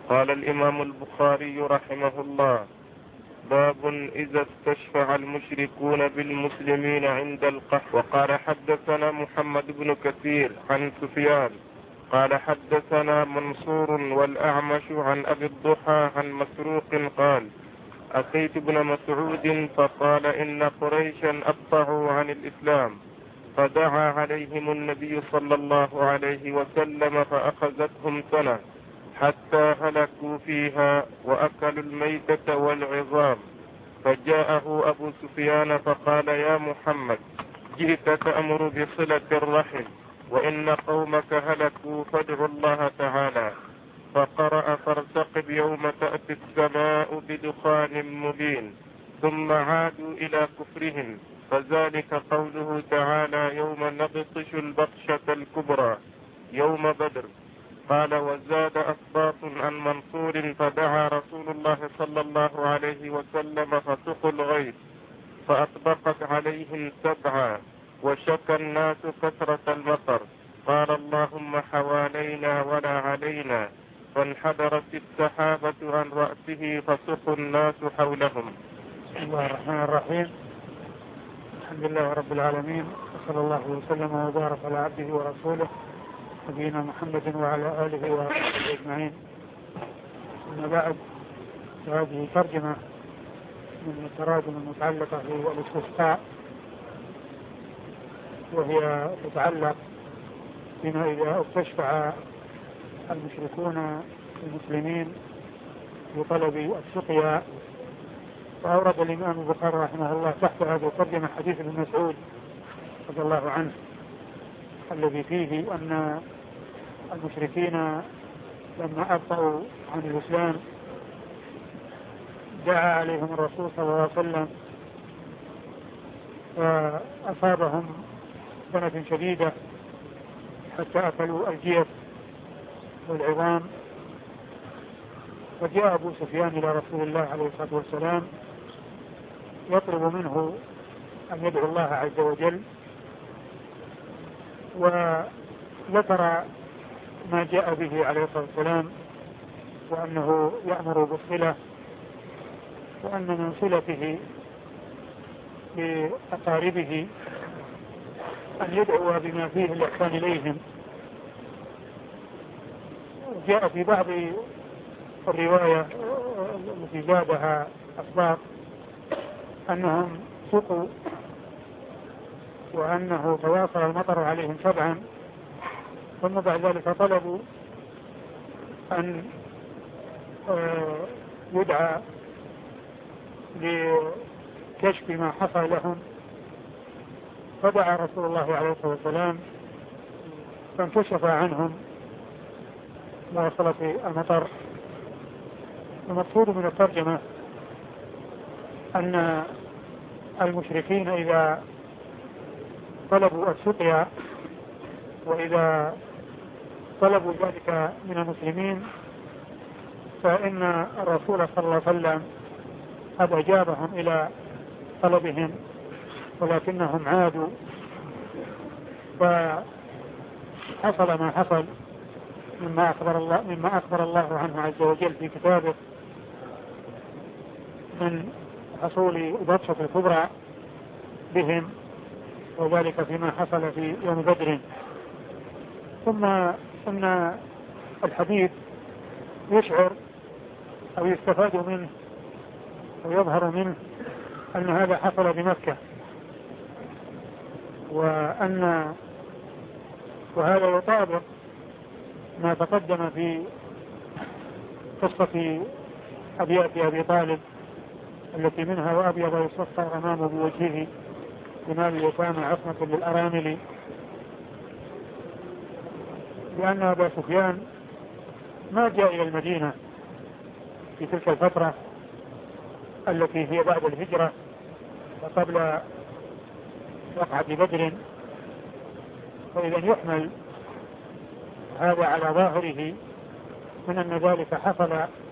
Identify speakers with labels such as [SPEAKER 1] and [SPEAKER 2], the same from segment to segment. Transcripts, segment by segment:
[SPEAKER 1] قال الإمام البخاري رحمه الله: باب إذا استشفع المشركون بالمسلمين عند القحط. وقال حدثنا محمد بن كثير عن سفيان قال حدثنا منصور والأعمش عن أبي الضحى عن مسروق قال: أتيت ابن مسعود فقال: إن قريشا أبطعوا عن الإسلام، فدعا عليهم النبي صلى الله عليه وسلم فأخذتهم سنة حتى هلكوا فيها وأكلوا الميتة والعظام، فجاءه أبو سفيان فقال: يا محمد، جئت تأمر بصلة الرحم وإن قومك هلكوا، فادعوا الله تعالى. فقرأ: فارتقب يوم تأتي السماء بدخان مبين، ثم عادوا إلى كفرهم، فذلك قوله تعالى: يوم نبطش البطشة الكبرى يوم بدر. قال: وزاد أسباط عن منصور: فدعا رسول الله صلى الله عليه وسلم فسقوا الغيث، فأطبقت عليهم 7، وشكى الناس كثرة المطر، قال: اللهم حوالينا ولا علينا، فانحدرت السحابة عن رأسه فسقوا الناس حولهم.
[SPEAKER 2] بسم الله الرحمن الرحيم. الحمد لله رب العالمين، وصلى الله وسلم وبارك على عبده ورسوله نبينا محمد وعلى آله وصحبه أجمعين. أما بعد، فهذه ترجمة من التراجم المتعلقة بالاستسقاء، وهي تتعلق بما إذا استشفع المشركون المسلمين بطلب السقيا. وأورد الإمام البخاري رحمه الله تحت هذه الترجمة حديث ابن مسعود رضي الله عنه الذي فيه أن المشركين لما أبطأوا عن الإسلام دعا عليهم الرسول صلى الله عليه وسلم فأصابهم سنة شديدة حتى أكلوا الجيف والعظام. فجاء أبو سفيان إلى رسول الله عليه الصلاة والسلام يطلب منه أن يدعو الله عز وجل، وذكر ما جاء به عليه الصلاة والسلام، وأنه يأمر بالصلة، وأن من صلته لأقاربه أن يدعو بما فيه الإحسان إليهم. جاء في بعض الرواية التي زادها أسباط أنهم سقوا، وأنه تواصل المطر عليهم 7، ثم بعد ذلك طلبوا أن يدعى لكشف ما حصل لهم، فدعا رسول الله عليه الصلاة والسلام فانكشف عنهم مواصلة المطر. المقصود من الترجمة أن المشركين إذا طلبوا السقيا وإذا طلبوا ذلك من المسلمين فإن الرسول صلى الله عليه وسلم قد أجابهم إلى طلبهم، ولكنهم عادوا، فحصل ما حصل مما أخبر الله عنه عز وجل في كتابه من حصول البطشة الكبرى بهم، وذلك فيما حصل في يوم بدر. ثم أن الحديث يشعر أو يستفاد منه ويظهر منه أن هذا حصل بمكة، وهذا يطابق ما تقدم في قصة أبيات أبي طالب التي منها: وأبيض يصفى الغمام بوجهه بمال اليتامى عصمة للأرامل. لأن أبا سفيان ما جاء إلى المدينة في تلك الفترة التي هي بعد الهجرة وقبل وقعة بدر، فإذا يحمل هذا على ظاهره من أن ذلك حصل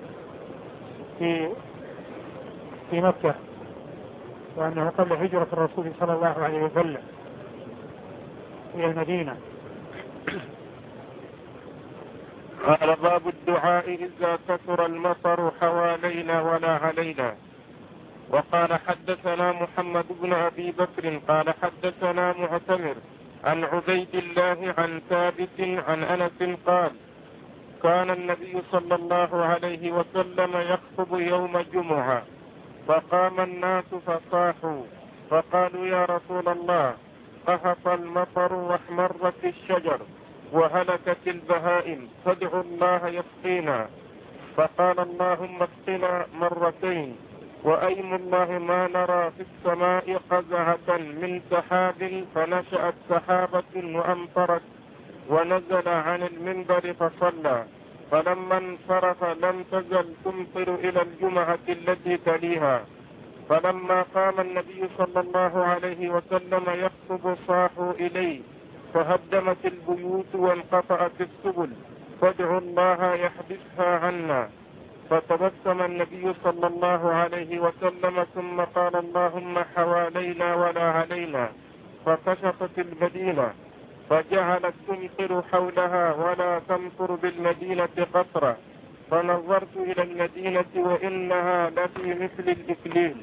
[SPEAKER 2] في مكة، وأنه قبل هجرة الرسول صلى الله عليه وسلم إلى المدينة.
[SPEAKER 1] قال باب الدعاء إذا كثر المطر حوالينا ولا علينا. وقال حدثنا محمد بن أبي بكر قال حدثنا معتمر عن عبيد الله عن ثابت عن أنس قال كان النبي صلى الله عليه وسلم يخطب يوم الجمعة فقام الناس فصاحوا فقالوا يا رسول الله قهط المطر واحمرت الشجر وهلكت البهائم فادعوا الله يسقينا. فقال اللهم اسقنا مرتين وأيم الله ما نرى في السماء قزعة من سحاب فنشأت سحابة وأمطرت ونزل عن المنبر فصلى فلما انصرف لم تزل تمطر إلى الجمعة التي تليها. فلما قام النبي صلى الله عليه وسلم يخطب صاحوا إليه فهدمت البيوت وانقطعت السبل فادعوا الله يحبسها عنا. فتبسم النبي صلى الله عليه وسلم ثم قال اللهم حوالينا ولا علينا. فكشفت المدينة فجعلت تمطر حولها ولا تمطر بالمدينة قطرة. فنظرت إلى المدينة وإنها لفي مثل الإكليل.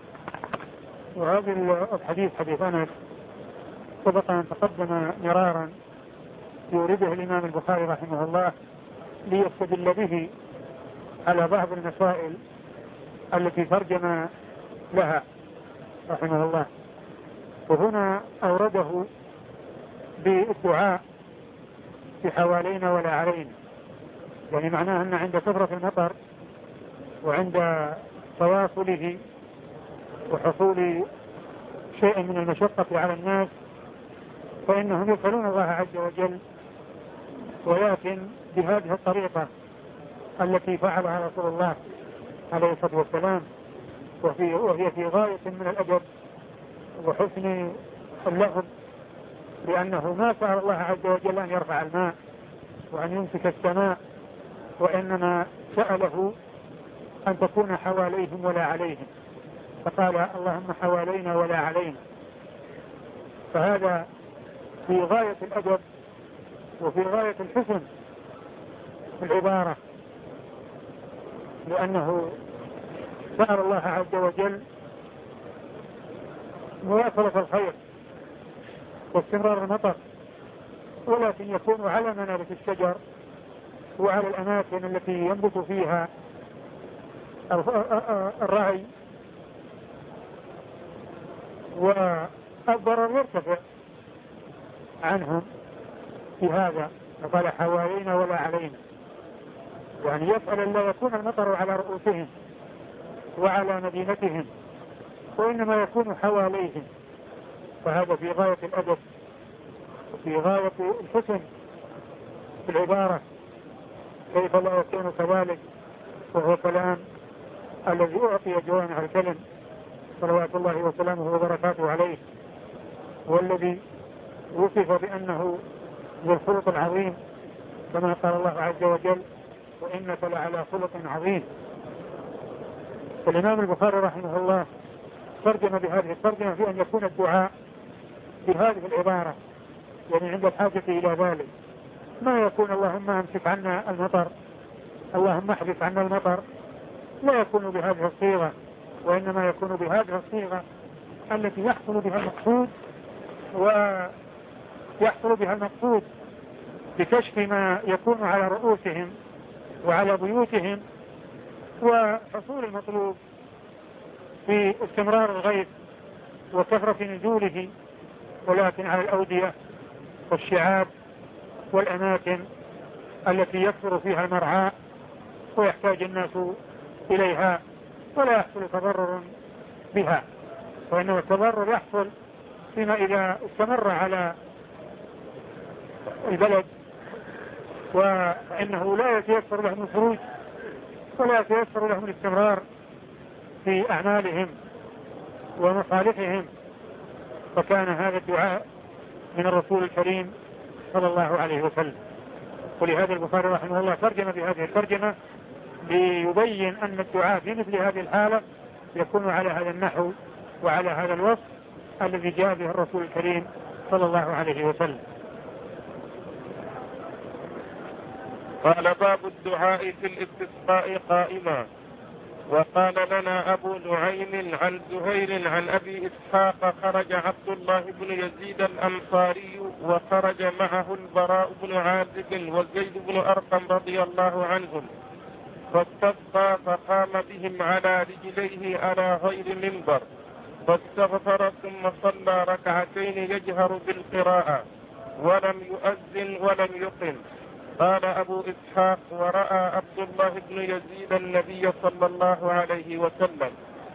[SPEAKER 2] وهذا الحديث حديث أنس سبق أن تقدم مرارا يورده الإمام البخاري رحمه الله ليستدل به على بعض المسائل التي ترجم لها رحمه الله. وهنا أورده بالدعاء بحوالينا ولا علينا، يعني معناه أن عند كثرة المطر وعند تواصله وحصول شيء من المشقة على الناس فإنهم يسألون الله عز وجل، ولكن بهذه الطريقة التي فعلها رسول الله عليه الصلاة والسلام، وهي في غاية من الأدب وحسن اللفظ، لأنه ما سأل الله عز وجل أن يرفع الماء وأن يمسك السماء، وإنما سأله أن تكون حواليهم ولا عليهم، فقال اللهم حوالينا ولا علينا. فهذا في غاية الأدب وفي غاية الحسن في العبارة، لأنه سأل الله عز وجل مواصلة الخير واستمرار المطر، ولكن يكون على منابت الشجر وعلى الأماكن التي ينبت فيها الرعي، والضرر يرتفع عنهم في هذا. فقال حوالينا ولا علينا، يعني يسأل أن لا يكون المطر على رؤوسهم وعلى مدينتهم، وإنما يكون حواليهم. فهذا في غاية الأدب وفي غاية الحسن في العبارة، كيف لا يكون كذلك وهو كلام الذي أعطي جوامع الكلم صلوات الله وسلامه وبركاته عليه، والذي وصف بأنه ذو الخلق العظيم كما قال الله عز وجل وإنك لعلى خلق عظيم. الإمام البخاري رحمه الله ترجم بهذه الترجمة في أن يكون الدعاء بهذه العبارة، يعني عند الحاجة إلى ذلك، ما يكون اللهم امسك عنا المطر، اللهم احبس عنا المطر، لا يكون بهذه الصيغة، وإنما يكون بهذه الصيغة التي يحصل بها المقصود، ويحصل بها المقصود بكشف ما يكون على رؤوسهم وعلى بيوتهم، وحصول المطلوب في استمرار الغيث وكثرة نزوله، ولكن على الأودية والشعاب والأماكن التي يكثر فيها المرعى ويحتاج الناس إليها، ولا يحصل تضرر بها، وإنما التضرر يحصل فيما إذا استمر على البلد، وإنه لا يتيسر لهم الخروج ولا يتيسر لهم الاستمرار في أعمالهم ومصالحهم. فكان هذا الدعاء من الرسول الكريم صلى الله عليه وسلم. ولهذا البخاري رحمه الله ترجم بهذه الترجمة ليبين أن الدعاء في مثل هذه الحالة يكون على هذا النحو وعلى هذا الوصف الذي جاء به الرسول الكريم صلى الله عليه وسلم.
[SPEAKER 1] قال باب الدعاء في الاستسقاء قائما. وقال لنا أبو نعيم عن زهير عن أبي إسحاق خرج عبد الله بن يزيد الأنصاري وخرج معه البراء بن عازب وزيد بن أرقم رضي الله عنهم، فاستسقى فقام بهم على رجليه على غير منبر، فاستغفر ثم صلى ركعتين يجهر بالقراءة ولم يؤذن ولم يقم. قال أبو إسحاق: ورأى عبد الله بن يزيد النبي صلى الله عليه وسلم.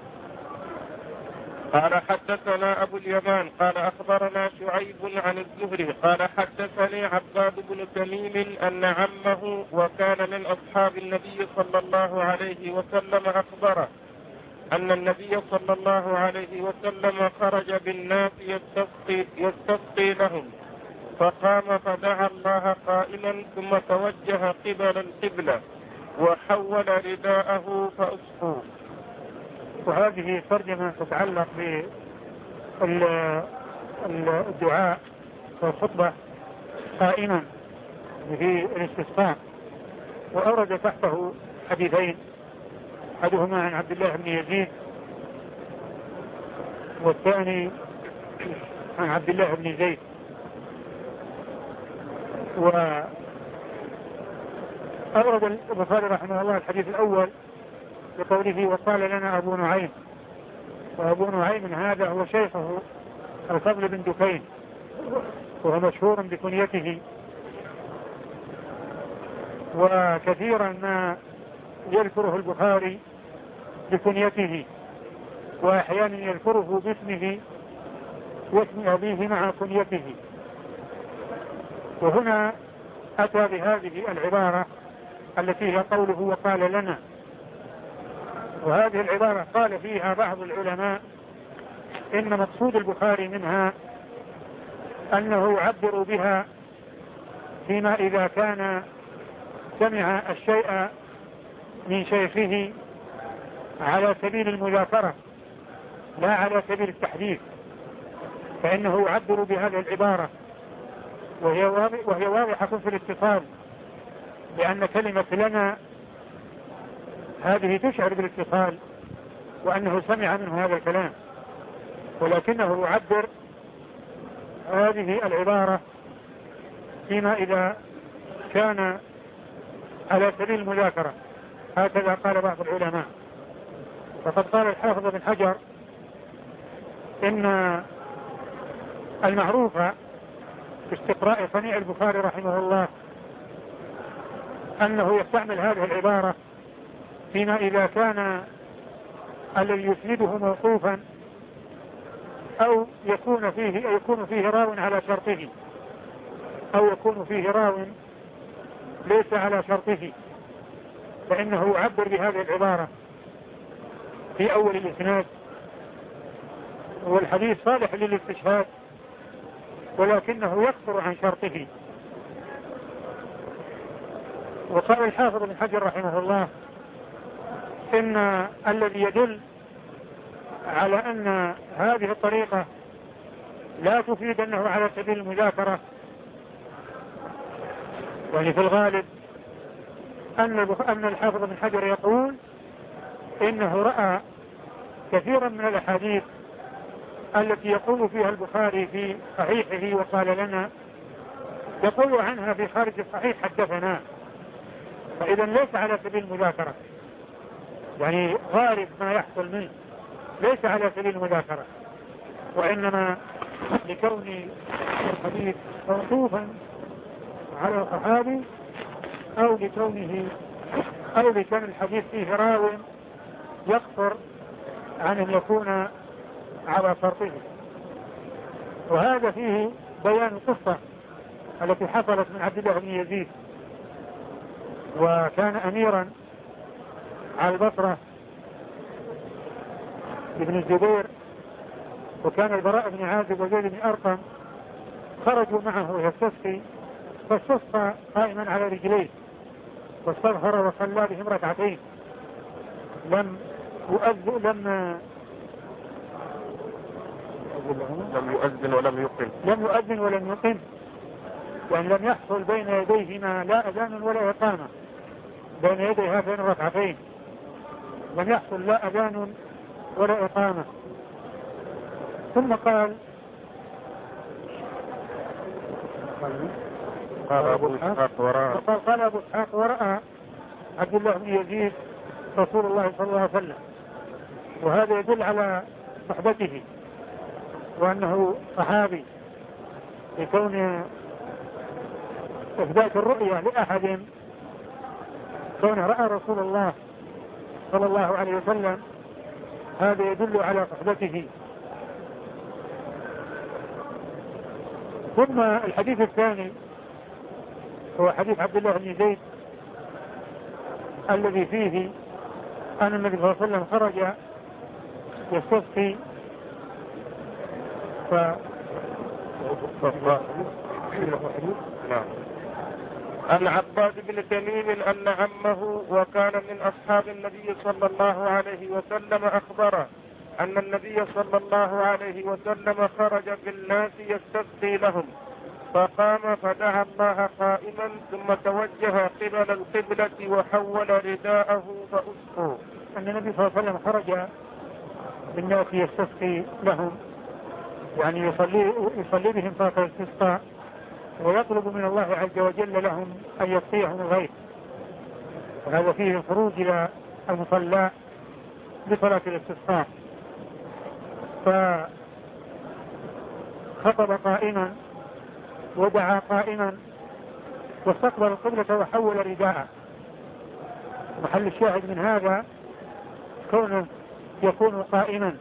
[SPEAKER 1] قال حدثنا أبو اليمان قال أخبرنا شعيب عن الزهري قال حدثني عباد بن تميم أن عمه وكان من أصحاب النبي صلى الله عليه وسلم أخبره أن النبي صلى الله عليه وسلم خرج بالناس يستسقي لهم، فقام فدعا الله قائما ثم توجه قبل القبلة وحول رداءه فأسقوا.
[SPEAKER 2] وهذه ترجمة تتعلق بالدعاء والخطبة قائما في الاستسقاء، وأورد تحته حديثين، أحدهما عن عبد الله بن يزيد والثاني عن عبد الله بن زيد. وأورد البخاري رحمه الله الحديث الأول بقوله: وقال لنا أبو نعيم. وأبو نعيم هذا هو شيخه الفضل بن دكين، وهو مشهور بكنيته، وكثيرا ما يذكره البخاري بكنيته، وأحيانا يذكره باسمه واسم أبيه مع كنيته. وهنا أتى بهذه العبارة التي هي قوله: وقال لنا. وهذه العبارة قال فيها بعض العلماء إن مقصود البخاري منها أنه يعبر بها فيما إذا كان سمع الشيء من شيخه على سبيل المذاكرة لا على سبيل التحديث، فإنه يعبر بهذه العبارة، وهي واضحة في الاتصال، لأن كلمة لنا هذه تشعر بالاتصال وأنه سمع منه هذا الكلام، ولكنه يعبر هذه العبارة فيما إذا كان على سبيل المذاكرة، هكذا قال بعض العلماء. فقد قال الحافظ بن حجر إن المعروف باستقراء صنيع البخاري رحمه الله أنه يستعمل هذه العبارة فيما إذا كان الذي يسنده موقوفا أو يكون فيه راو على شرطه، أو يكون فيه راو ليس على شرطه، فإنه يعبر بهذه العبارة في أول الإسناد، والحديث صالح للاستشهاد ولكنه يقصر عن شرطه. وقال الحافظ بن حجر رحمه الله إن الذي يدل على أن هذه الطريقة لا تفيد أنه على سبيل المذاكرة، يعني في الغالب أن الحافظ بن حجر يقول إنه رأى كثيرا من الأحاديث التي يقول فيها البخاري في صحيحه وقال لنا، يقول عنها في خارج الصحيح حدثنا، فإذا ليس على سبيل المذاكرة، يعني غالب ما يحصل منه ليس على سبيل المذاكرة، وإنما لكون الحديث موقوفا على صحابي أو لكون الحديث فيه راو يقصر عن أن يكون على شرطه. وهذا فيه بيان القصة التي حصلت من عبد الله بن يزيد، وكان أميرا على البصرة ابن الزبير، وكان البراء بن عازب وزيد بن أرقم خرجوا معه يستسقي، فاستسقى قائما على رجليه واستغفر وصلى بهم ركعتين، لم
[SPEAKER 1] يؤذن ولم يقم.
[SPEAKER 2] يعني لم يحصل بين يديهما لا أذان ولا إقامة، بين يدي هاتين الركعتين لم يحصل لا أذان ولا إقامة. ثم قال
[SPEAKER 1] أبو إسحاق
[SPEAKER 2] ورأى عبد الله بن يزيد رسول الله صلى الله عليه وسلم، وهذا يدل على صحبته وأنه صحابي، لكون إثبات الرؤية لأحد كونه رأى رسول الله صلى الله عليه وسلم، هذا يدل على صحبته. ثم الحديث الثاني هو حديث عبد الله بن زيد الذي فيه أن النبي صلى الله عليه وسلم خرج يستسقي
[SPEAKER 1] عن عباد بن تميم أن عمه وكان من أصحاب النبي صلى الله عليه وسلم أخبره أن النبي صلى الله عليه وسلم خرج بالناس يستسقي لهم، فقام فدعا الله قائما ثم توجه قبل القبلة وحول رداءه فأسقوا.
[SPEAKER 2] أن النبي صلى الله عليه وسلم خرج بالناس يستسقي لهم، يعني يصلي بهم صلاة الاستسقاء، ويطلب من الله عز وجل لهم أن يسقيهم الغيث، وهذا فيه الخروج إلى المصلى بصلاة الاستسقاء. فخطب قائما ودعا قائما واستقبل القبلة وحول رداءه. محل الشاهد من هذا كونه يكون قائما،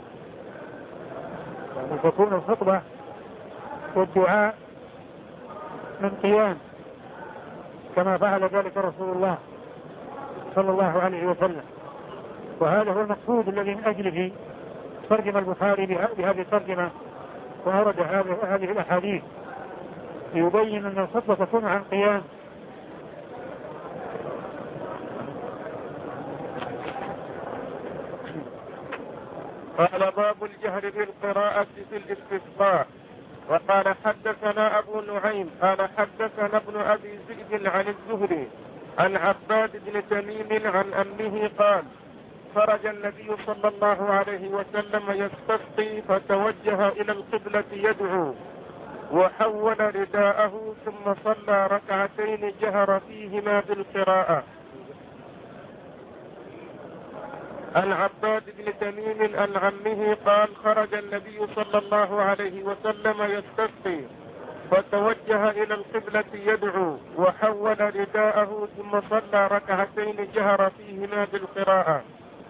[SPEAKER 2] وتكون الخطبة والدعاء من قيام كما فعل ذلك رسول الله صلى الله عليه وسلم. وهذا هو المقصود الذي من أجله ترجم البخاري بهذه الترجمة وأورد هذه الأحاديث، ليبين أن الخطبة تكون عن قيام.
[SPEAKER 1] قال باب الجهر بالقراءة في الاستسقاء. وقال حدثنا أبو نعيم قال حدثنا ابن أبي ذئب عن الزهري عن عباد بن تميم عن أمه قال خرج النبي صلى الله عليه وسلم يستسقي فتوجه إلى القبلة يدعو وحول رداءه ثم صلى ركعتين جهر فيهما بالقراءة. عن عباد بن تميم عن عمه قال خرج النبي صلى الله عليه وسلم يستسقي فتوجه إلى القبلة يدعو وحول رداءه ثم صلى ركعتين جهر فيهما بالقراءة.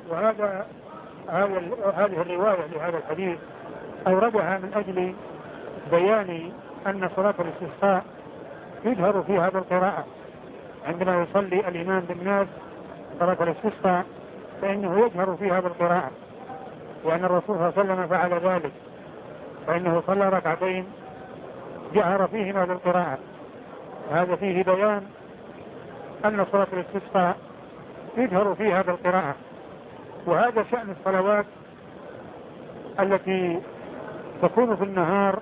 [SPEAKER 2] هذه الرواية لهذا الحديث أوردها من أجل بيان أن صلاة الاستسقاء يجهر فيها بالقراءة. عندما يصلي الإمام بالناس صلاة الاستسقاء فإنه يجهر فيها بالقراءة، وأن الرسول صلى الله عليه وسلم فعل ذلك، فإنه صلى ركعتين جهر فيهما بالقراءة. هذا فيه بيان أن صلاة الاستسقاء يجهر فيها بالقراءة. وهذا شأن الصلوات التي تكون في النهار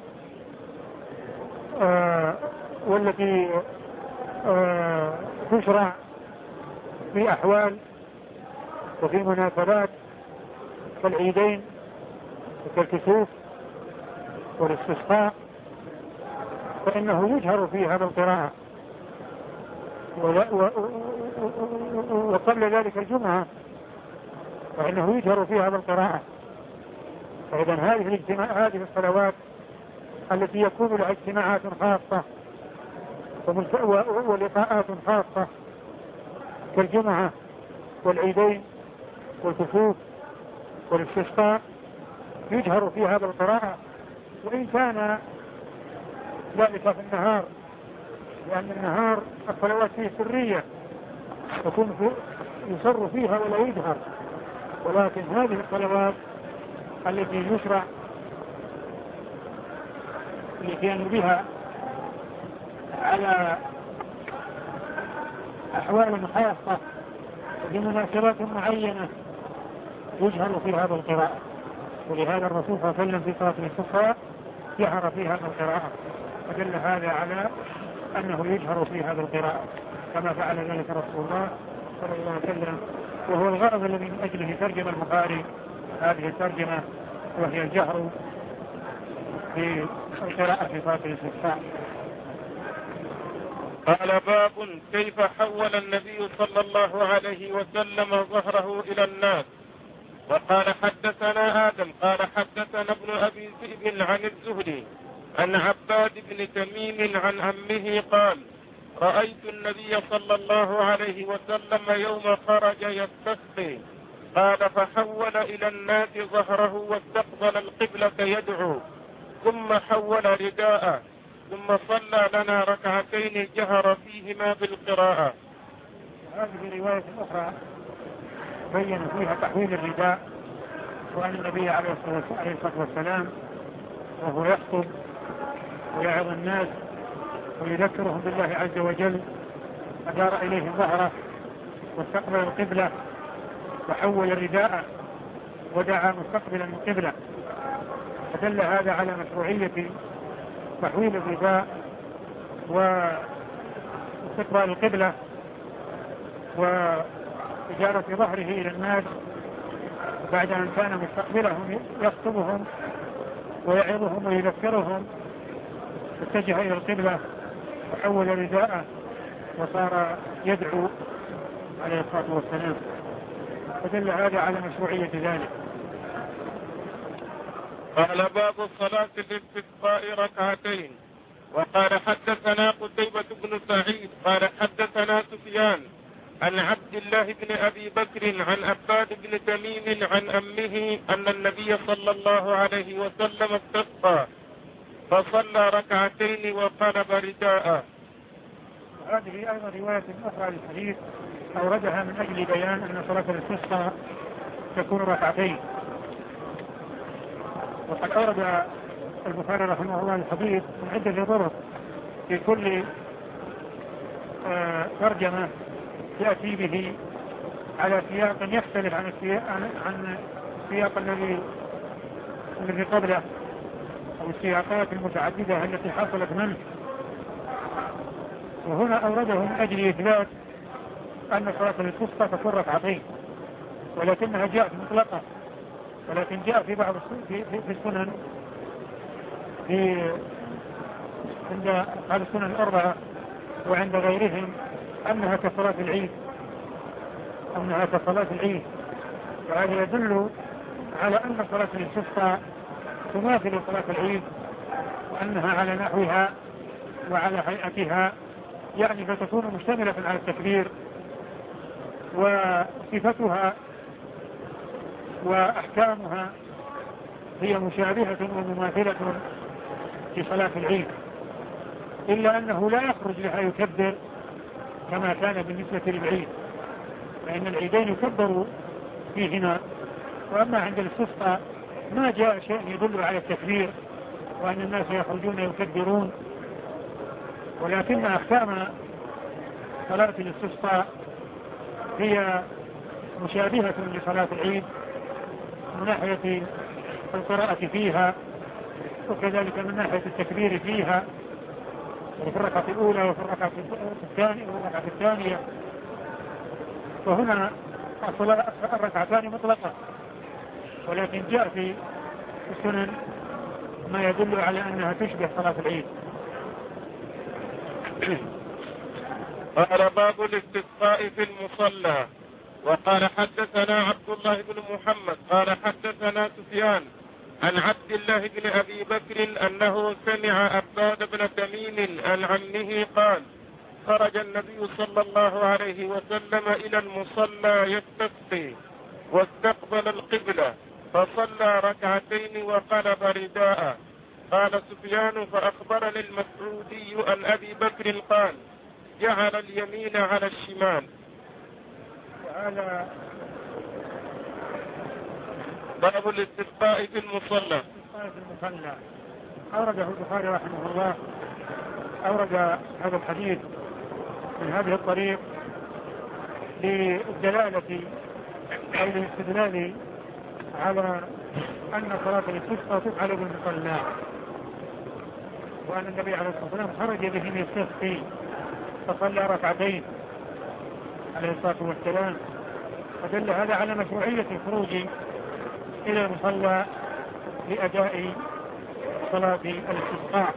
[SPEAKER 2] والتي تشرع في أحوال وفي مناسبات كالعيدين وكالكسوف والاستسقاء، فإنه يجهر فيها بالقراءة. وقبل ذلك الجمعة فإنه يجهر فيها بالقراءة. فإذا هذه الصلوات التي يكون لها اجتماعات خاصة ولقاءات خاصة كالجمعة والعيدين والكسوف والاستسقاء يجهر فيها بالقراءة، وإن كان ذلك في النهار، لأن النهار الصلوات فيه سرية يكون يسر فيها ولا يجهر. ولكن هذه الصلوات التي يشرع الاتيان بها على أحوال خاصة وبمناسبات معينة يجهر فيها بالقراءة. ولهذا الرسول صلى الله عليه وسلم في صلاة الاستسقاء جهر فيها بالقراءة، فدل هذا على أنه يجهر فيها بالقراءة كما فعل ذلك رسول الله صلى الله عليه وسلم، وهو الغرض الذي من أجله ترجم البخاري هذه الترجمة، وهي الجهر في القراءة في صلاة الاستسقاء.
[SPEAKER 1] قال باب كيف حول النبي صلى الله عليه وسلم ظهره إلى الناس. وقال حدثنا آدم قال حدثنا ابن أبي ذئب عن الزهري عن عباد بن تميم عن عمه قال رأيت النبي صلى الله عليه وسلم يوم خرج يستسقي قال فحول إلى الناس ظهره واستقبل القبلة يدعو ثم حول رداءه ثم صلى لنا ركعتين جهر فيهما بالقراءة.
[SPEAKER 2] هذه رواية أخرى بين فيها تحويل الرداء، وأن النبي عليه الصلاة والسلام وهو يخطب ويعظ الناس ويذكرهم بالله عز وجل أدار إليهم ظهره واستقبل القبلة وحول الرداء ودعا مستقبلا القبلة، فدل هذا على مشروعية تحويل الرداء واستقبال القبلة وإجارة ظهره إلى الناس بعد أن كان مستقبلهم يخطبهم ويعظهم ويذكرهم، اتجه إلى القبلة وحول رداءه وصار يدعو عليه الصلاة والسلام، فدل هذا على مشروعية ذلك.
[SPEAKER 1] قال باب صلاة الاستسقاء ركعتين. وقال حدثنا قتيبة بن سعيد قال حدثنا سفيان عن عبد الله بن أبي بكر عن عباد بن تميم عن أمه أن النبي صلى الله عليه وسلم استسقى فصلى ركعتين وقلب رداءه.
[SPEAKER 2] هذه أيضا رواية أخرى للحديث أوردها من أجل بيان أن صلاة الاستسقاء تكون ركعتين. وقد أورد البخاري رحمه الله الحديث من عدة طرق في كل ترجمة يأتي به على سياق يختلف عن السياق الذي قبله أو السياقات المتعددة التي حصلت منه. وهنا أورده من أجل إثبات أن صلاة الاستسقاء تكون ركعتين، ولكنها جاءت مطلقة، ولكن جاء في بعض في السنن عند أصحاب السنن الأربعة وعند غيرهم أنها كصلاة العيد، وهذا يدل على أن صلاة الاستسقاء تماثل صلاة العيد وأنها على نحوها وعلى هيئتها، يعني فتكون مشتملة على التكبير، وصفتها وأحكامها هي مشابهة ومماثلة في صلاة العيد، إلا أنه لا يخرج لها يكبر كما كان بالنسبة للعيد، فإن العيدين يكبر فيهما، وأما عند الاستسقاء ما جاء شيء يدل على التكبير وأن الناس يخرجون يكبرون، ولكن أحكام صلاة الاستسقاء هي مشابهة لصلاة العيد من ناحية القراءة فيها، وكذلك من ناحية التكبير فيها، وفي الركعة الأولى وفي الركعة الثانية. وهنا الركعتان مطلقة، ولكن جاء في السنن ما يدل على أنها تشبه صلاة العيد.
[SPEAKER 1] قال باب الاستسقاء في المصلى. وقال حدثنا عبد الله بن محمد قال حدثنا سفيان عن عبد الله بن أبي بكر أنه سمع عباد بن تميم عن عمه قال خرج النبي صلى الله عليه وسلم إلى المصلى يستسقي واستقبل القبلة فصلى ركعتين وقلب رداءه. قال سفيان فأخبرني المسعودي عن أبي بكر قال جعل اليمين على الشمال.
[SPEAKER 2] وهذا
[SPEAKER 1] باب الاستسقاء في المصلى.
[SPEAKER 2] أورده البخاري رحمه الله، أورد هذا الحديث من هذه الطريق للدلالة أو للاستدلال على أن صلاة الاستسقاء تفعل بالمصلى، وأن النبي عليه الصلاة والسلام خرج بهم يستسقي فصلى ركعتين عليه الصلاة والسلام، فدل هذا على مشروعية الخروج إلى المصلى لأداء صلاة الاستسقاء.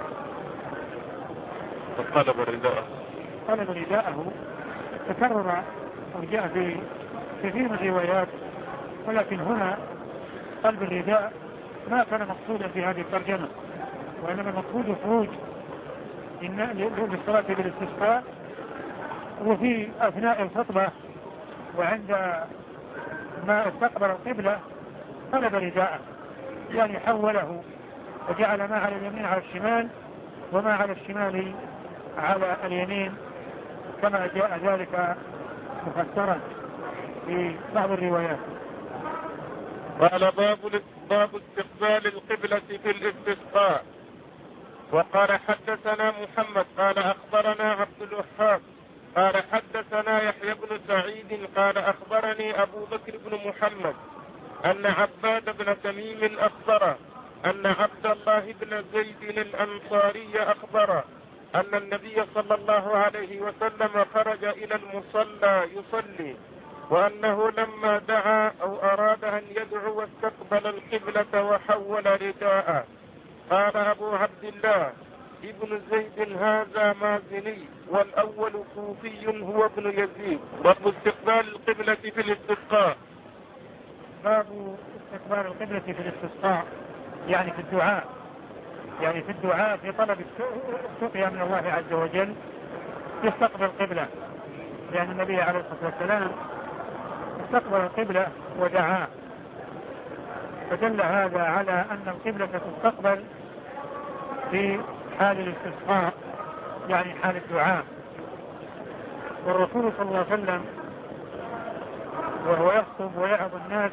[SPEAKER 1] فطلب رداءه
[SPEAKER 2] تكرر وجاء في كثير من الروايات، ولكن هنا طلب الرداء ما كان مقصودا في هذه الترجمة، وإنما المقصود الخروج للصلاة بالاستسقاء، وفي أثناء الخطبة وعند ما استقبل القبلة طلب رداءه، يعني حوله وجعل ما على اليمين على الشمال وما على الشمال على اليمين، كما جاء ذلك مفسرا في بعض الروايات.
[SPEAKER 1] قال باب استقبال القبلة في الاستسقاء. وقال حدثنا محمد قال أخبرنا عبد الوهاب قال حدثنا يحيى بن سعيد قال أخبرني أبو بكر بن محمد أن عباد بن تميم أخبره أن عبد الله بن زيد الأنصاري أخبره أن النبي صلى الله عليه وسلم خرج إلى المصلى يصلي، وأنه لما دعا أو أراد أن يدعو واستقبل القبلة وحول رداءه. قال أبو عبد الله ابن زيد هذا مازني، والأول كوفي هو ابن يزيد. باب استقبال القبلة في الاستسقاء.
[SPEAKER 2] باب استقبال القبلة في الاستسقاء يعني في الدعاء، يعني في الدعاء في طلب السقيا من الله عز وجل يستقبل القبلة، لأن النبي عليه الصلاة والسلام استقبل القبلة ودعا، فدل هذا على أن القبلة تستقبل في حال الاستسقاء يعني حال الدعاء. والرسول صلى الله عليه وسلم وهو يخطب ويعظ الناس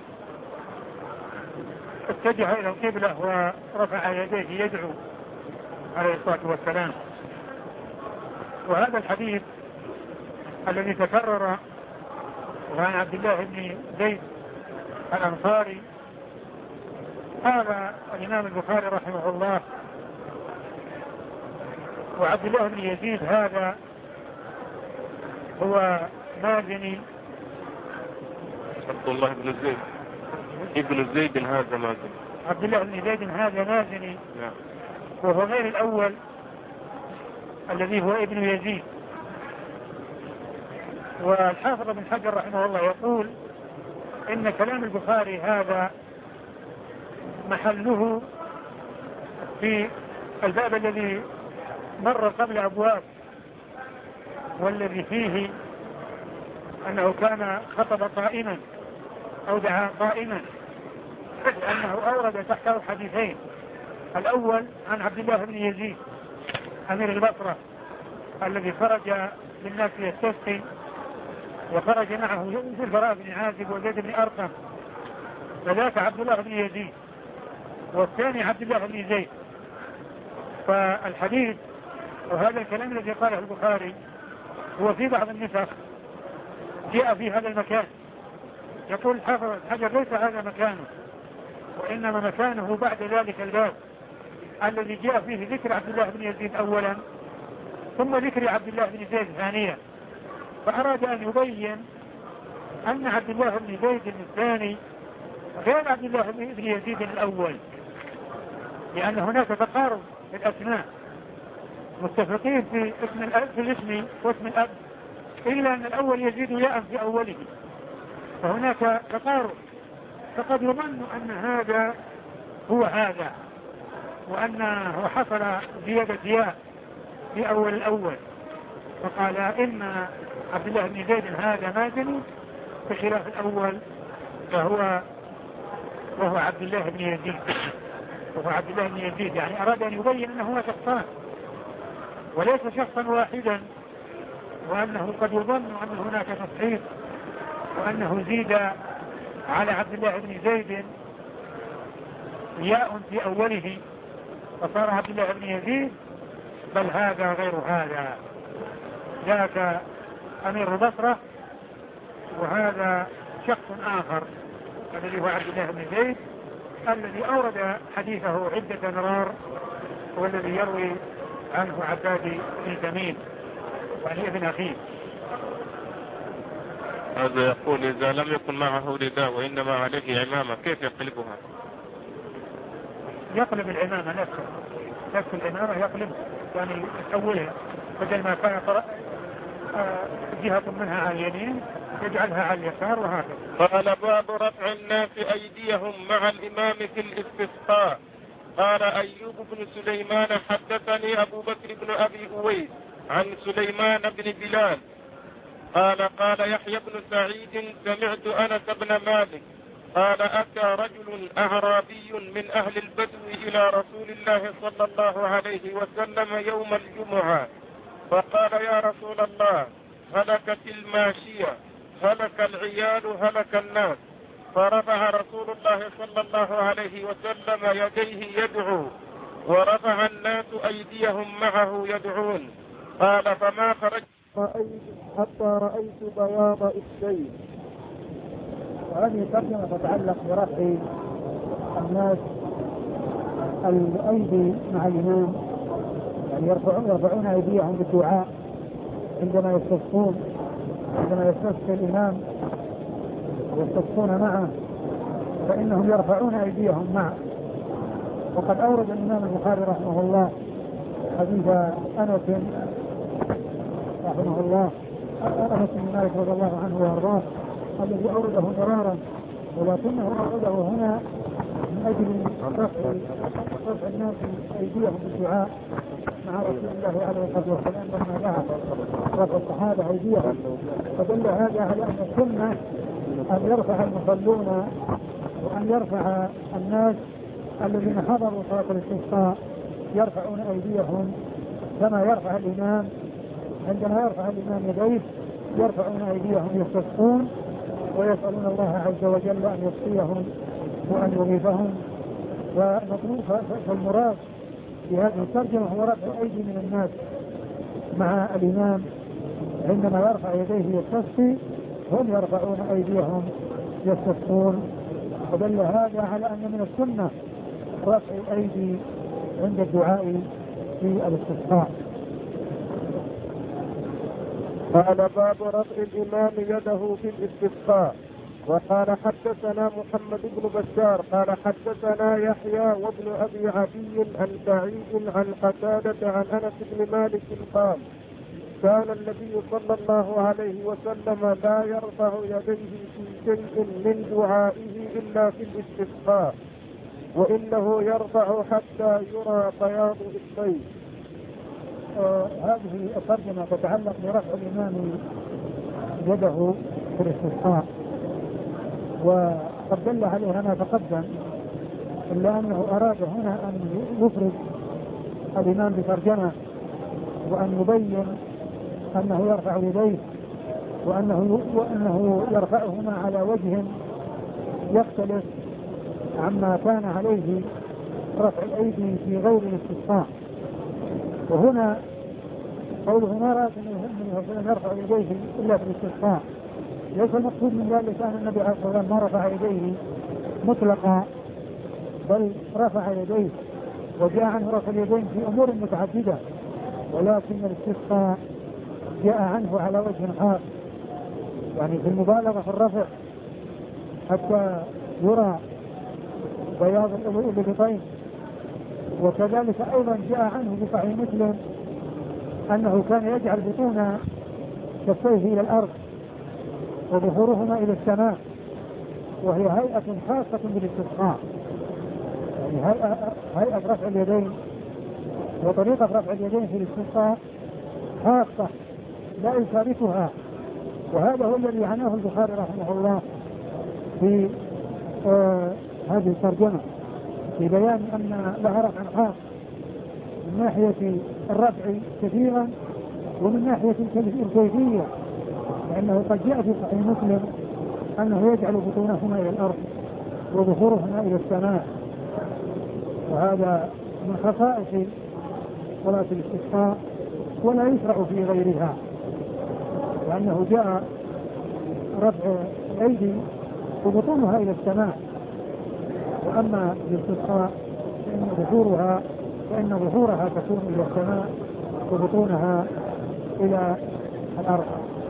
[SPEAKER 2] اتجه إلى القبلة ورفع يديه يدعو عليه الصلاة والسلام. وهذا الحديث الذي تكرر وعن عبد الله بن زيد الأنصاري قال الإمام البخاري رحمه الله وعبد الله بن يزيد هذا هو مازني.
[SPEAKER 1] عبد الله بن زيد ابن زيد هذا مازني.
[SPEAKER 2] عبد الله بن زيد هذا مازني.
[SPEAKER 1] نعم.
[SPEAKER 2] وهو غير الأول الذي هو ابن يزيد. والحافظ بن حجر رحمه الله يقول إن كلام البخاري هذا محله في الباب الذي مر قبل أبواب، والذي فيه أنه كان خطب قائما أو دعا قائما، لأنه أورد تحته حديثين. الأول عن عبد الله بن يزيد أمير البصرة الذي خرج للناس يستسقي، وخرج معه البراء بن عازب وزيد بن أرقم، فذاك عبد الله بن يزيد. والثاني عبد الله بن زيد. فالحديث وهذا الكلام الذي قاله البخاري هو في بعض النسخ جاء في هذا المكان. يقول الحافظ الحجر ليس هذا مكانه، وإنما مكانه بعد ذلك الباب الذي جاء فيه ذكر عبد الله بن يزيد أولا ثم ذكر عبد الله بن زيد ثانيا. فأراد أن يبين أن عبد الله بن زيد الثاني غير عبد الله بن يزيد الأول، لأن هناك تقارب في الأسماء، متفقين في اسم الأب في الاسم واسم الأب، إلا أن الأول يزيد ياء في أوله، فهناك تقارب، فقد يظن أن هذا هو هذا، وأنه حصل زيادة ياء في أول الأول، فقال إن عبد الله بن زيد هذا مازني بخلاف الأول وهو عبد الله بن يزيد. وهو عبد الله بن يزيد يعني أراد أن يبين أنه هو شخصان وليس شخصا واحدا، وأنه قد يظن أن هناك تصحيح وأنه زيد على عبد الله بن زيد ياء في أوله فصار عبد الله بن يزيد، بل هذا غير هذا، ذاك أمير البصرة وهذا شخص آخر الذي هو عبد الله بن زيد الذي أورد حديثه عدة مرار هو الذي يروي عنه عباد بن تميم يعني ابن أخيه.
[SPEAKER 1] هذا يقول إذا لم يكن معه رداء وإنما عليه عمامة كيف يقلبها؟
[SPEAKER 2] يقلب العمامة نفس العمامة يقلب يعني يحولها، بدل ما كان جهة منها على اليمين يجعلها على اليسار وهكذا.
[SPEAKER 1] قال باب رفع الناس أيديهم مع الإمام في الاستسقاء. قال أيوب بن سليمان حدثني أبو بكر بن أبي أويس عن سليمان بن بلال قال يحيى بن سعيد سمعت أنس بن مالك قال أتى رجل أعرابي من أهل البدو إلى رسول الله صلى الله عليه وسلم يوم الجمعة فقال يا رسول الله هلكت الماشية هلك العيال هلك الناس. فرفع رسول الله صلى الله عليه وسلم يديه يدعو ورفع الناس أيديهم معه يدعون. قال فما خرجت حتى رأيت بياض إبطيه.
[SPEAKER 2] وهذه ترجمة تتعلق برفع الناس الأيدي مع الإمام، يعني يرفعون أيديهم بالدعاء عندما يستسقون، عندما يستسقي الإمام ويستسقون معه فإنهم يرفعون أيديهم معه. وقد أورد الإمام البخاري رحمه الله حديث أنس رحمه الله أنس بن مالك رضي الله عنه وأرضاه الذي أورده مرارا، ولكنه أورده هنا من أجل رفع الناس أيديهم بالدعاء مع رسول الله عليه الصلاة والسلام لما دعا رفع الصحابة أيديهم. فدل هذا على أن السنة أن يرفع المصلون وأن يرفع الناس الذين حضروا صلاة الاستسقاء يرفعون أيديهم كما يرفع الإمام. عندما يرفع الإمام يديه يرفعون أيديهم يستسقون ويسألون الله عز وجل أن يسقيهم وأن يغيثهم. فالمراد في هذه الترجمة هو رفع الأيدي من الناس مع الإمام عندما يرفع يديه يستسقي هم يرفعون أيديهم يستسقون. ودل هذا على أن من السنة رفع الأيدي عند الدعاء في الاستسقاء.
[SPEAKER 1] قال باب رفع الإمام يده في الاستسقاء. وقال حدثنا محمد بن بشار قال حدثنا يحيى وابن أبي عدي عن سعيد عن قتادة عن أنس بن مالك قال كان النبي صلى الله عليه وسلم لا يرفع يديه في شيء من دعائه إلا في الاستسقاء وإنه يرفع حتى يرى بياض إبطيه.
[SPEAKER 2] هذه الترجمة تتعلق برفع الإمام يده في الاستسقاء، وقد دل عليها ما تقدم، إلا أنه أراد هنا أن يفرد الإمام بترجمة وأن يبين أنه يرفع يديه وأنه يرفعهما على وجه يختلف عما كان عليه رفع الأيدي في غير الاستسقاء. وهنا قوله ما رأت أنه يرفع يديه إلا في الاستسقاء ليس المقصود من ذلك أن النبي عليه الصلاة والسلام ما رفع يديه مطلقا، بل رفع يديه وجاء عنه رفع اليدين في أمور متعددة، ولكن الاستسقاء جاء عنه على وجه خاص، يعني في المبالغة في الرفع حتى يرى بياض الإبطين. وكذلك أيضا جاء عنه في صحيح مسلم أنه كان يجعل بطون كفيه إلى الأرض وظهورهما إلى السماء، وهي هيئة خاصة بالاستسقاء، يعني هيئة رفع اليدين وطريقة رفع اليدين في الاستسقاء خاصة لا يشاركها. وهذا هو الذي عناه البخاري رحمه الله في هذه الترجمة في بيان أن لها رفع خاص من ناحية الرفع كثيرا ومن ناحية الكيفية، لأنه قد جاء في صحيح مسلم أنه يجعل بطونهما إلى الأرض وظهورهما إلى السماء، وهذا من خصائص صلاة الاستسقاء ولا يشرع في غيرها، لأنه جاء رفع الأيدي وبطونها إلى السماء، وأما الاستسقاء فإن ظهورها فإن ظهورها تكون إلى السماء وبطونها إلى الأرض.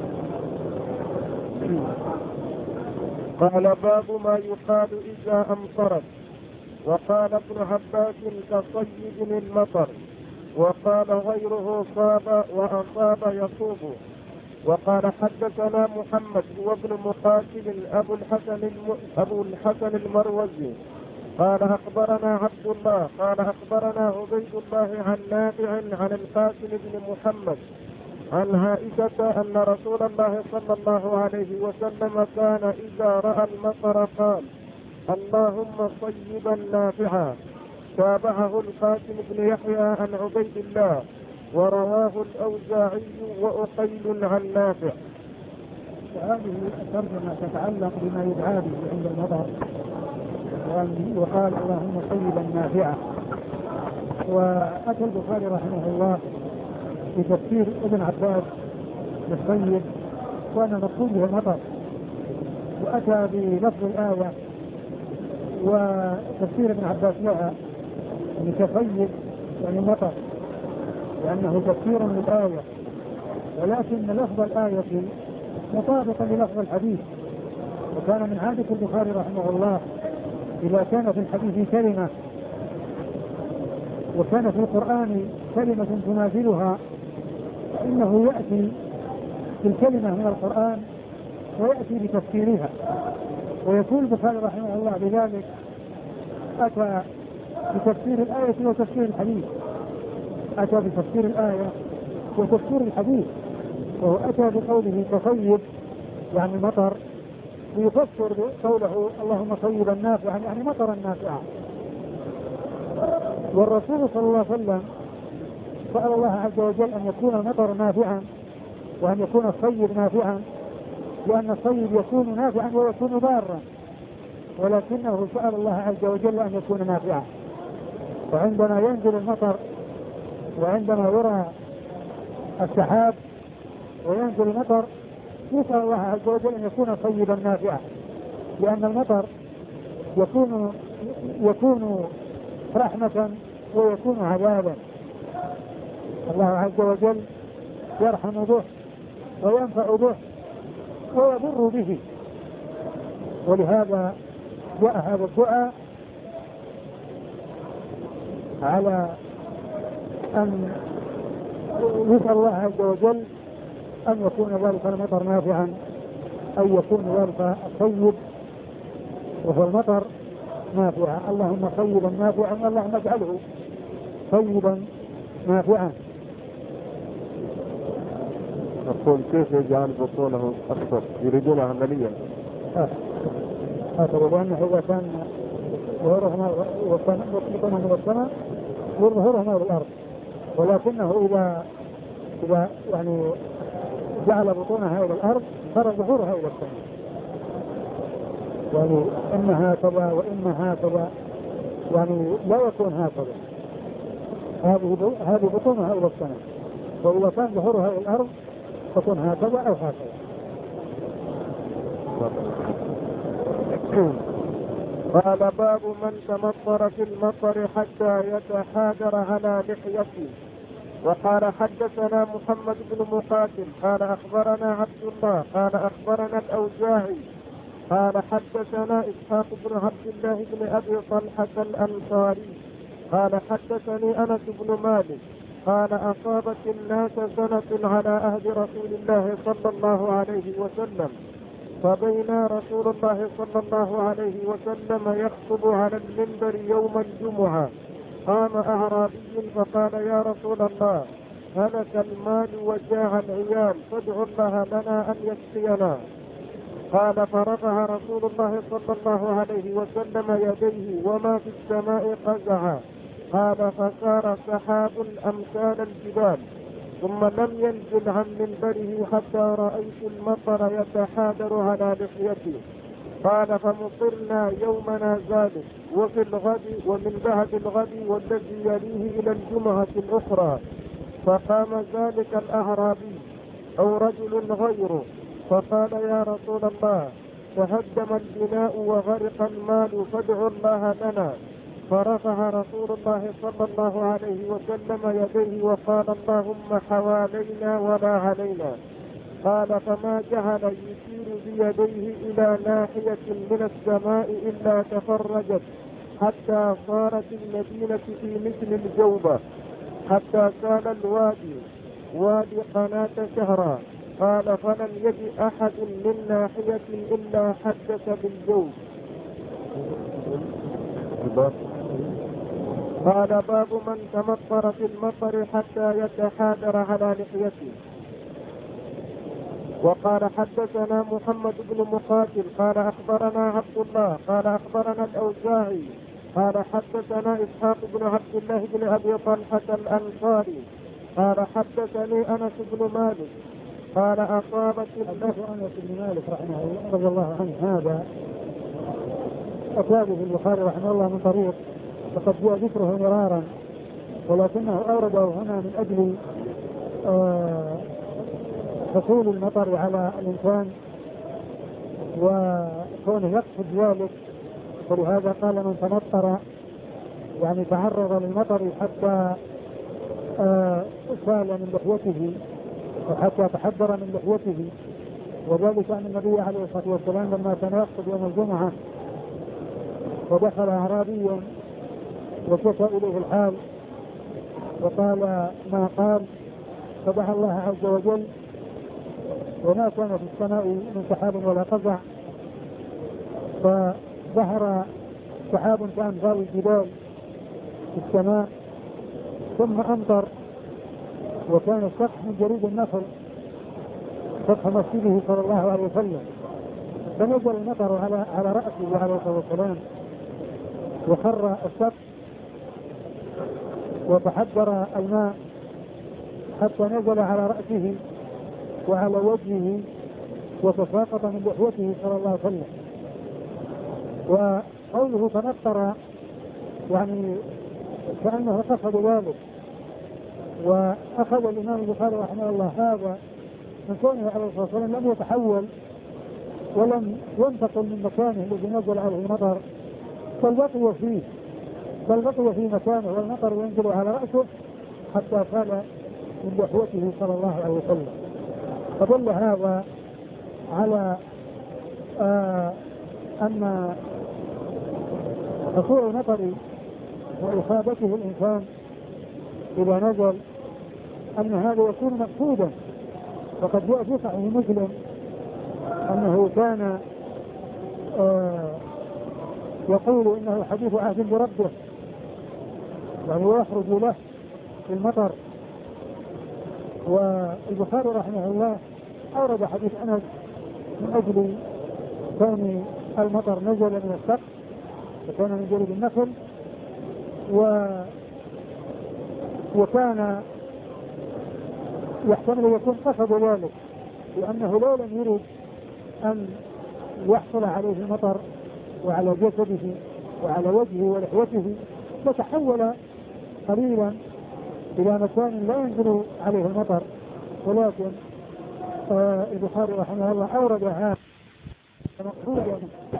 [SPEAKER 1] قال باب ما يقال إذا أمطرت. وقال ابن عباس كصيب المطر، وقال غيره صاب وأصاب يصوب. وقال حدثنا محمد وابن مقاتل أبو الحسن المروزي قال أخبرنا عبد الله قال أخبرنا عبيد الله عن نافع عن القاسم بن محمد عن عائشة أن رسول الله صلى الله عليه وسلم كان إذا رأى المطر قال اللهم صيبا نافعا. تابعه القاسم بن يحيى عن عبيد الله، ورواه الأوزاعي وأقيل عن نافع.
[SPEAKER 2] هذه الترجمة تتعلق بما يدعى به عند المطر، وقال اللهم صيبا نافعا. وأتى البخاري رحمه الله في تفسير ابن عباس للصيب وأن مقصود به المطر، وأتى بلفظ الآية وتفسير ابن عباس لها يعني كصيب يعني مطر، لأنه تفسير للآية، ولكن لفظ الآية مطابقا للفظ الحديث. وكان من عادة البخاري رحمه الله إذا كان في الحديث كلمة وكان في القرآن كلمة تماثلها فإنه يأتي بالكلمة من القرآن ويأتي بتفسيرها، ويكون البخاري رحمه الله بذلك أتى بتفسير الآية وتفسير الحديث، أتى بتفسير الآية وتفسير الحديث، وهو أتى بقوله تصيب يعني مطر، ويفسر قوله اللهم صيبا نافعا يعني مطرا نافعا. والرسول صلى الله عليه وسلم سأل الله عز وجل أن يكون المطر نافعا وأن يكون الصيب نافعا، لأن الصيب يكون نافعا ويكون ضارا، ولكنه سأل الله عز وجل أن يكون نافعا. وعندما ينزل المطر وعندما يرى السحاب وينزل المطر يسأل الله عز وجل أن يكون صيبا نافعا، لأن المطر يكون رحمة ويكون عذابا. الله عز وجل يرحم به وينفع به ويضر به، ولهذا جاء هذا الدعاء على أن يسأل الله عز وجل أن يكون ذلك المطر نافعا، أي يكون ذلك الصيب وهو المطر نافعا. اللهم صيبا نافعا، اللهم اجعله صيبا نافعا.
[SPEAKER 1] أقول كيف يجعل بطونه أكثر؟ يريدون عمليا
[SPEAKER 2] هكذا، لأنه إذا كان ظهوره بطونه من السماء وظهوره من الأرض، ولكنه إذا يعني جعل بطونها إلى الأرض صار ظهورها إلى السماء، يعني إما هكذا وإما هكذا، يعني لا يكون هكذا، هذه بطونها إلى السماء، وإذا كان ظهورها إلى الأرض تكون هكذا أو هكذا.
[SPEAKER 1] قال باب من تمطر في المطر حتى يتحاجر على لحيته. وقال حدثنا محمد بن مقاتل قال أخبرنا عبد الله قال أخبرنا الأوزاعي قال حدثنا إسحاق بن عبد الله بن أبي طلحة الأنصاري قال حدثني أنس بن مالك قال أصابت الناس سنة على عهد رسول الله صلى الله عليه وسلم، فبينا رسول الله صلى الله عليه وسلم يخطب على المنبر يوم الجمعة قام أعرابي فقال يا رسول الله هلك المال وجاع العيال فادع الله لنا أن يسقينا. قال فرفع رسول الله صلى الله عليه وسلم يديه وما في السماء قزعا. قال فسار سحاب أمثال الجبال ثم لم ينزل عن منبره حتى رأيت المطر يتحادر على لحيته. قال فمطرنا يومنا ذلك وفي الغد ومن بعد الغد والذي يليه إلى الجمعة الأخرى. فقام ذلك الأعرابي أو رجل غيره فقال يا رسول الله تهدم البناء وغرق المال فادعوا الله لنا.
[SPEAKER 3] فرفع رسول الله صلى الله عليه وسلم يديه وقال اللهم حوالينا ولا علينا. قال فما جعل يشير بيديه إلى ناحية من السماء إلا تفرجت حتى صارت المدينة في مثل الجوبة حتى كان الوادي وادي قناة شهرا. قال فلم يجد أحد من ناحية إلا حدث بالجوب. قال باب من تمطر في المطر حتى يتحادر على لحيته. وقال حدثنا محمد بن مقاتل قال أخبرنا عبد الله قال أخبرنا الأوزاعي قال حدثنا إسحاق بن عبد الله بن أبي طلحة الأنصاري قال حدثني أنس بن مالك قال أصابت
[SPEAKER 2] أنس بن مالك رحمه الله رضي الله عنه هذا أصابه البخاري رحمه الله من طريق وقد جاء ذكره مرارا، ولكنه أورده هنا من أجل حصول المطر على الإنسان وكونه يقصد ذلك، ولهذا قال من تمطر يعني تعرض للمطر حتى سال من لحيته وحتى تحذر من لحيته. وذلك أن النبي عليه الصلاة والسلام لما كان يقصد يوم الجمعة ودخل أعرابي وشكى إليه الحال وقال ما قال، فدعا الله عز وجل وما كان في السماء من سحاب ولا قزع، فظهر سحاب كأمثال الجبال في السماء ثم أمطر، وكان السطح من جريد النخل سطح مسجده صلى الله عليه وسلم، فنزل المطر على رأسه عليه الصلاة والسلام وخر السطح وتحدر الماء حتى نزل على رأسه وعلى وجهه وتساقط من لحيته صلى الله عليه وسلم. وقوله تنطر يعني كأنه قصد ذلك، وأخذ الإمام البخاري رحمه الله هذا من كونه عليه الصلاة والسلام لم يتحول ولم ينتقل من مكانه الذي نزل عليه المطر، بل بقي في مكانه والمطر ينزل على رأسه حتى فال من لحيته صلى الله عليه وسلم. فدل هذا على أن حصول المطر وإصابته الإنسان إذا نزل أن هذا يكون مقصودا. وقد جاء في صحيح مسلم أنه كان يقول إنه حديث عهد بربه، يعني يخرج له في المطر. والبخاري رحمه الله أورد حديث أنس من أجل كون المطر نزل من السقف وكان من جريد النخل، وكان يحتمل أن يكون قصد ذلك، لأنه لو لم يرد أن يحصل عليه المطر وعلى جسده وعلى وجهه ولحيته فتحول قليلا إلى مكان لا ينزل عليه المطر. ولكن البخاري رحمه الله أورد هذا مقصودا.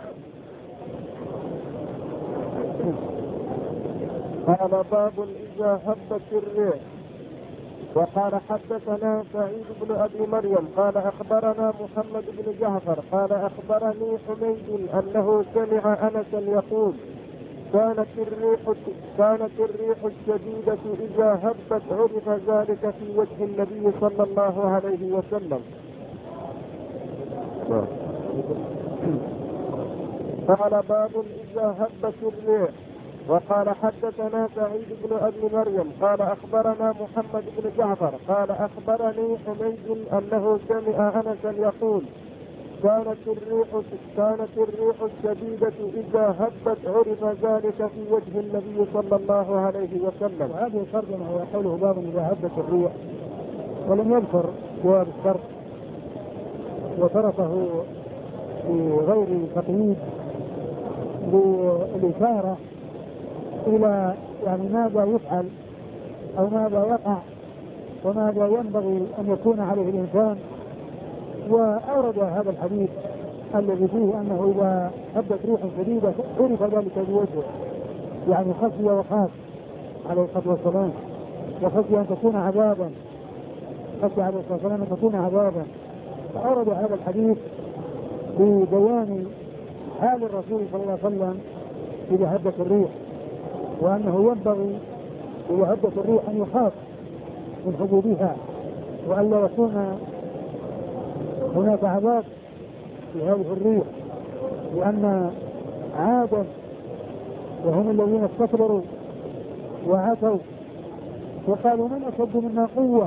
[SPEAKER 3] قال باب إذا هبت الريح. وقال حدثنا سعيد بن أبي مريم قال أخبرنا محمد بن جعفر قال أخبرني حميد أنه سمع أنسا يقول كانت الريح الشديدة إذا هبت عرف ذلك في وجه النبي صلى الله عليه وسلم. قال باب إذا هبت الريح. وقال حدثنا سعيد بن أبي مريم قال أخبرنا محمد بن جعفر قال أخبرني حميد أنه سمع أنسا يقول كانت الريح الشديدة إذا هبت عرف ذلك في وجه النبي صلى الله عليه وسلم.
[SPEAKER 2] وهذه الترجمة هو قوله باب إذا هبت الريح، ولم يذكر جواب الشرط وتركه في غير تقييد للإشارة إلى يعني ماذا يفعل أو ماذا يقع وماذا ينبغي أن يكون عليه الإنسان. وأورد هذا الحديث الذي فيه أنه إذا هبت ريح شديدة عرف ذلك بوجهه، يعني خشي وخاف عليه الصلاة والسلام، وخشي أن تكون عذابا، خشي عليه الصلاة والسلام أن تكون عذابا. فأورد هذا الحديث ببيان حال الرسول صلى الله عليه وسلم إذا هبت الريح، وأنه ينبغي إذا هبت الريح أن يخاف من حدودها، وألا يكون هناك عذاب في هذه الريح، لأن عادا وهم الذين استكبروا وعتوا وقالوا من أشد منا قوة،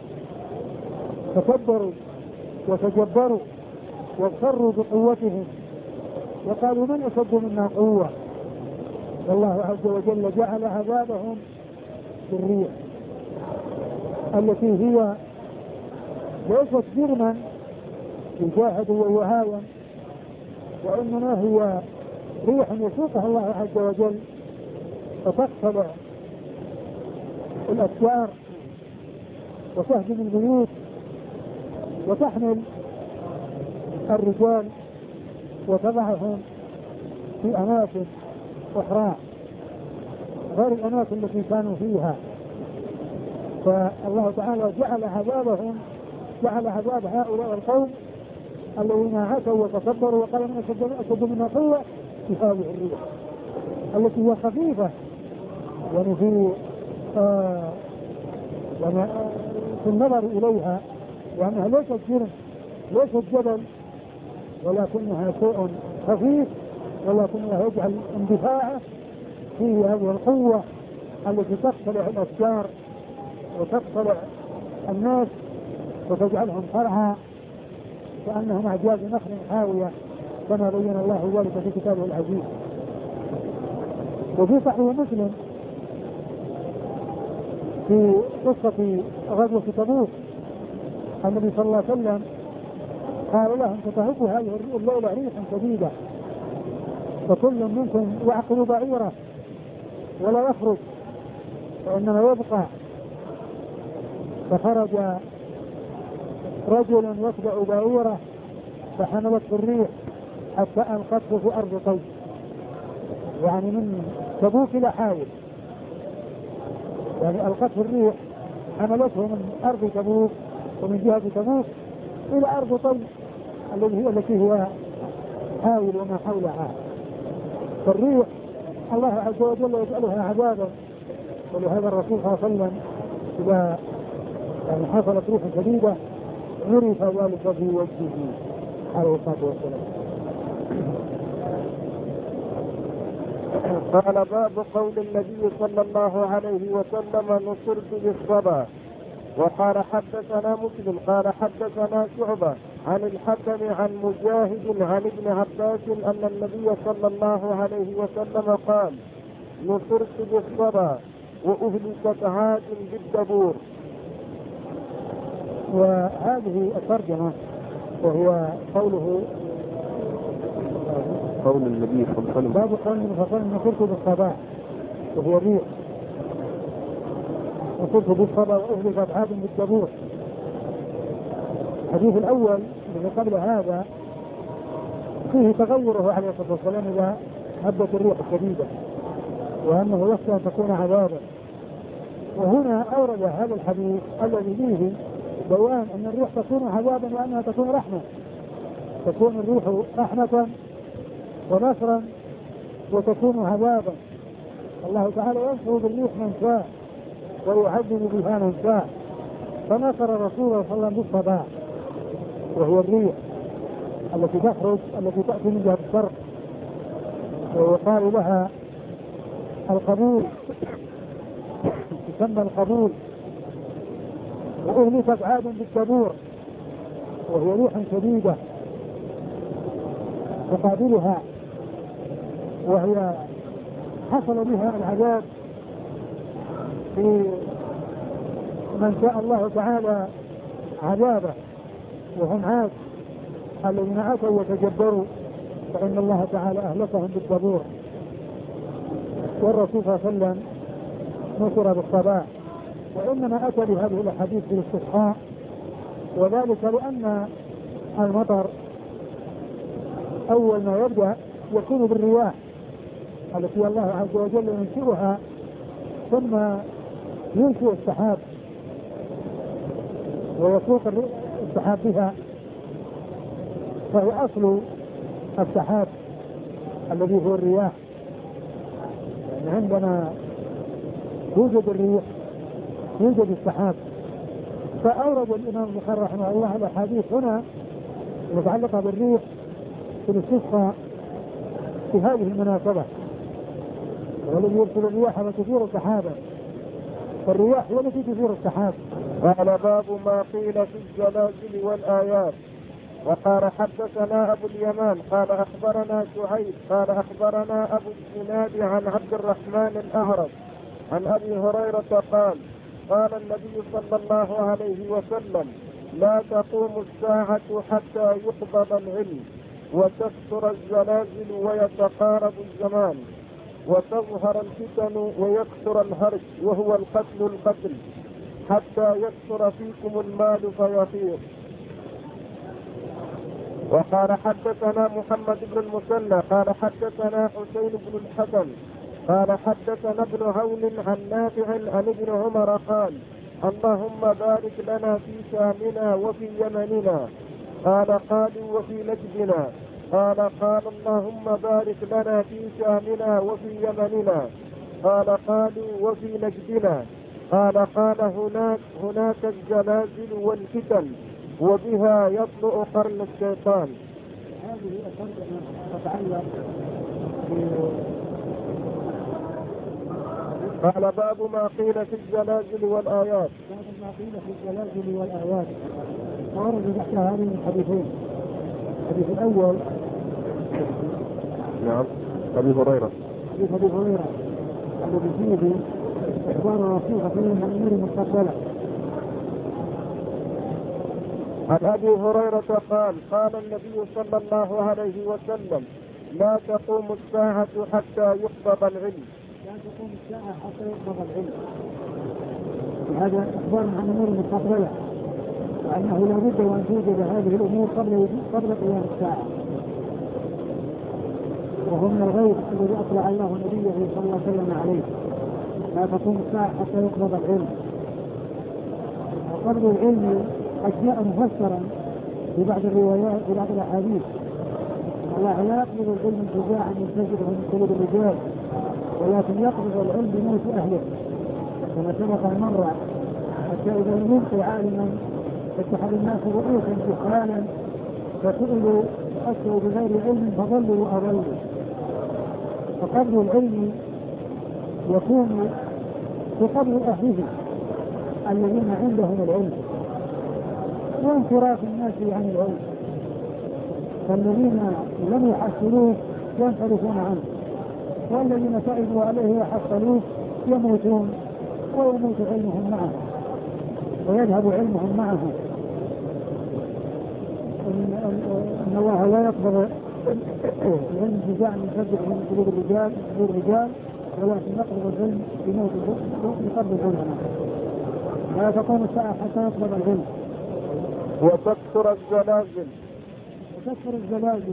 [SPEAKER 2] تكبروا وتجبروا واغتروا بقوتهم وقالوا من أشد منا قوة. والله عز وجل جعل عذابهم في الريح التي هي ليست جرما يجاهد ويهاون، وإنما هي ريح يسوقها الله عز وجل فتقتلع الأشجار وتهدم البيوت وتحمل الرجال وتضعهم في أماكن أخرى غير الأماكن التي كانوا فيها. فالله تعالى جعل عذاب هؤلاء القوم الذين عتوا وتكبروا وقالوا من أشد منا قوة في هذه الريح التي هي خفيفة، يعني في النظر إليها، وأنها ليست جرم ليست جبل، ولكنها شيء خفيف، ولكنها يجعل اندفاعه في هذه القوة التي تقتلع الأشجار وتقتلع الناس وتجعلهم صرعى كأنهم أعجاز نخل خاوية، كما بين الله ذلك في كتابه العزيز. وفي صحيح مسلم في قصة غزوة تبوك النبي صلى الله عليه وسلم قال لهم ستهب هذه الليلة ريح شديدة فكل منكم يعقل بعيره ولا يخرج وإنما يبقى. فخرج رجل يتبع بعيره فحملت الريح حتى ألقته في أرض طيب، يعني من تبوك إلى حائل، يعني ألقته الريح حملته من أرض تبوك ومن جهة تبوك إلى أرض طيب التي هي حائل وما حولها. فالريح الله عز وجل يجعلها عذابا، ولهذا الرسول صلى الله عليه وسلم إذا يعني حصلت ريح شديدة عرف ذلك في وجهه عليه الصلاة والسلام.
[SPEAKER 3] قال باب قول النبي صلى الله عليه وسلم نصرت بالصبا. وقال حدثنا مسلم قال حدثنا شعبة عن الحكم عن مجاهد عن ابن عباس أن النبي صلى الله عليه وسلم قال نصرت بالصبا وأهلكت عاد بالدبور.
[SPEAKER 2] وهذه الترجمة وهي قوله
[SPEAKER 1] قول النبي صلى الله عليه وسلم
[SPEAKER 2] باب قول النبي صلى الله عليه وسلم نصرت بالصبا وهي الريح، نصرت بالصبا وأهلكت عاد بالدبور. الحديث الأول الذي قبل هذا فيه تغيره عليه الصلاة والسلام إذا هبت الريح الشديدة وأنه يخشى أن تكون عذابا. وهنا أورد هذا الحديث الذي فيه بيان أن الريح تكون عذابا وأنها تكون رحمة، تكون الريح رحمة ونصرا وتكون عذابا. الله تعالى ينصر بالريح من شاء ويعذب بها من شاء، فنصر الرسول صلى الله عليه وسلم بالصبا وهي الريح التي تخرج التي تأتي من جهة الشرق ويقال لها القبول، تسمى القبول. وأهلكت عاد بالدبور وهي ريح شديدة تقابلها، وهي حصل بها العذاب في من شاء الله تعالى عذابه، وهم عاد الذين عتوا وتجبروا فإن الله تعالى أهلكهم بالدبور. والرسول صلى الله عليه وسلم نصر بالصباح، وإنما أتى بهذه الأحاديث بالاستسقاء، وذلك لأن المطر أول ما يبدأ يكون بالرياح، التي الله عز وجل ينشئها ثم ينشئ السحاب ويسوق السحاب بها، فهي أصل السحاب الذي هو الرياح. يعني عندما يوجد الريح يوجد السحاب. فأورد الإمام البخاري رحمه الله الأحاديث هنا المتعلقة بالريح في الاستسقاء في هذه المناسبة، والذي يرسل الرياح وتثير السحابة، فالرياح هي التي تثير السحاب.
[SPEAKER 3] قال باب ما قيل في الزلازل والآيات. وقال حدثنا أبو اليمان قال أخبرنا شعيب قال أخبرنا أبو الزناد عن عبد الرحمن الأعرج عن أبي هريرة قال قال النبي صلى الله عليه وسلم لا تقوم الساعة حتى يقبض العلم وتكثر الزلازل ويتقارب الزمان وتظهر الفتن ويكثر الهرج وهو القتل حتى يكثر فيكم المال فيطير. وقال حدثنا محمد بن المثنى قال حدثنا حسين بن الحكم قال حدثنا ابن عون عن نافع عن ابن عمر قال اللهم بارك لنا في شامنا وفي يمننا قال قالوا وفي نجدنا قال اللهم بارك لنا في شامنا وفي يمننا قال قالوا وفي نجدنا قال هناك الزلازل والفتن وبها يطلع قرن الشيطان.
[SPEAKER 2] هذه الترجمة تتعلق
[SPEAKER 3] قال باب ما قيل في الزلازل والآيات.
[SPEAKER 2] باب ما قيل في الزلازل والآيات. ورد تحت هذين الحديثين. الحديث الأول
[SPEAKER 3] نعم أبي هريرة
[SPEAKER 2] الذي فيه إخبار وثيقة فيه من الأمور المستقبلة.
[SPEAKER 3] عن أبي هريرة قال النبي صلى الله عليه وسلم لا تقوم الساعة حتى يقبض العلم.
[SPEAKER 2] لا تقوم الساعة حتى يقبض العلم. هذا إخبار عن الأمور المستقبلة، وأنه لا بد وأن توجد هذه الأمور قبل قيام الساعة، وهو من الغيب الذي أطلع الله نبيه صلى الله عليه وسلم عليه. لا تقوم الساعة حتى يقبض العلم. وقبض العلم قد جاء مفسرا في بعض الروايات في بعض الأحاديث. الله لا يقبض العلم انتزاعا من سجد ومن قلوب الرجال، ولكن يقبض العلم بموت أهله كما سبق مرة. حتى إذا لم يبقي عالما اتخذ الناس رؤوسا جهالا فسئلوا أفتوا بغير علم فضلوا وأضلوا. فقبض العلم يكون بقبض أهله الذين عندهم العلم وانصراف الناس عن العلم، فالذين لم يحصلوه ينصرفون عنه، والذين تعبوا عليه وحصلوه يموتون ويموت علمهم معه ويذهب علمهم معه. إن الله لا يقبض العلم انتزاعا من سجد من قلوب الرجال ولكن يقبض العلم بقبض العلماء. لا تقوم الساعة حتى يقبض العلم.
[SPEAKER 3] وتكثر الزلازل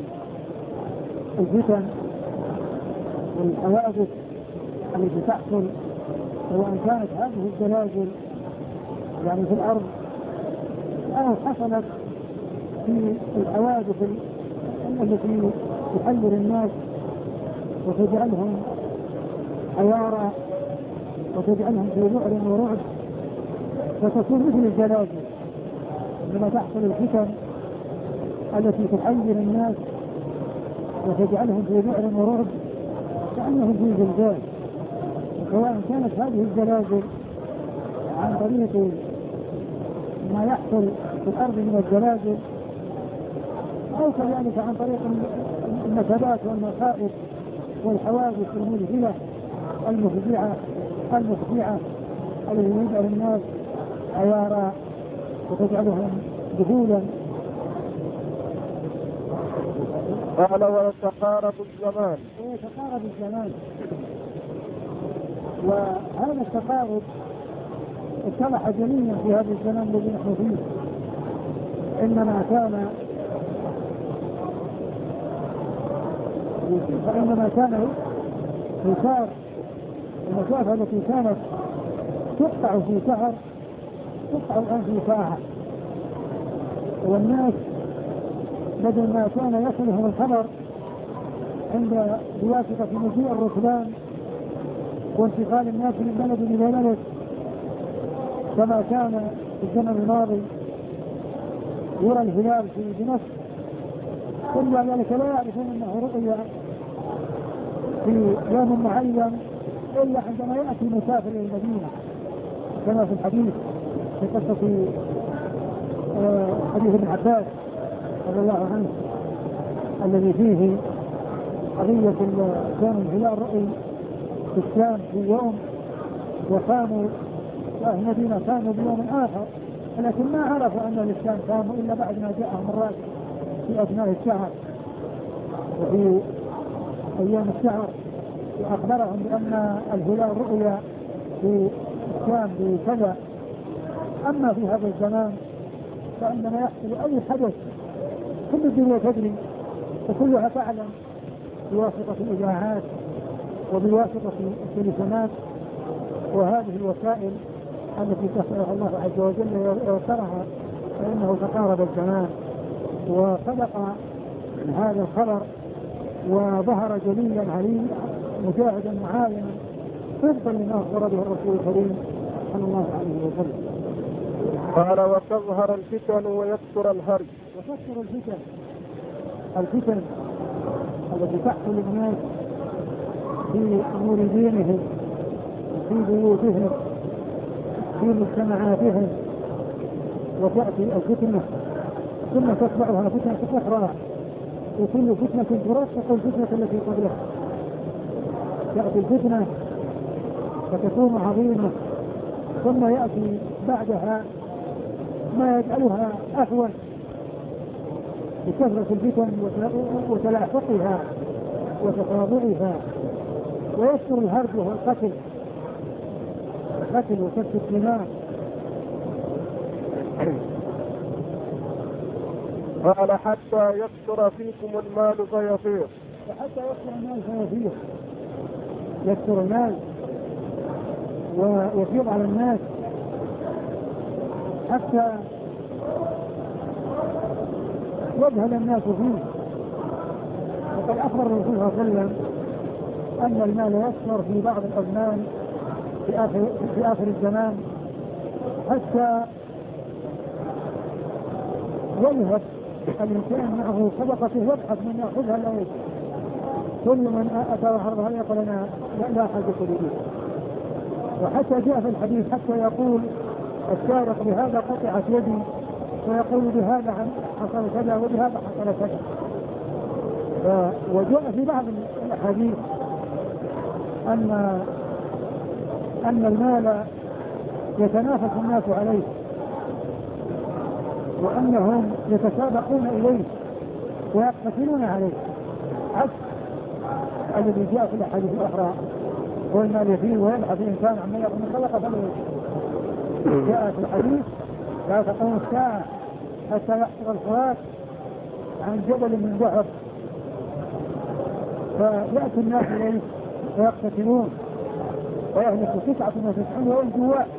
[SPEAKER 2] الفتن والحوادث التي تحصل، سواء كانت هذه الزلازل يعني في الأرض أو حصلت في الحوادث التي تحذر الناس وتجعلهم حيارى وتجعلهم في ذعر ورعب، فتكون مثل الزلازل لما تحصل الفتن التي تحذر الناس وتجعلهم في ذعر ورعب كأنهم في زلزال. سواء كانت هذه الزلازل عن طريق ما يحصل في الأرض من الزلازل أو كذلك عن طريق النكبات والمصائب والحوادث المذهلة المفزعة التي يجعل الناس عيارى وتجعلهم ذهولا.
[SPEAKER 3] قال ويتقارب الزمان.
[SPEAKER 2] وهذا التقارب اتضح جليا في هذا الزمان الذي نحن فيه، فإنما كان يسار المسافة التي كانت تقطع في شهر تقطع الآن في ساعة، والناس بدل ما كان يصلهم الخبر عند بواسطة مجيء الركبان وانتقال الناس من بلد إلى بلد كما كان في الزمن الماضي يرى الهلال في دمشق، كل ذلك لا يعرفون أنه رؤيا في يوم معين إلا عندما يأتي مسافر إلى المدينة، كما في الحديث في قصة حديث ابن عباس رضي الله عنه الذي فيه قضية كان الهلال رؤي في الشام في يوم وقاموا أهل المدينة كانوا بيوم آخر، لكن ما عرفوا أن الشام قاموا إلا بعد ما جاءهم مرات في أثناء الشهر وفي أيام الشهر، وأخبرهم بأن الهلال رؤيا في الشام بكذا. أما في هذا الزمان فعندما يحصل أي حدث كل الدنيا تدري وكلها تعلم بواسطة الإذاعات وبواسطة التليفونات وهذه الوسائل التي تخلقها الله عز وجل ويسرها، فإنه تقارب الزمان وصدق هذا الخبر وظهر جليلا عليه مجاهدا معاينا طبقا لما أخبر به الرسول الكريم صلى الله عليه وسلم.
[SPEAKER 3] قال وتظهر الفتن ويكثر الهرج.
[SPEAKER 2] وتكثر الفتن التي تحصل الناس في أمور دينهم في بيوتهم في مجتمعاتهم، وتأتي الفتنة ثم تتبعها فتنة أخرى وكل فتنة ترافق الفتنة التي قبلها. تأتي الفتنة فتكون عظيمة ثم يأتي بعدها ما يجعلها أهون بكثرة الفتن وتلاحقها وتتابعها، ويكثر الهرج وهو القتل وسفك الدماء.
[SPEAKER 3] قال حتى يكثر فيكم المال فيفيض.
[SPEAKER 2] وحتى يكثر المال فيفيض، يكثر المال ويفيض على الناس حتى يذهل الناس فيه. وقد أخبر الرسول صلى الله عليه وسلم أن المال يكثر في بعض الأزمان في آخر الزمان حتى يذهب الإنسان معه صدقته يبحث من يأخذها لا يجد، كل من أتى وحرها يقول أنا لا حاجة لي. وحتى جاء في الحديث حتى يقول السارق بهذا قطعت يدي ويقول بهذا حصل كذا وبهذا حصل كذا. وجاء في بعض الأحاديث أن المال يتنافس الناس عليه وأنهم يتسابقون إليه ويقتتلون عليه، عكس الذي جاء في الأحاديث الأخرى هو المال يفيه ويبحث الإنسان عما يأخذ من صدقة فلا يجد. جاء في الحديث لا تقوم الساعة حتى يحصل الفرات عن جبل من ذهب فيأتي الناس إليه ويقتتلون ويهلك 99 وينجو واحد،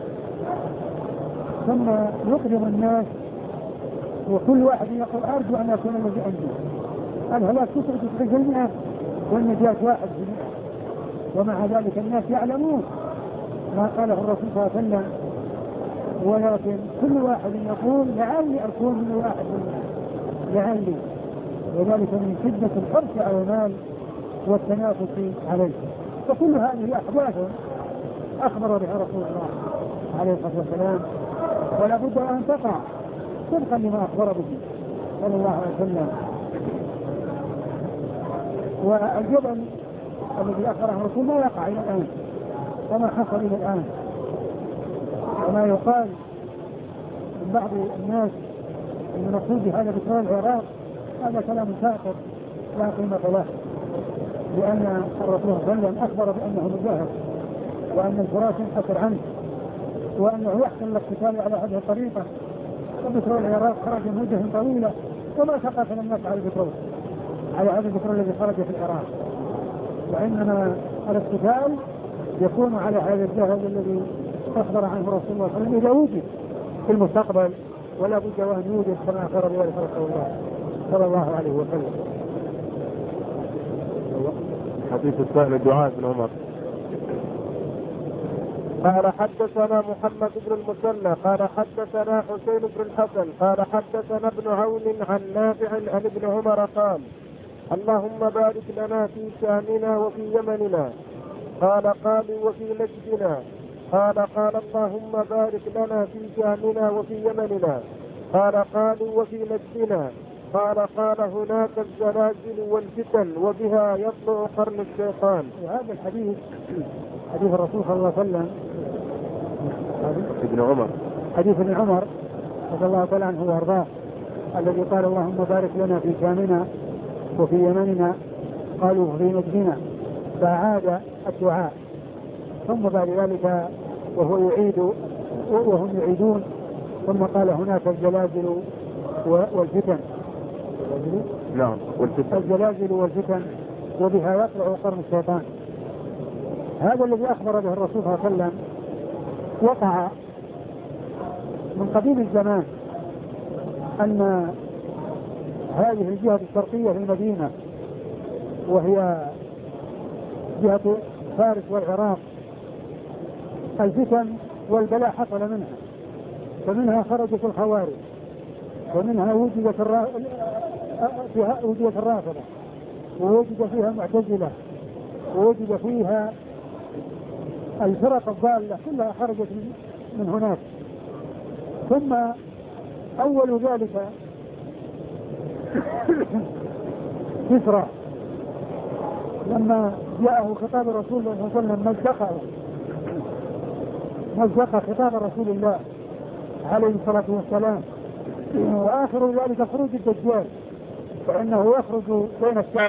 [SPEAKER 2] ثم يقدم الناس وكل واحد يقول أرجو أن يكون الذي أنجو. الهلاك 99% والنجاة 1%، ومع ذلك الناس يعلمون ما قاله الرسول صلى الله عليه وسلم، ولكن كل واحد يقول لعلي أكون من 1%، لعلي، وذلك من شدة الحرص على المال والتنافس عليه. فكل هذه أحداث أخبر بها رسول الله عليه الصلاة والسلام ولا بد أن تقع طبقا لما أخبر به صلى الله عليه وسلم. والجبل الذي أخبره الرسول ما يقع إلى الآن وما حصل إلى الآن، وما يقال من بعض الناس المقصود بهذا بترول العراق هذا كلام ساقط لا قيمة له، لأن الرسول صلى الله عليه وسلم أخبر بأنه مجاهد وأن الفرات ينحسر عنه وأنه يحصل الاقتتال على هذه الطريقة. وبترول العراق خرج مدة طويلة وما تقاتل الناس على البترول، على هذا البترول الذي خرج في العراق، وإنما الاقتتال يكون على هذا الجهل الذي أخبر عنه رسول الله صلى الله عليه وسلم إذا وجد في المستقبل، ولا بد وأن يوجد كما أخبر بذلك رسول الله صلى الله عليه وسلم.
[SPEAKER 1] حديث الثاني دعاء بن عمر.
[SPEAKER 3] قال حدثنا محمد بن المثنى قال حدثنا حسين بن الحسن قال حدثنا ابن عون عن نافع عن ابن عمر قال اللهم بارك لنا في شامنا وفي يمننا. قال قالوا وفي نجدنا. قال اللهم بارك لنا في شامنا وفي يمننا. قال قالوا وفي نجدنا. قال هناك الزلازل والفتن وبها يطلع قرن الشيطان.
[SPEAKER 2] وهذا الحديث حديث الرسول صلى الله عليه وسلم
[SPEAKER 1] ابن عمر،
[SPEAKER 2] حديث ابن عمر رضي الله تعالى عنه وارضاه الذي قال اللهم بارك لنا في شامنا وفي يمننا قالوا في نجدنا، فعاد الدعاء ثم بعد ذلك وهو يعيد وهم يعيدون ثم قال هناك الزلازل والفتن.
[SPEAKER 1] نعم
[SPEAKER 2] الزلازل والفتن وبها يطلع قرن الشيطان. هذا الذي أخبر به الرسول صلى الله عليه وسلم وقع من قديم الزمان، أن هذه الجهة الشرقية في المدينة وهي جهة فارس والعراق الفتن والبلاء حصل منها، فمنها خرجت الخوارج، ومنها وجدت الرافضة، ووجد فيها معتزلة، ووجد فيها الفرق الضالة كلها خرجت من هناك. ثم أول ذلك كسرى لما جاءه خطاب رسول الله صلى الله عليه وسلم مزق خطاب رسول الله عليه الصلاة والسلام. وآخر ذلك خروج الدجال، فإنه يخرج بين الشعب.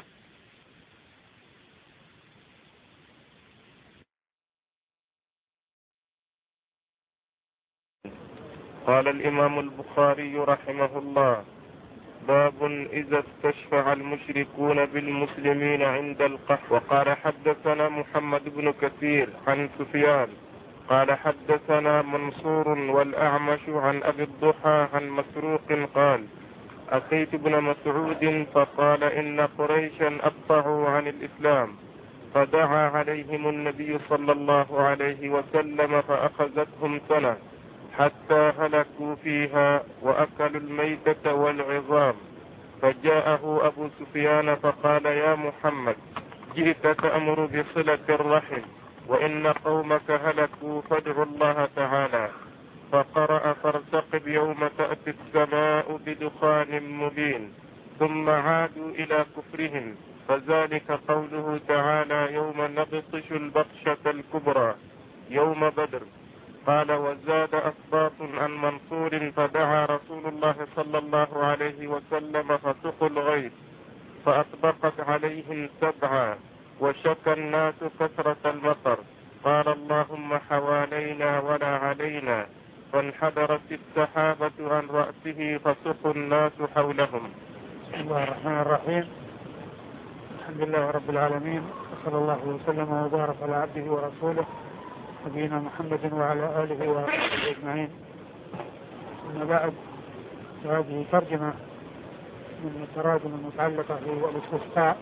[SPEAKER 1] قال الإمام البخاري رحمه الله: باب إذا استشفع المشركون بالمسلمين عند القحط. وقال حدثنا محمد بن كثير عن سفيان قال حدثنا منصور والأعمش عن أبي الضحى عن مسروق قال: أتيت ابن مسعود فقال إن قريشا أبطعوا عن الإسلام، فدعا عليهم النبي صلى الله عليه وسلم فأخذتهم سنة حتى هلكوا فيها وأكلوا الميتة والعظام. فجاءه أبو سفيان فقال: يا محمد، جئت تأمر بصلة الرحم وإن قومك هلكوا فادعوا الله تعالى. فقرأ: فارتقب يوم تأتي السماء بدخان مبين. ثم عادوا إلى كفرهم، فذلك قوله تعالى: يوم نبطش البطشة الكبرى يوم بدر. قال: وزاد أسباط عن منصور: فدعا رسول الله صلى الله عليه وسلم فسقوا الغيث فأطبقت عليهم 7 وشكى الناس كثرة المطر. قال: اللهم حوالينا ولا علينا. فانحدرت السحابة عن رأسه فسقوا الناس حولهم.
[SPEAKER 2] بسم الله الرحمن الرحيم. الحمد لله رب العالمين، وصلى الله وسلم وبارك على عبده ورسوله نبينا محمد وعلى آله وصحبه أجمعين. أما بعد، هذه ترجمة من التراجم المتعلقة بالاستسقاء،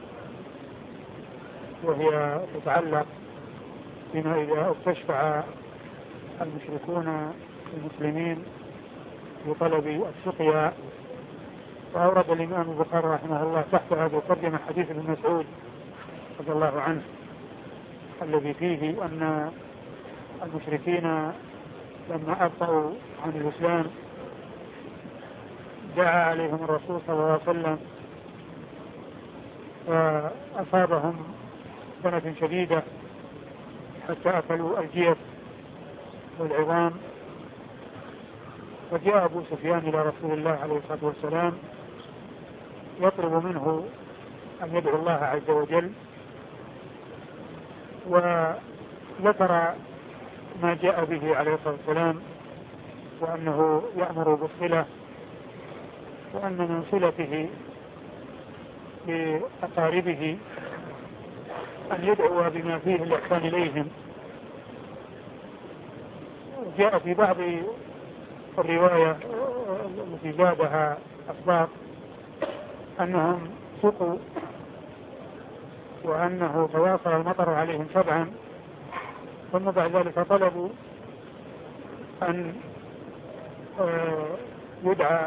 [SPEAKER 2] وهي تتعلق بما إذا استشفع المشركون المسلمين بطلب السقيا. وأورد الإمام البخاري رحمه الله تحت هذه الترجمة حديث ابن مسعود رضي الله عنه الذي فيه أن المشركين لما أبطأوا عن الإسلام دعا عليهم الرسول صلى الله عليه وسلم فأصابهم سنة شديدة حتى أكلوا الجيف والعظام. وجاء أبو سفيان إلى رسول الله عليه الصلاة والسلام يطلب منه أن يدعو الله عز وجل، وذكر ما جاء به عليه الصلاة والسلام، وأنه يأمر بالصلة، وأن من صلته بأقاربه أن يدعو بما فيه الإحسان إليهم. جاء في بعض الرواية التي زادها أسباط أنهم سقوا وأنه تواصل المطر عليهم 7 ثم بعد ذلك طلبوا أن يدعى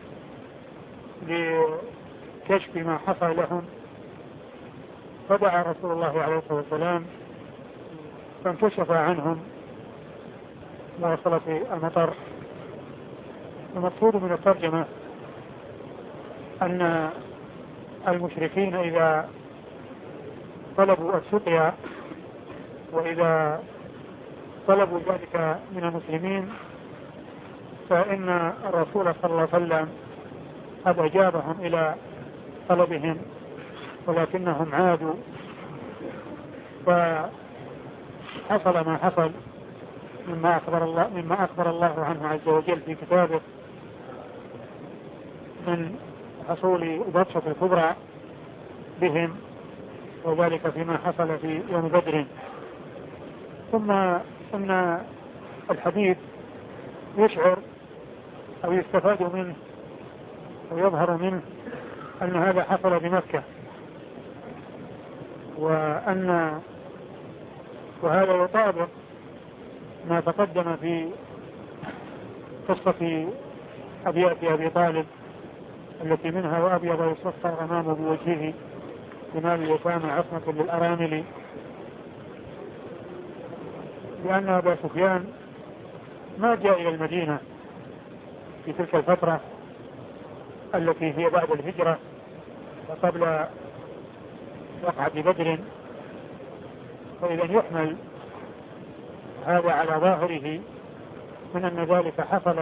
[SPEAKER 2] لكشف ما حصل لهم، فدعا رسول الله عليه الصلاة والسلام فانكشف عنهم مواصلة المطر. المقصود من الترجمة أن المشركين إذا طلبوا السقيا وإذا طلبوا ذلك من المسلمين فإن الرسول صلى الله عليه وسلم قد أجابهم إلى طلبهم، ولكنهم عادوا فحصل ما حصل مما أخبر الله عنه عز وجل في كتابه من حصول البطشة الكبرى بهم، وذلك فيما حصل في يوم بدر. ثم أن الحديث يشعر أو يستفاد منه أو يظهر منه أن هذا حصل بمكة، وهذا يطابق ما تقدم في قصة أبيات أبي طالب التي منها وأبيض يصفى الغمام بوجهه بمال اليتامى عصمة للأرامل، لأن أبا سفيان ما جاء إلى المدينة في تلك الفترة التي هي بعد الهجرة وقبل وقعة بدر، فإذا يحمل هذا على ظاهره من أن ذلك حصل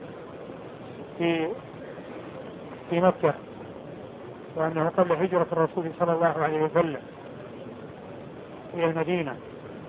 [SPEAKER 2] في مكة، وأنه قبل هجرة الرسول صلى الله عليه وسلم إلى المدينة.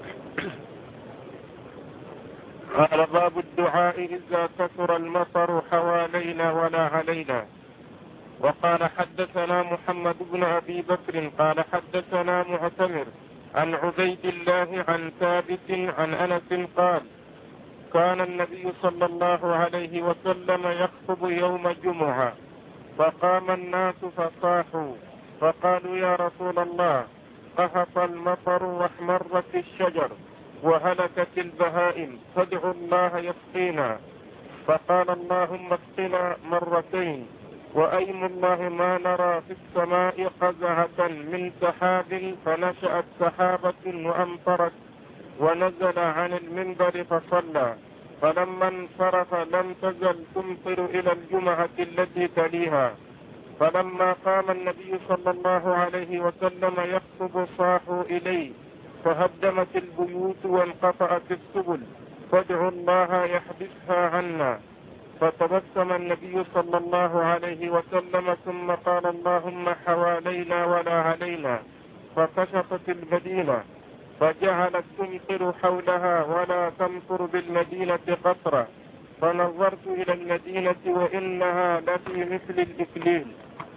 [SPEAKER 1] قال باب الدعاء إذا كثر المطر حوالينا ولا علينا. وقال حدثنا محمد بن أبي بكر قال حدثنا معتمر عن عبيد الله عن ثابت عن أنس قال كان النبي صلى الله عليه وسلم يخطب يوم جمعة فقام الناس فصاحوا فقالوا يا رسول الله قهط المطر واحمرت الشجر وهلكت البهائم فادعوا الله يسقينا. فقال اللهم اسقنا مرتين وأيم الله ما نرى في السماء قزعة من سحاب فنشأت سحابة وأمطرت ونزل عن المنبر فصلى فلما انصرف لم تزل تمطر إلى الجمعة التي تليها. فلما قام النبي صلى الله عليه وسلم يخطب صاحوا إليه فهدمت البيوت وانقطعت السبل فادعوا الله يحبسها عنا. فتبسم النبي صلى الله عليه وسلم ثم قال اللهم حوالينا ولا علينا. فكشفت المدينة فجعلت تمطر حولها ولا تمطر بالمدينة قطرة. فنظرت إلى المدينة وإنها لفي مثل الإكليل.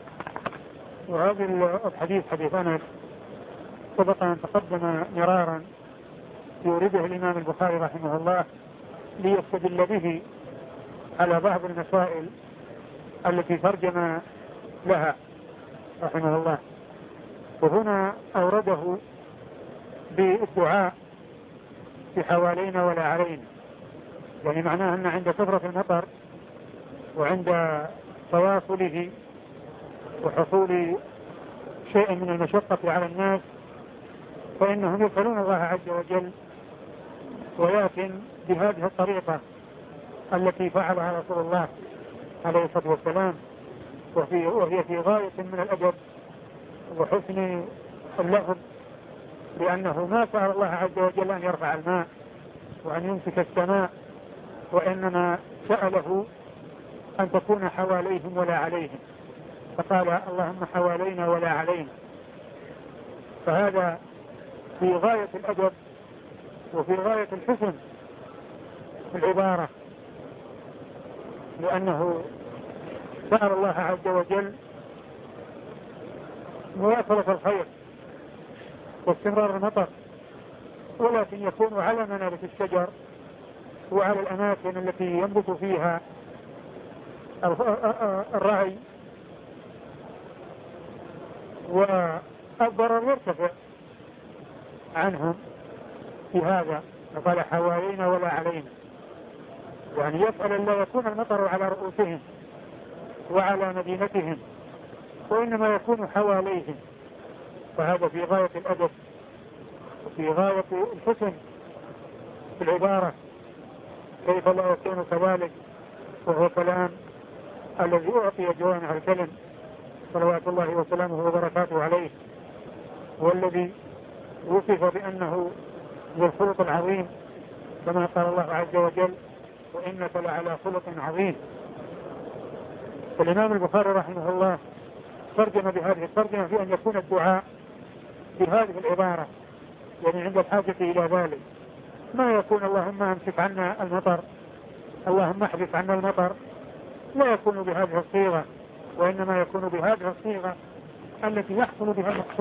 [SPEAKER 2] وهذا الحديث حديث أنس سبق أن تقدم مرارا يورده الإمام البخاري رحمه الله ليستدل به على بعض المسائل التي ترجم لها رحمه الله، وهنا أورده بالدعاء في حوالينا ولا علينا، يعني معناه أن عند كثرة المطر وعند تواصله وحصول شيء من المشقة على الناس فإنهم يسألون الله عز وجل، ولكن بهذه الطريقة التي فعلها رسول الله عليه الصلاة والسلام، وهي في غاية من الأدب وحسن اللفظ، لأنه ما سأل الله عز وجل أن يرفع الماء وأن يمسك السماء، وإنما سأله أن تكون حواليهم ولا عليهم، فقال اللهم حوالينا ولا علينا. فهذا في غاية الأدب وفي غاية الحسن في العبارة، لأنه سأل الله عز وجل مواصلة الخير واستمرار المطر، ولكن يكون على منابت الشجر وعلى الأماكن التي ينبت فيها الرعي، والضرر يرتفع عنهم في هذا. فقال حوالينا ولا علينا، يعني يسأل أن لا يكون المطر على رؤوسهم وعلى مدينتهم، وإنما يكون حواليهم. فهذا في غاية الأدب وفي غاية الحسن في العبارة، كيف لا يكون كذلك، وهو كلام الذي أعطي جوامع الكلم صلوات الله وسلامه وبركاته عليه، والذي وصف بأنه ذو الخلق العظيم، كما قال الله عز وجل: وإنك لعلى خلق عظيم. الإمام البخاري رحمه الله ترجم بهذه الترجمة في أن يكون الدعاء بهذه العبارة، يعني عند الحاجة إلى ذلك، ما يكون اللهم امسك عنا المطر، اللهم احبس عنا المطر، لا يكون بهذه الصيغة، وإنما يكون بهذه الصيغة التي يحصل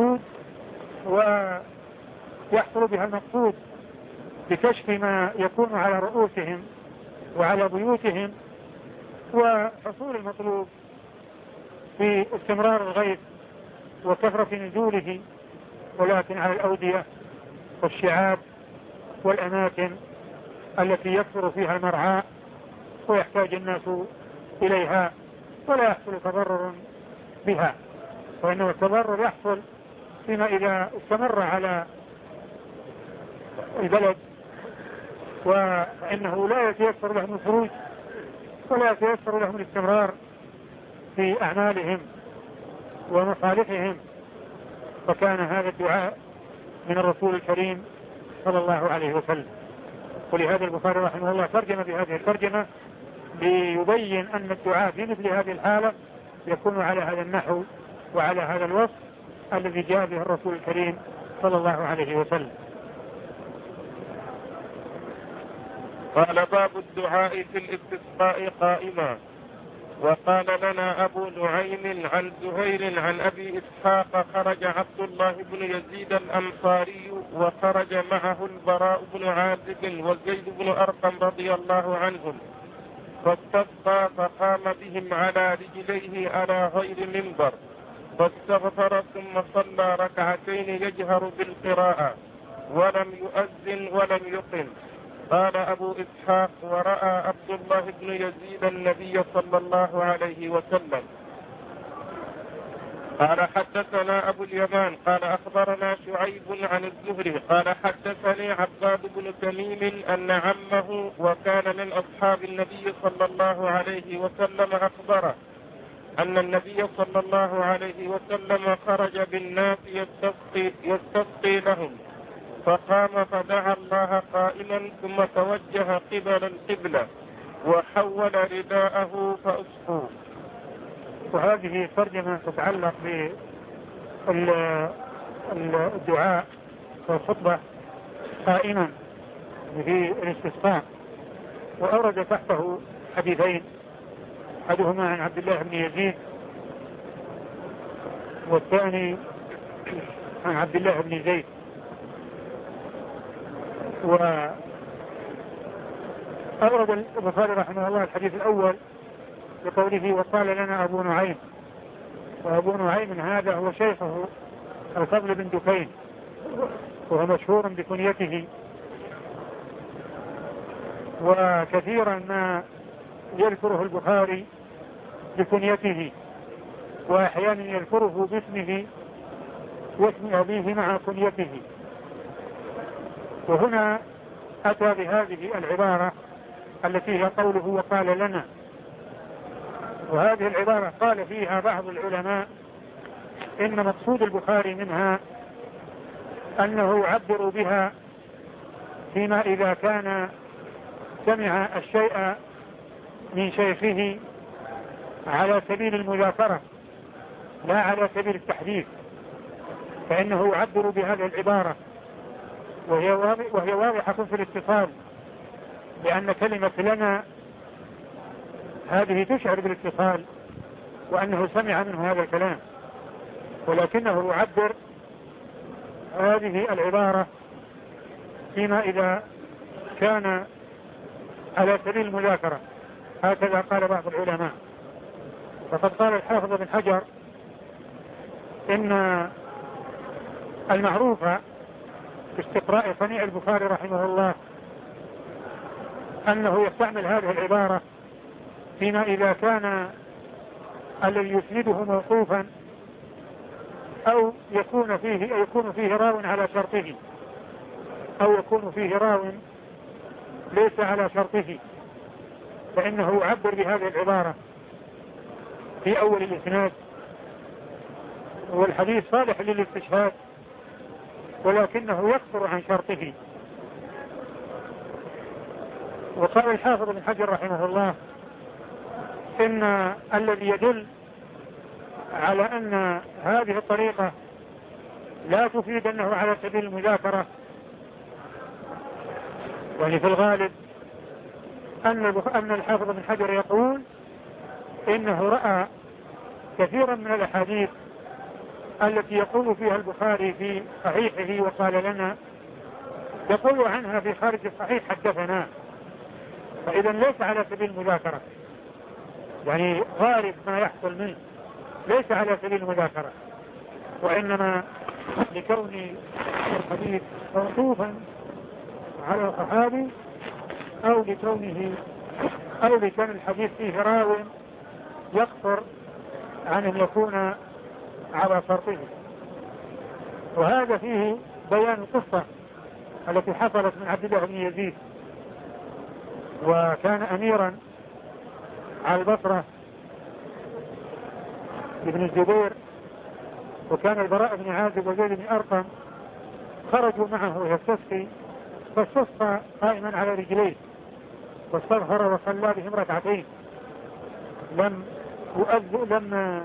[SPEAKER 2] بها المقصود بكشف ما يكون على رؤوسهم وعلى بيوتهم، وحصول المطلوب في استمرار الغيث وكثرة نزوله، ولكن على الأودية والشعاب والأماكن التي يكثر فيها المرعى ويحتاج الناس إليها، ولا يحصل تضرر بها. وإنما التضرر يحصل فيما إذا استمر على البلد، وإنه لا يتيسر لهم الخروج ولا يتيسر لهم الاستمرار في أعمالهم ومصالحهم. فكان هذا الدعاء من الرسول الكريم صلى الله عليه وسلم. ولهذا البخاري رحمه الله ترجم بهذه الترجمة ليبين أن الدعاء في مثل هذه الحالة يكون على هذا النحو وعلى هذا الوصف الذي جاء به الرسول الكريم صلى الله عليه وسلم.
[SPEAKER 1] قال: باب الدعاء في الاستسقاء قائما. وقال لنا أبو نعيم عن زهير عن أبي إسحاق: خرج عبد الله بن يزيد الأنصاري وخرج معه البراء بن عازب وزيد بن أرقم رضي الله عنهم، فاستسقى فقام بهم على رجليه على غير منبر، فاستغفر ثم صلى ركعتين يجهر بالقراءة ولم يؤذن ولم يقم. قال أبو إسحاق: ورأى عبد الله بن يزيد النبي صلى الله عليه وسلم. قال: حدثنا أبو اليمان قال أخبرنا شعيب عن الزهري قال حدثني عباد بن تميم أن عمه وكان من أصحاب النبي صلى الله عليه وسلم أخبره أن النبي صلى الله عليه وسلم خرج بالناس يستسقي لهم، فقام فدعا الله قائما ثم توجه قبل القبلة وحول رداءه فأسقوا.
[SPEAKER 2] وهذه ترجمة تتعلق بالدعاء والخطبة قائما في الاستسقاء، وأورد تحته حديثين، أحدهما عن عبد الله بن يزيد والثاني عن عبد الله بن زيد. وأورد البخاري رحمه الله الحديث الأول بقوله: وقال لنا أبو نعيم. وأبو نعيم هذا هو شيخه الفضل بن دكين، وهو مشهور بكنيته، وكثيرا ما يذكره البخاري بكنيته، وأحيانا يذكره باسمه واسم أبيه مع كنيته. وهنا أتى بهذه العبارة التي هي قوله: وقال لنا. وهذه العبارة قال فيها بعض العلماء إن مقصود البخاري منها أنه يعبر بها فيما إذا كان سمع الشيء من شيخه على سبيل المذاكرة لا على سبيل التحديث، فإنه يعبر بهذه العبارة، وهي واضحة في الاتصال، لأن كلمة لنا هذه تشعر بالاتصال وأنه سمع منه هذا الكلام، ولكنه يعبر هذه العبارة فيما إذا كان على سبيل المذاكرة، هكذا قال بعض العلماء. وقد قال الحافظ بن حجر إن المعروف في استقراء صنيع البخاري رحمه الله أنه يستعمل هذه العبارة فيما إذا كان الذي يسنده موقوفا أو يكون فيه راو على شرطه، أو يكون فيه راو ليس على شرطه، فإنه يعبر بهذه العبارة في أول الإسناد، والحديث صالح للاستشهاد ولكنه يكثر عن شرطه. وقال الحافظ بن حجر رحمه الله إن الذي يدل على أن هذه الطريقة لا تفيد أنه على سبيل المذاكرة، يعني في الغالب أن الحافظ بن حجر يقول إنه رأى كثيرا من الأحاديث التي يقول فيها البخاري في صحيحه وقال لنا، يقول عنها في خارج الصحيح حدثنا، فإذا ليس على سبيل المذاكرة، يعني غالب ما يحصل منه ليس على سبيل المذاكرة، وإنما لكون الحديث موقوفا على صحابي أو لكون الحديث فيه راو يقصر عن أن يكون على شرطه. وهذا فيه بيان القصة التي حصلت من عبد الله بن يزيد، وكان أميرا على البصرة ابن الزبير، وكان البراء بن عازب وزيد بن أرقم خرجوا معه يستسقي، فاستسقى قائما على رجليه واستظهر وصلى بهم ركعتين، لم يؤذن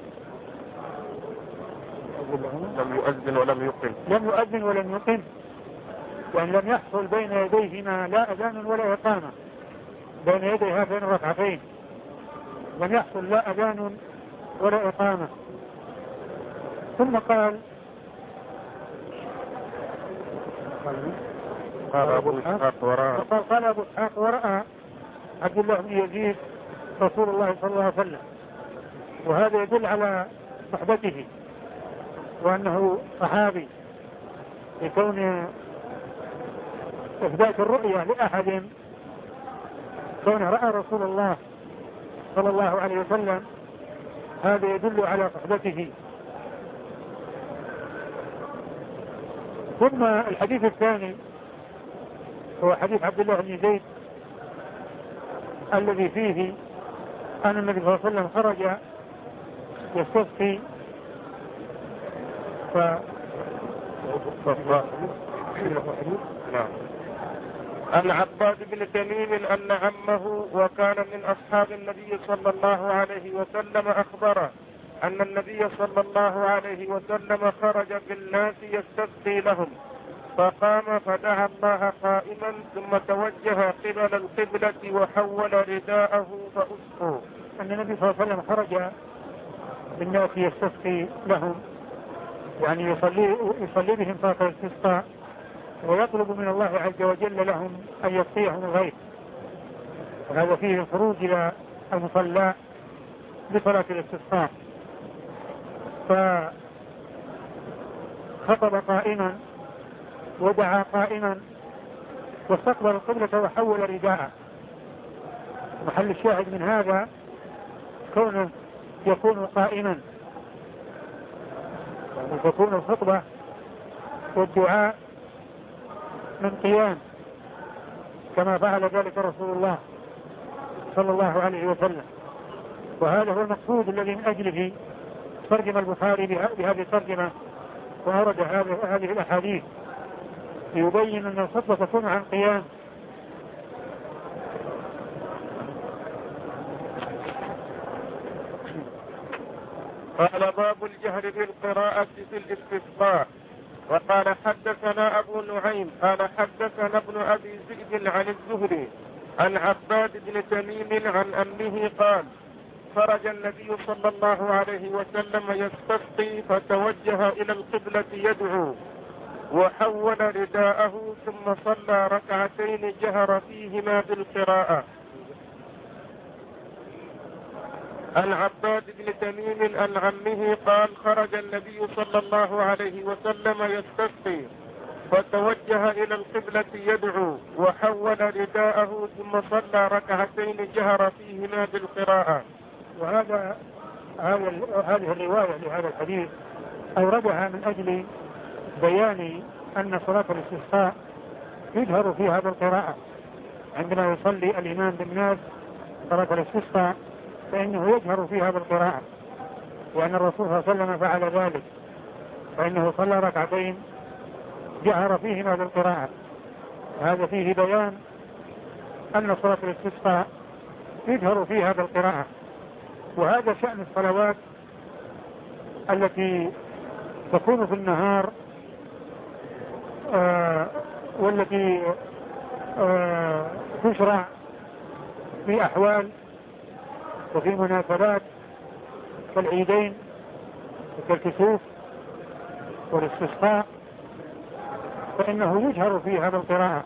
[SPEAKER 2] ولم يقم، وأن لم يحصل بين يديهما لا أذان ولا إقامة، بين يدي هاتين الركعتين لم يحصل لا أذان ولا إقامة. ثم قال أبو إسحاق ورأى عبد الله بن يزيد رسول الله صلى الله عليه وسلم، وهذا يدل على صحبته وأنه صحابي، لكون إثبات الرؤية لأحد كونه رأى رسول الله صلى الله عليه وسلم، هذا يدل على صحبته. ثم الحديث الثاني هو حديث عبد الله بن زيد الذي فيه أن النبي صلى الله عليه وسلم خرج يستسقي
[SPEAKER 1] عن عباد بن تميم أن عمه وكان من أصحاب النبي صلى الله عليه وسلم أخبره أن النبي صلى الله عليه وسلم خرج بالناس يستسقي لهم، فقام فدعا الله قائما ثم توجه قبل القبلة وحول رداءه فأسقوا.
[SPEAKER 2] أن النبي صلى الله عليه وسلم خرج بالناس يستسقي لهم، يعني يصلي بهم صلاة الاستسقاء، ويطلب من الله عز وجل لهم أن يسقيهم الغيث، وهذا فيه الخروج إلى المصلى لصلاة الاستسقاء. فخطب قائما ودعا قائما واستقبل القبلة وحول رداءه. محل الشاهد من هذا كونه يكون قائما، وتكون الخطبة والدعاء من قيام كما فعل ذلك رسول الله صلى الله عليه وسلم. وهذا هو المقصود الذي من أجله ترجم البخاري بهذه الترجمة وأورد هذه الأحاديث، يبين أن الخطبة تكون عن قيام.
[SPEAKER 1] قال باب الجهر بالقراءة في الاستسقاء. وقال حدثنا أبو نعيم قال حدثنا ابن أبي ذئب عن الزهري عن عباد بن تميم عن أمه قال خرج النبي صلى الله عليه وسلم يستسقي فتوجه إلى القبلة يدعو، وحول رداءه ثم صلى ركعتين جهر فيهما بالقراءة. عن عباد بن تميم عن عمه قال خرج النبي صلى الله عليه وسلم يستسقي فتوجه إلى القبلة يدعو وحول رداءه ثم صلى ركعتين جهر فيهما بالقراءة.
[SPEAKER 2] هذه الرواية لهذا الحديث أوردها من أجل بيان أن صلاة الاستسقاء يجهر فيها بالقراءة. عندما يصلي الإمام بالناس صلاة الاستسقاء فإنه يجهر فيها بالقراءة، وأن الرسول صلى الله عليه وسلم فعل ذلك، فإنه صلى ركعتين جهر فيهما بالقراءة. هذا فيه بيان أن صلاة الاستسقاء يجهر فيها بالقراءة. وهذا شأن الصلوات التي تكون في النهار والتي تشرع في أحوال وفي مناسبات كالعيدين وكالكسوف والاستسقاء، فإنه يجهر فيها بالقراءة.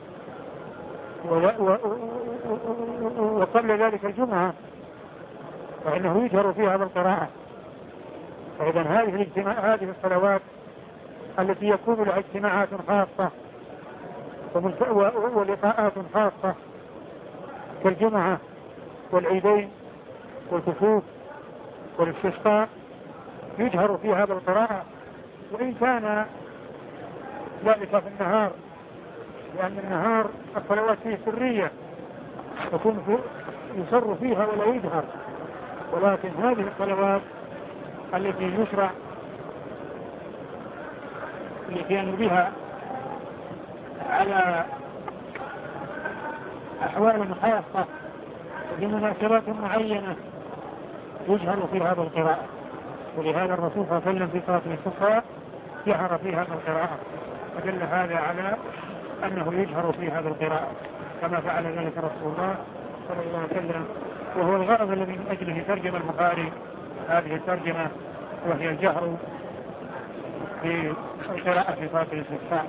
[SPEAKER 2] وقبل ذلك الجمعة فإنه يجهر فيها بالقراءة. فإذا هذه الصلوات التي يكون لها اجتماعات خاصة ولقاءات خاصة كالجمعة والعيدين والكسوف والاستسقاء يجهر فيها بالقراءة، وإن كان ذلك في النهار، لأن النهار الصلوات فيه سرية يسر فيها ولا يجهر. ولكن هذه الصلوات التي يشرع الاتيان بها على أحوال خاصة بمناسبات معينة يجهر فيها بالقراءة. ولهذا الرسول صلى الله عليه وسلم في صلاة الاستسقاء جهر فيها بالقراءة، فدل هذا على أنه يجهر فيها بالقراءة كما فعل ذلك رسول الله صلى الله عليه وسلم. وهو الغرض الذي من أجله ترجم البخاري هذه الترجمة، وهي الجهر في القراءة في صلاة الاستسقاء.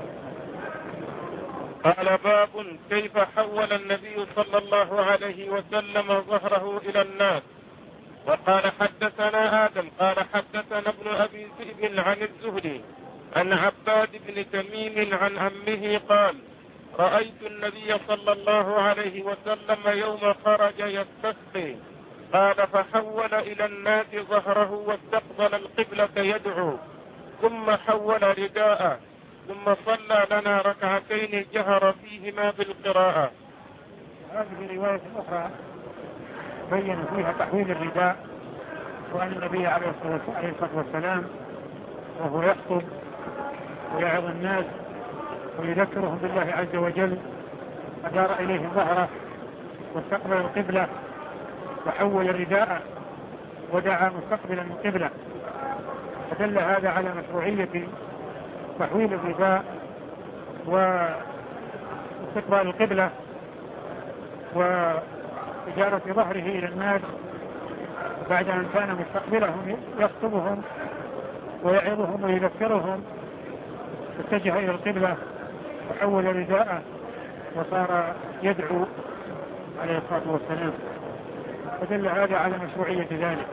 [SPEAKER 1] قال باب كيف حول النبي صلى الله عليه وسلم ظهره إلى الناس. وقال حدثنا آدم قال حدثنا ابن أبي ذئب عن الزهري عن عباد بن تميم عن عمه قال رأيت النبي صلى الله عليه وسلم يوم خرج يستسقي قال فحول إلى الناس ظهره واستقبل القبلة يدعو ثم حول رداءه ثم صلى لنا ركعتين جهر فيهما بالقراءة.
[SPEAKER 2] هذه رواية أخرى بين فيها تحويل الرداء، وأن النبي عليه الصلاة والسلام وهو يخطب ويعظ الناس ويذكرهم بالله عز وجل أدار إليهم ظهره واستقبل القبلة وحول الرداء ودعا مستقبلا القبلة، فدل هذا على مشروعية تحويل الرداء واستقبال القبلة وإجارة ظهره إلى الناس بعد أن كان مستقبلهم يخطبهم ويعظهم ويذكرهم، اتجه إلى القبلة وحول رداءه وصار يدعو عليه الصلاة والسلام، فدل هذا على مشروعية ذلك.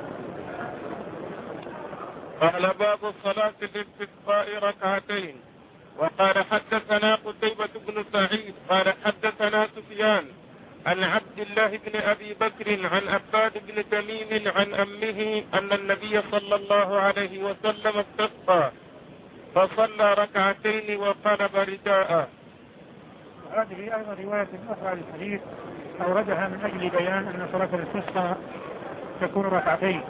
[SPEAKER 1] قال باب الصلاة بالاستسقاء ركعتين. وقال حدثنا قتيبة بن سعيد قال حدثنا سفيان عن عبد الله بن أبي بكر عن عباد بن تميم عن أمه أن النبي صلى الله عليه وسلم استسقى فصلى ركعتين وقلب رداءه.
[SPEAKER 2] هذه أيضا رواية أخرى للحديث أوردها من أجل بيان أن صلاة الاستسقاء تكون ركعتين.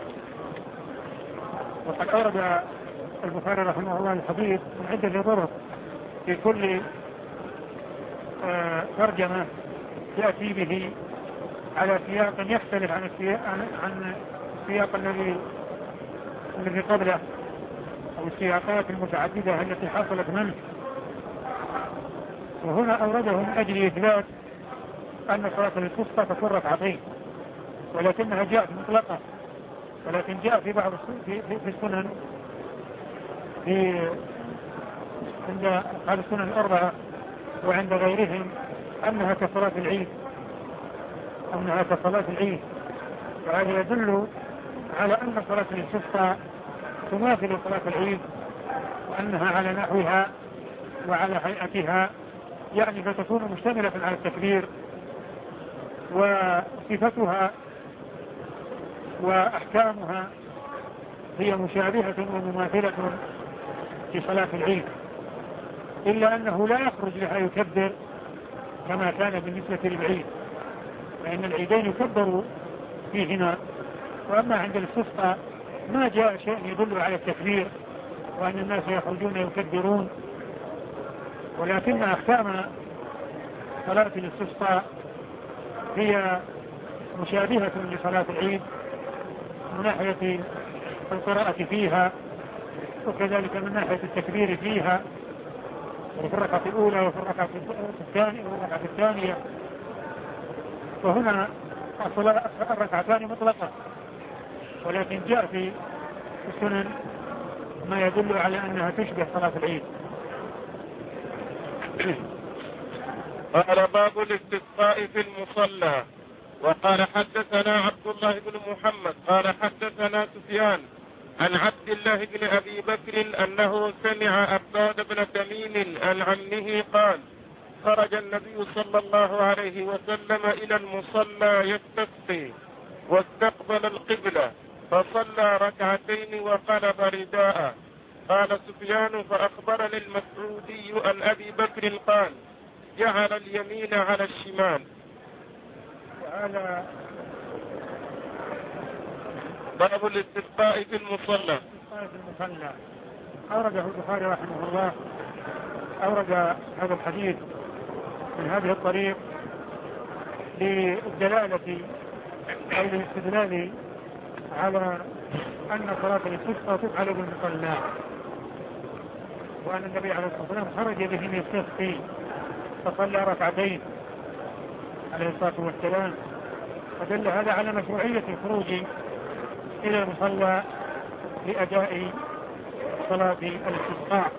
[SPEAKER 2] وقد أورد البخاري رحمه الله الحديث من عدة طرق في كل ترجمة يأتي به على سياق يختلف عن السياق الذي قبله أو السياقات المتعددة التي حصلت منه. وهنا أورده من أجل إثبات أن صلاة الاستسقاء تكون ركعتين، ولكنها جاءت مطلقة، ولكن جاء في بعض في السنن في عند أهل السنن الأربعة وعند غيرهم أنها كصلاة العيد، وهذا يدل على أن صلاة الاستسقاء تماثل صلاة العيد، وأنها على نحوها وعلى هيئتها، يعني فتكون مشتملة على التكبير، وصفتها وأحكامها هي مشابهة ومماثلة في صلاة العيد، إلا أنه لا يخرج لها يكبر كما كان بالنسبة للعيد، لأن العيدين يكبروا فيهما، وأما عند الاستسقاء ما جاء شيء يدل على التكبير وأن الناس يخرجون يكبرون، ولكن أحكام صلاة الاستسقاء هي مشابهة لصلاة العيد من ناحية القراءة فيها، وكذلك من ناحية التكبير فيها، وفي الركعة الأولى وفي الركعة الثانية. وهنا الركعتان مطلقة، ولكن جاء في السنن ما يدل على أنها تشبه صلاة العيد.
[SPEAKER 1] قال باب الاستسقاء في المصلى. وقال حدثنا عبد الله بن محمد قال حدثنا سفيان عن عبد الله بن أبي بكر أنه سمع عباد بن تميم عن عمه قال خرج النبي صلى الله عليه وسلم إلى المصلى يستسقي واستقبل القبلة فصلى ركعتين وقلب رداءه. قال سفيان فأخبرني المسعودي عن أبي بكر قال جعل اليمين على الشمال.
[SPEAKER 2] وهذا
[SPEAKER 1] باب الاستسقاء في المصلى.
[SPEAKER 2] أورده البخاري رحمه الله، أورد هذا الحديث من هذه الطريق للدلالة أو للاستدلال على أن صلاة الاستسقاء تفعل بالمصلى، وأن النبي عليه الصلاة والسلام خرج بهم يستسقي فصلى ركعتين عليه الصلاة والسلام، فدل هذا على مشروعية الخروج إلى المصلى لأداء صلاة الاستسقاء.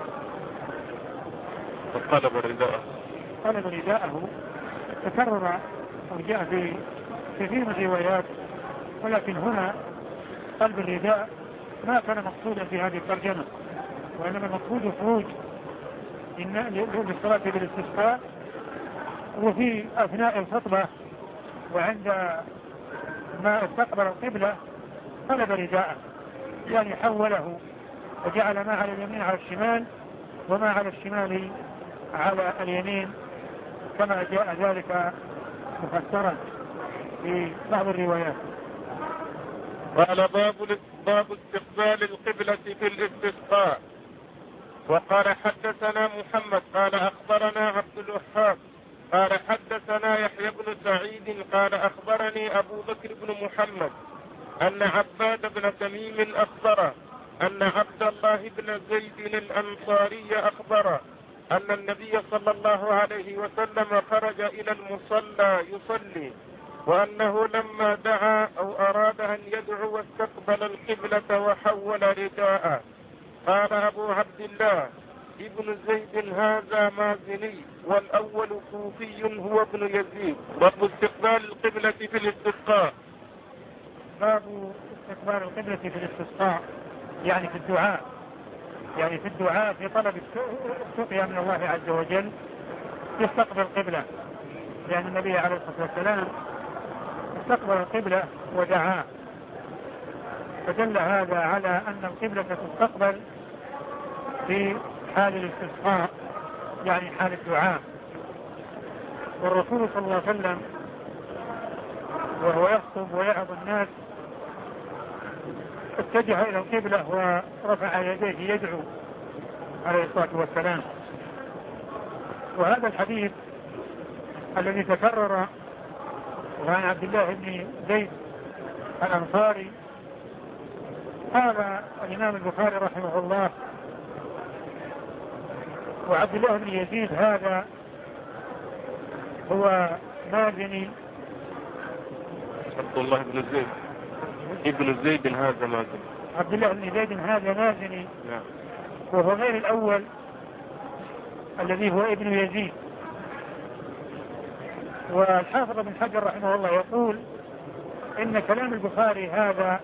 [SPEAKER 1] فقلب رداءه
[SPEAKER 2] تكرر أو جاء في كثير من الروايات، ولكن هنا قلب الرداء ما كان مقصودا في هذه الترجمة، وإنما المقصود خروج للصلاة بالاستسقاء، وفي أثناء الخطبة وعند ما استقبل القبلة قلب رداءه، يعني حوله وجعل ما على اليمين على الشمال وما على الشمال على اليمين، كما جاء ذلك مفسرا في بعض الروايات.
[SPEAKER 1] قال باب استقبال القبلة في الاستسقاء. وقال حدثنا محمد قال أخبرنا عبد الوهاب قال حدثنا يحيى بن سعيد قال أخبرني أبو بكر بن محمد أن عباد بن تميم أخبره أن عبد الله بن زيد الأنصاري أخبره أن النبي صلى الله عليه وسلم خرج إلى المصلى يصلي، وأنه لما دعا أو أراد أن يدعو واستقبل القبلة وحول رداءه. قال أبو عبد الله ابن زيد هذا مازني، والأول كوفي هو ابن يزيد. باب استقبال القبلة في الاستسقاء.
[SPEAKER 2] باب استقبال القبلة في الاستسقاء يعني في الدعاء في طلب السقيا من الله عز وجل يستقبل القبلة، لأن النبي عليه الصلاة والسلام استقبل القبلة ودعا، فدل هذا على أن القبلة تستقبل في حال الاستسقاء، يعني حال الدعاء. والرسول صلى الله عليه وسلم وهو يخطب ويعظ الناس اتجه إلى القبلة ورفع يديه يدعو عليه الصلاة والسلام. وهذا الحديث الذي تكرر عن عبد الله بن زيد الأنصاري، قال الإمام البخاري رحمه الله وعبد الله بن يزيد هذا هو مازني.
[SPEAKER 1] عبد الله بن زيد ابن زيد هذا مازني.
[SPEAKER 2] عبد الله بن زيد هذا مازني،
[SPEAKER 1] نعم.
[SPEAKER 2] وهو غير الأول الذي هو ابن يزيد. والحافظ بن حجر رحمه الله يقول إن كلام البخاري هذا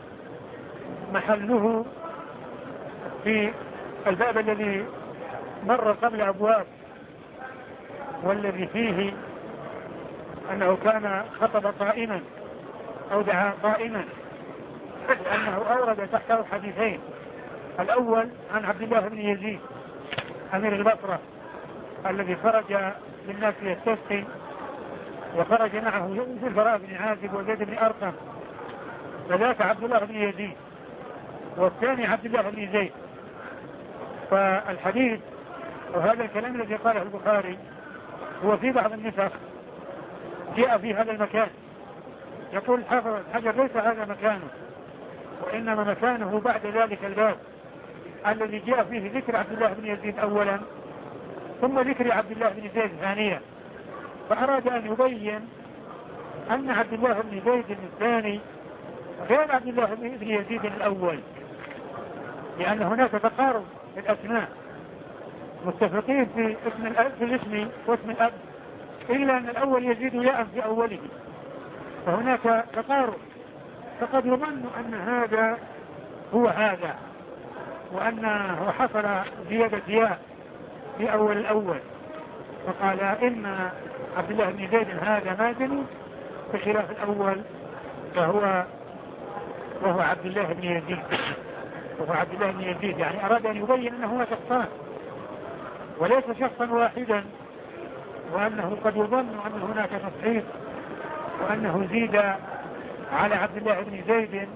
[SPEAKER 2] محله في الباب الذي مر قبل أبواب، والذي فيه أنه كان خطب قائما أو دعا قائما، لأنه أورد تحته حديثين. الأول عن عبد الله بن يزيد أمير البصرة الذي خرج للناس يستسقي، وخرج معه البراء بن عازب وزيد بن أرقم، فذاك عبد الله بن يزيد، والثاني عبد الله بن زيد. فالحديث وهذا الكلام الذي قاله البخاري هو في بعض النسخ جاء في هذا المكان. يقول الحافظ حجر ليس هذا مكانه، وإنما مكانه بعد ذلك الباب الذي جاء فيه ذكر عبد الله بن يزيد أولا، ثم ذكر عبد الله بن زيد ثانيا. فأراد أن يبين أن عبد الله بن زيد الثاني غير عبد الله بن يزيد الأول، لأن هناك تقارب في الأسماء، متفقين في الاسم واسم الأب، إلا أن الأول يزيد ياء في أوله، فهناك تقارب، فقد يظن أن هذا هو هذا، وأنه حصل زيادة ياء في أول الأول، فقال إن عبد الله بن زيد هذا مازني بخلاف الأول وهو عبد الله بن يزيد، يعني أراد أن يبين أنه هو شخصان وليس شخصا واحدا، وأنه قد يظن أن هناك تصحيح، وأنه زيد على عبد الله بن زيد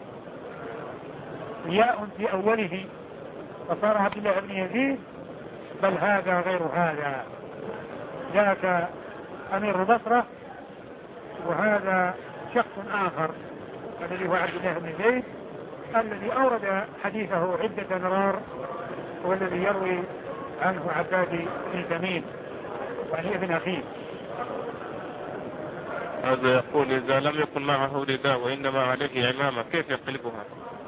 [SPEAKER 2] ياء في أوله فصار عبد الله بن يزيد، بل هذا غير هذا، ذاك أمير البصرة وهذا شخص آخر الذي هو عبد الله بن زيد الذي أورد حديثه عدة مرار، والذي يروي عنه عباد بن تميم يعني ابن أخيه.
[SPEAKER 1] هذا يقول إذا لم يكن معه رداء وإنما عليه عمامة كيف يقلبها؟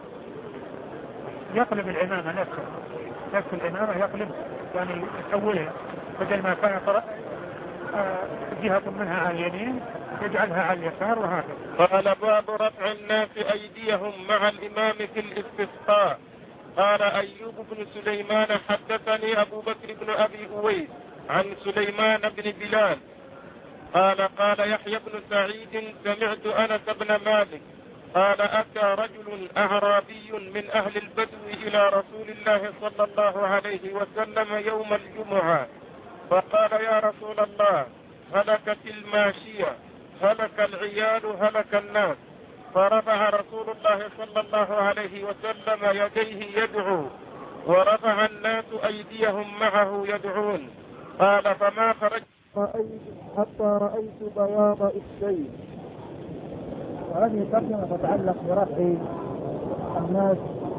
[SPEAKER 2] يقلب العمامة نفس العمامة يقلب، يعني يسويها بدل ما كان جهة منها على اليمين يجعلها على اليسار وهكذا.
[SPEAKER 1] قال باب رفع الناس أيديهم مع الإمام في الاستسقاء. قال أيوب بن سليمان حدثني أبو بكر بن أبي أويس عن سليمان بن بلال قال يحيى بن سعيد سمعت أنس بن مالك قال أتى رجل أعرابي من أهل البدو إلى رسول الله صلى الله عليه وسلم يوم الجمعة فقال يا رسول الله هلكت الماشية، هلك العيال، هلك الناس. فرفع رسول الله صلى الله عليه وسلم يديه يدعو، ورفع الناس أيديهم معه يدعون. قال فما خرجت
[SPEAKER 3] حتى رأيت بياض إبطيه.
[SPEAKER 2] وهذه ترجمة تتعلق برفع الناس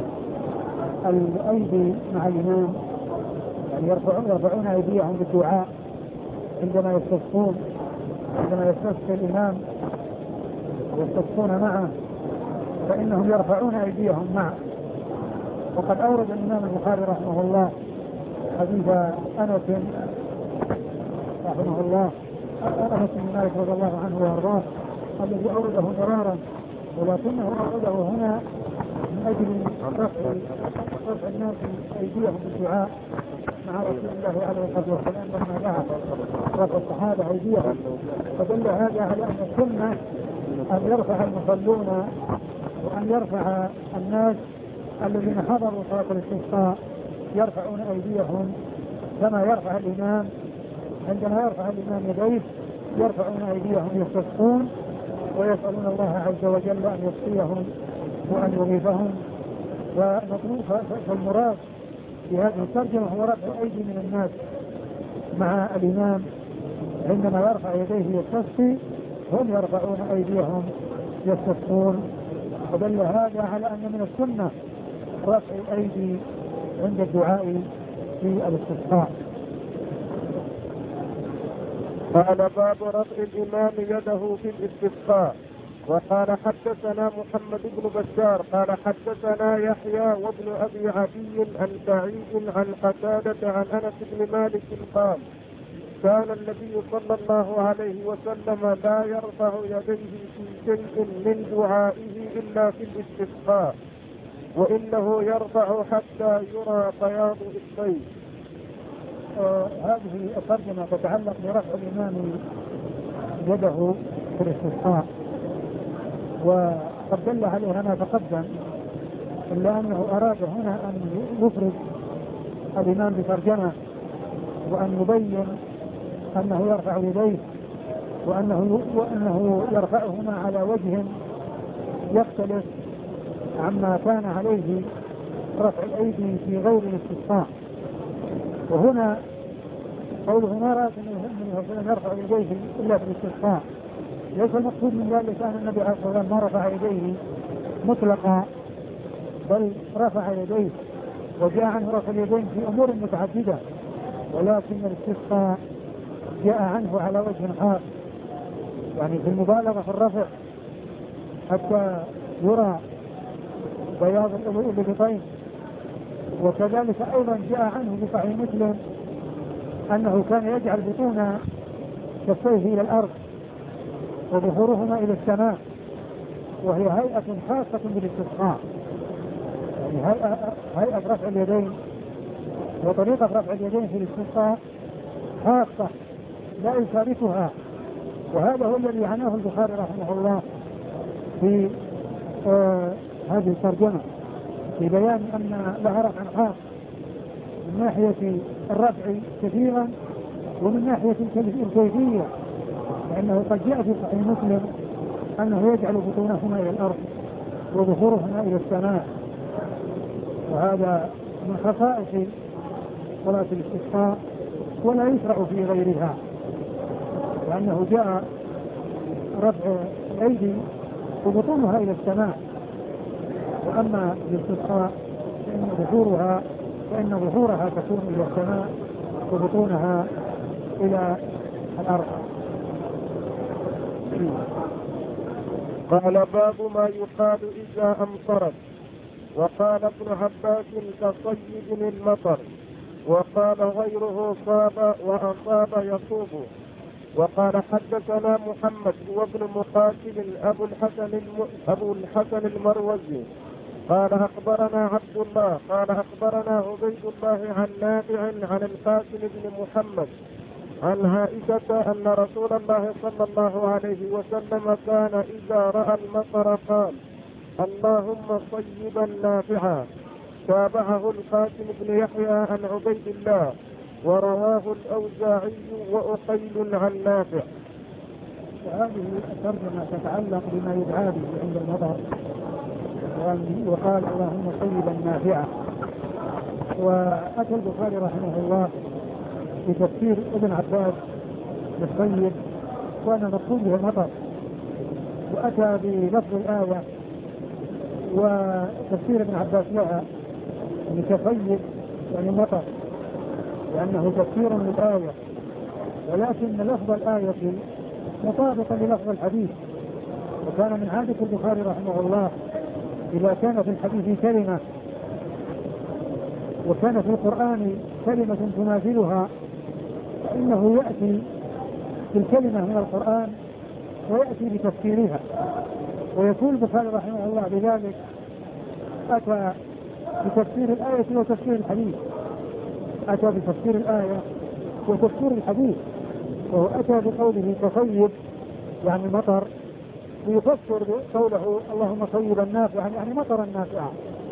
[SPEAKER 2] الأيدي مع الإمام، يعني يرفعون أيديهم بالدعاء عندما يستسقي الإمام ويستسقون معه، فإنهم يرفعون أيديهم معه. وقد أورد الإمام البخاري رحمه الله حديث أنس رحمه الله، أنس بن مالك رضي الله عنه وأرضاه الذي أورده مرارا، ولكنه أورده هنا من أجل رفع الناس أيديهم بالدعاء مع رسول الله عليه الصلاة والسلام لما دعا رفع الصحابة أيديهم. فدل هذا على أن السنة أن يرفع المصلون وأن يرفع الناس الذين حضروا صلاة الاستسقاء يرفعون أيديهم كما يرفع الإمام. عندما يرفع الإمام يديه يرفعون أيديهم يستسقون ويسألون الله عز وجل أن يسقيهم وأن يغيثهم. فالمراد في هذه الترجمة هو رفع الأيدي من الناس مع الإمام عندما يرفع يديه يستسقي، هم يرفعون أيديهم يستسقون. ودل هذا على أن من السنة رفع الأيدي عند الدعاء في الاستسقاء.
[SPEAKER 3] قال باب رفع الإمام يده في الاستسقاء. وقال حدثنا محمد بن بشار قال حدثنا يحيى وابن أبي عدي عن سعيد عن قتادة عن أنس بن مالك قال كان النبي صلى الله عليه وسلم لا يرفع يديه في شيء من دعائه إلا في الاستسقاء وإنه يرفع حتى يرى بياض إصبعيه.
[SPEAKER 2] هذه الترجمة تتعلق برفع الإمام يده في الاستسقاء، وقد دل عليها ما تقدم، إلا أنه أراد هنا أن يفرد الإمام بترجمة وأن يبين أنه يرفع يديه وأنه يرفعهما على وجه يختلف عما كان عليه رفع الأيدي في غير الاستسقاء. وهنا قوله ما رأت أنه يرفع يديه إلا في الاستسقاء، ليس المقصود من ذلك أن النبي عليه الصلاة والسلام ما رفع يديه مطلقا، بل رفع يديه وجاء عنه رفع اليدين في أمور متعددة، ولكن الاستسقاء جاء عنه على وجه خاص، يعني في المبالغة في الرفع حتى يرى بياض الإبطين. وكذلك أيضا جاء عنه في صحيح مسلم أنه كان يجعل بطون كفيه إلى الأرض وظهورهما إلى السماء، وهي هيئة خاصة بالاستسقاء، يعني هيئة رفع اليدين وطريقة رفع اليدين في الاستسقاء خاصة لا يشاركها. وهذا هو الذي عناه البخاري رحمه الله في هذه الترجمة، في بيان أن لها رفعا خاص من ناحية الرفع كثيرا ومن ناحية الكيفية، لأنه قد جاء في صحيح مسلم أنه يجعل بطونهما إلى الأرض وظهورهما إلى السماء، وهذا من خصائص صلاة الاستسقاء ولا يشرع في غيرها، لأنه جاء رفع الأيدي وبطونها إلى السماء، وأما الاستسقاء فإن ظهورها تكون إلى السماء وبطونها إلى الأرض.
[SPEAKER 3] قال باب ما يقال إذا أمطرت. وقال ابن عباس كصيب المطر، وقال غيره صاب وأصاب يصوب. وقال حدثنا محمد وابن مقاتل أبو الحسن المروزي قال أخبرنا عبد الله قال أخبرنا عبيد الله عن نافع عن القاسم بن محمد عن عائشة أن رسول الله صلى الله عليه وسلم كان إذا رأى المطر قال اللهم صيبا نافعا. تابعه القاسم بن يحيى عن عبيد الله ورواه الأوزاعي وأقيل عن نافع.
[SPEAKER 2] وهذه الترجمة تتعلق بما يدعى به عند المطر، وقال اللهم صيبا نافعا. وأتى البخاري رحمه الله بتفسير ابن عباس للصيب وأن المقصود به المطر، وأتى بلفظ الآية وتفسير ابن عباس لها يعني كصيب يعني مطر، لأنه تفسير للآية، ولكن لفظ الآية مطابقا للفظ الحديث. وكان من عادة البخاري رحمه الله إذا كان في الحديث كلمة وكان في القرآن كلمة تماثلها فإنه يأتي بالكلمة من القرآن ويأتي بتفسيرها. ويقول البخاري رحمه الله بذلك أتى بتفسير الآية وتفسير الحديث، أتى بتفسير الآية وتفسير الحديث، وهو أتى بقوله تصيب يعني مطر، ويفسر قوله اللهم صيبا نافعا يعني مطرا نافعا.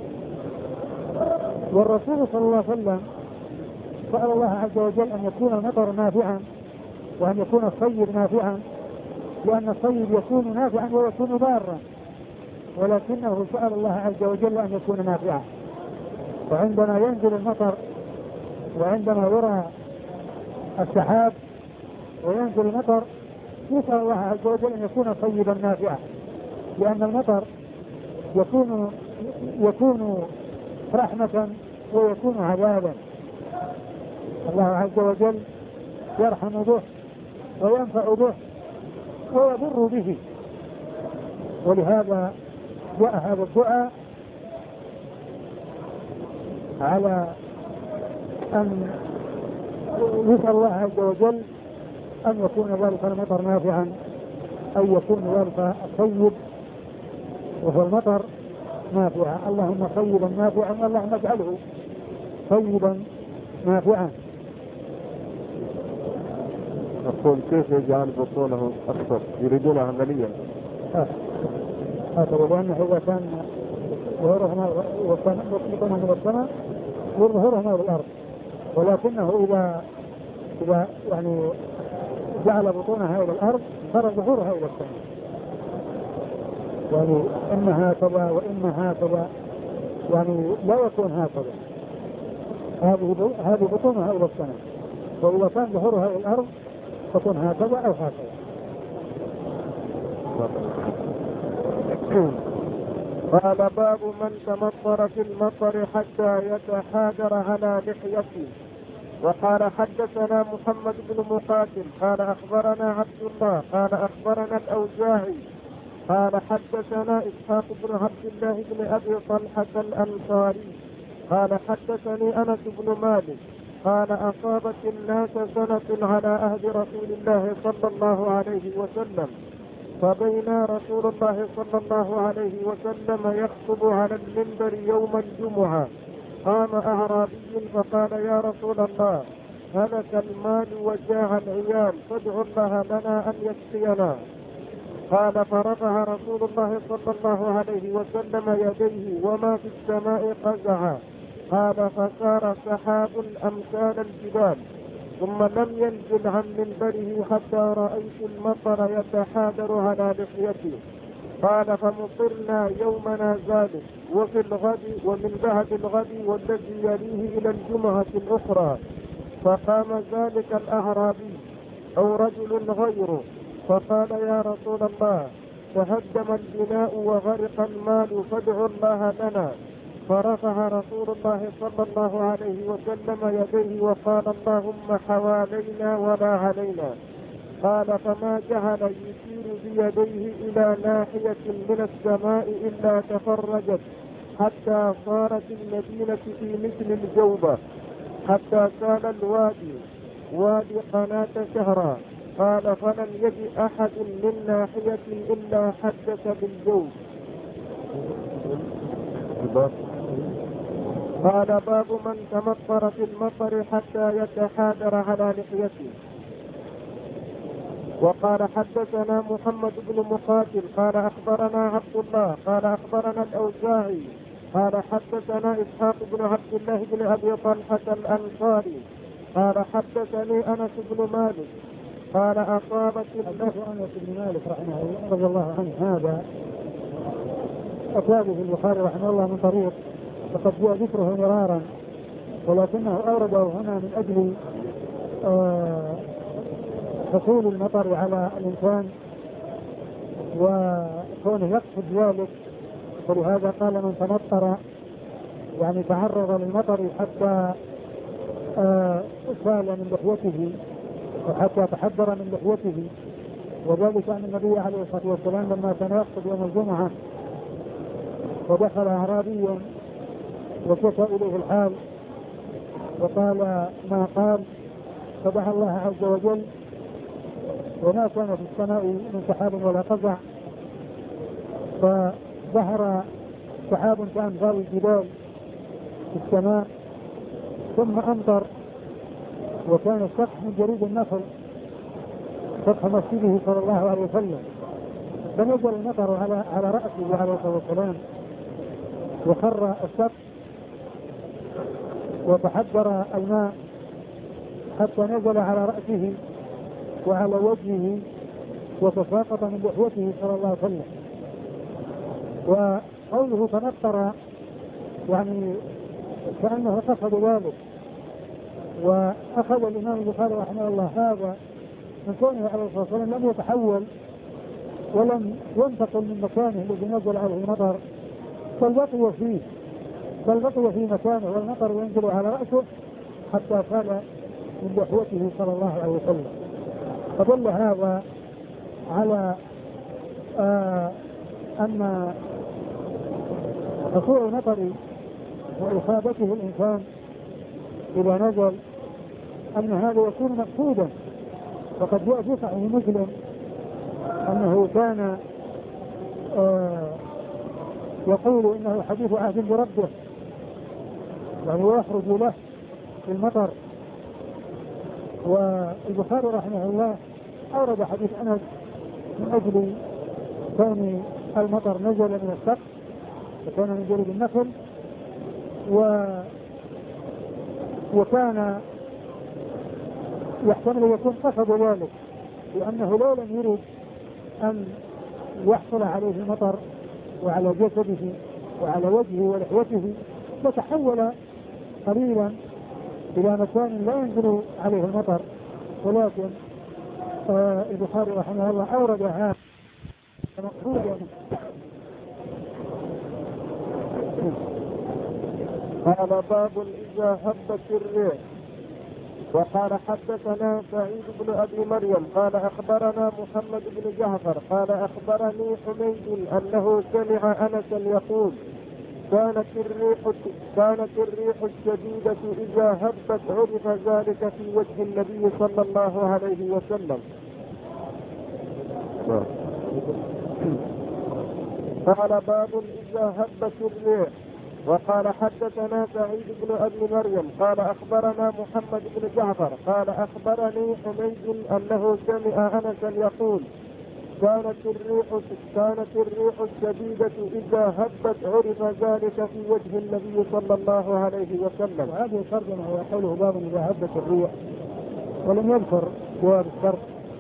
[SPEAKER 2] والرسول صلى الله عليه وسلم سأل الله عز وجل أن يكون المطر نافعا وأن يكون الصيب نافعا، لأن الصيب يكون نافعا ويكون ضارا، ولكنه سأل الله عز وجل أن يكون نافعا. وعندما ينزل المطر وعندما يرى السحاب وينزل المطر يسأل الله عز وجل أن يكون صيبا نافعا، لأن المطر يكون رحمة ويكون عذابا. الله عز وجل يرحم به وينفع به ويضر به، ولهذا جاء هذا الدعاء على أن يسأل الله عز وجل أن يكون ذلك المطر نافعا، أن يكون ذلك الطيب وهو المطر نافعا. اللهم طيبا نافعا، اللهم اجعله طيبا نافعا.
[SPEAKER 3] أقول كيف يجعل بطونه أكثر؟ يريدون عمليا
[SPEAKER 2] هذا لأنه إذا كان ظهورهما بطونه من السماء ظهورهما بالأرض، ولكنه إذا يعني جعل بطونها إلى الأرض صار ظهورها إلى السماء، يعني إما هكذا وإما هكذا، يعني لا يكون هكذا، هذه بطونها إلى السماء، وإذا كان ظهورها إلى الأرض تكون هكذا أو هكذا.
[SPEAKER 3] قال باب من تمطر في المطر حتى يتحاجر على لحيته. وقال حدثنا محمد بن مقاتل قال أخبرنا عبد الله قال أخبرنا الأوزاعي قال حدثنا إسحاق بن عبد الله بن أبي طلحة الأنصاري قال حدثني أنس بن مالك قال أصابت الناس سنة على عهد رسول الله صلى الله عليه وسلم، فبينا رسول الله صلى الله عليه وسلم يخطب على المنبر يوم الجمعة قام أعرابي فقال يا رسول الله هلك المال وجاع العيال فادع الله لنا أن يسقينا. قال فرفع رسول الله صلى الله عليه وسلم يديه وما في السماء قزعا. قال فسار سحاب أمثال الجبال ثم لم ينزل عن منبره حتى رأيت المطر يتحادر على لحيته. قال فمطرنا يومنا ذلك وفي الغد ومن بعد الغد والذي يليه إلى الجمعة الأخرى. فقام ذلك الأعرابي أو رجل غيره فقال يا رسول الله تهدم البناء وغرق المال فادعوا الله لنا. فرفع رسول الله صلى الله عليه وسلم يديه وقال اللهم حوالينا ولا علينا. قال فما جعل يشير بيديه إلى ناحية من السماء إلا تفرجت حتى صارت المدينة في مثل الجوبة حتى سال الوادي وادي قناة شهرا. قال فلم يجد أحد من ناحية إلا حدث بالجوب. قال باب من تمطر في المطر حتى يتحاجر على لحيته. وقال حدثنا محمد بن مقاتل قال أخبرنا عبد الله قال أخبرنا الأوزاعي قال حدثنا إسحاق بن عبد الله بن أبي طلحة الأنصاري قال حدثني أنس بن مالك قال أصابت
[SPEAKER 2] أنس بن مالك رحمه الله رضي الله عنه هذا أصابه البخاري رحمه الله من طريق وقد جاء ذكره مرارا، ولكنه أورده هنا من أجل حصول المطر على الإنسان وكونه يقصد ذلك، ولهذا قال من تمطر يعني تعرض للمطر حتى سال من لحيته وحتى تحذر من لحيته. وذلك أن النبي عليه الصلاة والسلام لما كان يخطب يوم الجمعة ودخل أعرابي وشكى إليه الحال وقال ما قال، فدعا الله عز وجل وما كان في السماء من سحاب ولا قزع، فظهر سحاب كأمثال الجبال في السماء ثم أمطر، وكان السقف من جريد النخل سطح مسجده صلى الله عليه وسلم، فنزل المطر على رأسه عليه الصلاة والسلام وخر السقف وتحجر الماء حتى نزل على رأسه وعلى وجهه وتساقط من لحيته صلى الله عليه وسلم. وقوله تمطر يعني كأنه قصد ذلك. وأخذ الإمام البخاري رحمه الله هذا من كونه عليه الصلاة والسلام لم يتحول ولم ينتقل من مكانه الذي نزل عليه المطر، بل بقي في مكانه والمطر ينزل على رأسه حتى فال من لحيته صلى الله عليه وسلم. فدل هذا على أن حصول مطر وإصابته الإنسان إذا نزل أن هذا يكون مقصودا. وقد جاء في صحيح مسلم أنه كان يقول إنه حديث عهد بربه، يعني يخرج له في المطر. والبخاري رحمه الله أورد حديث أنس من أجل كون المطر نزل من السقف وكان من جانب النخل، وكان يحتمل يكون قصد ذلك، لأنه لو لم يرد أن يحصل عليه المطر وعلى جسده وعلى وجهه ولحيته فتحول قليلا إلى مكان لا ينزل عليه المطر. ولكن البخاري رحمه الله أورد هذا مقصودا.
[SPEAKER 3] قال باب إذا هبت الريح. وقال حدثنا سعيد بن أبي مريم قال أخبرنا محمد بن جعفر قال أخبرني حميد أنه سمع أنسا يقول كانت الريح الشديدة إذا هبت عرف ذلك في وجه النبي صلى الله عليه وسلم. قال باب إذا هبت الريح. وقال حدثنا سعيد بن أبي مريم قال أخبرنا محمد بن جعفر قال أخبرني حميد أنه سمع أنسا يقول كانت الريح الشديدة إذا هبت عرف ذلك في وجه النبي صلى الله عليه وسلم.
[SPEAKER 2] وهذه الترجمة هو قوله باب إذا هبت الريح، ولم يذكر جواب الشرط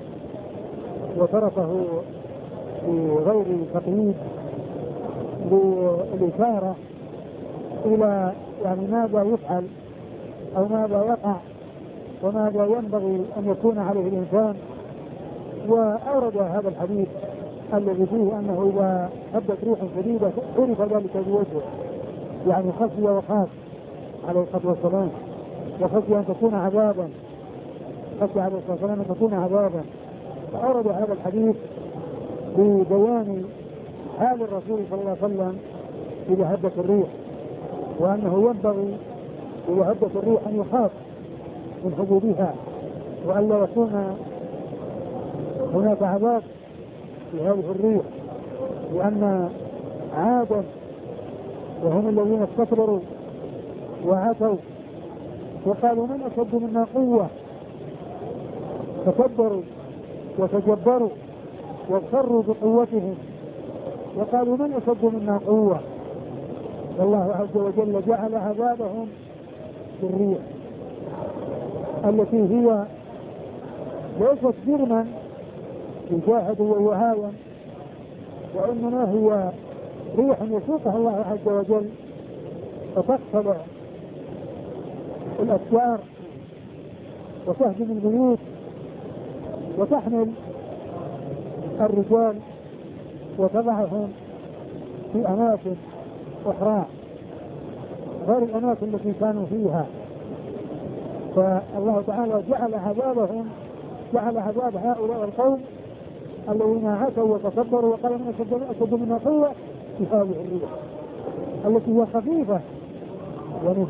[SPEAKER 2] وتركه بغير تقييد للإشارة إلى يعني ماذا يفعل أو ماذا يقع وماذا ينبغي أن يكون عليه الإنسان. وأورد هذا الحديث الذي فيه أنه إذا هبت ريح شديدة عرف ذلك بوجهه، يعني خشي وخاف عليه الصلاة والسلام، وخشي أن تكون عذابا، خشي عليه الصلاة والسلام أن تكون عذابا. فأورد هذا الحديث ببيان حال الرسول صلى الله عليه وسلم إذا هبت الريح، وأنه ينبغي إذا هبت الريح أن يخاف من حدودها وأن لا يكون هناك عذاب في هذه الريح، لأن عادا وهم الذين استكبروا وعتوا وقالوا من أشد منا قوة، تكبروا وتجبروا واغتروا بقوتهم وقالوا من أشد منا قوة. والله عز وجل جعل عذابهم بالريح التي هي ليست جرما يجاهد ويعاون، وإنما هي ريح يسوقها الله عز وجل فتقتلع الأشجار وتهدم البيوت وتحمل الرجال وتضعهم في أماكن أخرى غير الأماكن التي كانوا فيها. فالله تعالى جعل عذاب هؤلاء القوم الذين عتوا وتكبروا وقالوا من أشد منا قوة في هذه الريح التي هي خفيفة، يعني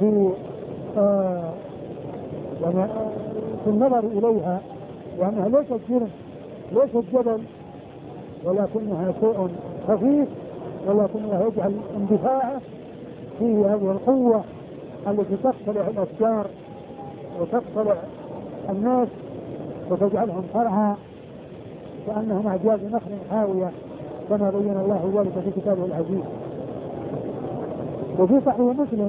[SPEAKER 2] في النظر إليها، وأنها ليست جرم ليست جبل، ولكنها شيء خفيف، ولكنها يجعل اندفاعه فيه هذه القوة التي تقتلع الأشجار وتقتلع الناس وتجعلهم صرعى كأنهم أعجاز نخل حاوية، كما بين الله ذلك في كتابه العزيز. وفي صحيح مسلم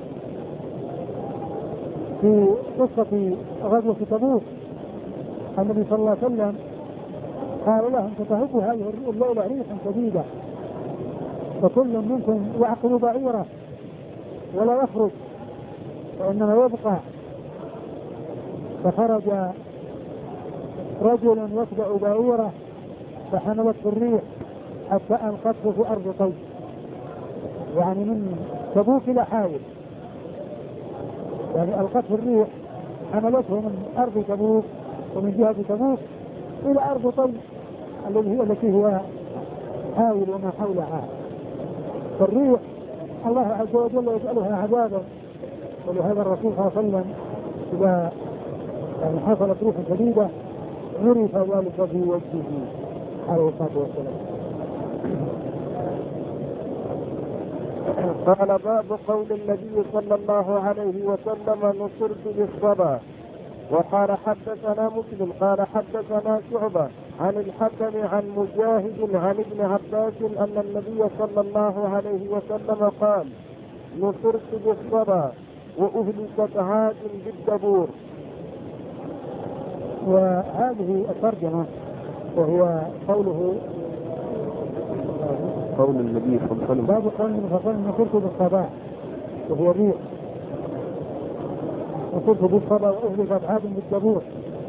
[SPEAKER 2] في قصة غزوة تبوك النبي صلى الله عليه وسلم قال لهم تتهب هذه الليلة ريح شديدة فكل منكم يعقل بعيره ولا يخرج وإنما يبقى. فخرج رجل يتبع بعيره فحملت الريح حتى ألقته في أرض طيب، يعني من تبوك إلى حاول، يعني ألقته الريح حملته من أرض تبوك ومن جهة تبوك إلى أرض طيب التي هي السحائل وما حولها. فالريح الله عز وجل يجعلها عذابا، ولهذا الرسول صلى الله عليه وسلم إذا يعني حصلت ريح شديدة عرف ذلك في وجهه عليه الصلاة والسلام.
[SPEAKER 3] قال باب قول النبي صلى الله عليه وسلم نصرت بالصبا. وقال حدثنا مسلم قال حدثنا شعبة عن الحكم عن مجاهد عن ابن عباس أن النبي صلى الله عليه وسلم قال نصرت بالصبا وأهلكت عاد بالدبور.
[SPEAKER 2] وهذه الترجمة وهي قوله
[SPEAKER 1] قول النبي صلى الله عليه وسلم
[SPEAKER 2] باب قول النبي صلى الله عليه وسلم نصرت بالصبا وهي الريح، نصرت بالصبا وأهلكت عاد بالدبور.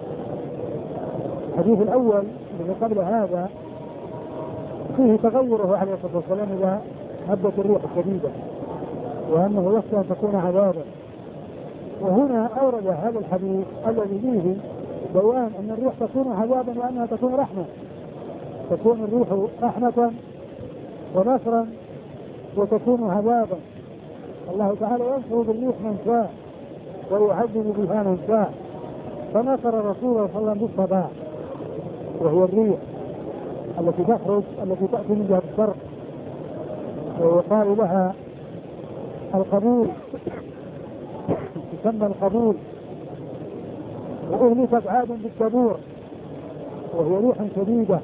[SPEAKER 2] الحديث الأول الذي قبل هذا فيه تغيره عليه الصلاة والسلام إذا هبت الريح الشديدة وأنه يخشى أن تكون عذابا. وهنا أورد هذا الحديث الذي فيه بيان أن الريح تكون عذابا وأنها تكون رحمة. تكون الريح رحمة ونصرا وتكون عذابا. الله تعالى ينصر بالريح من شاء ويعذب بها من شاء. فنصر الرسول صلى الله عليه وسلم بالصبا وهي الريح التي تخرج التي تأتي من جهة الشرق ويقال لها القبول، تسمى القبول. وأهلكت عاد بالدبور وهي ريح شديدة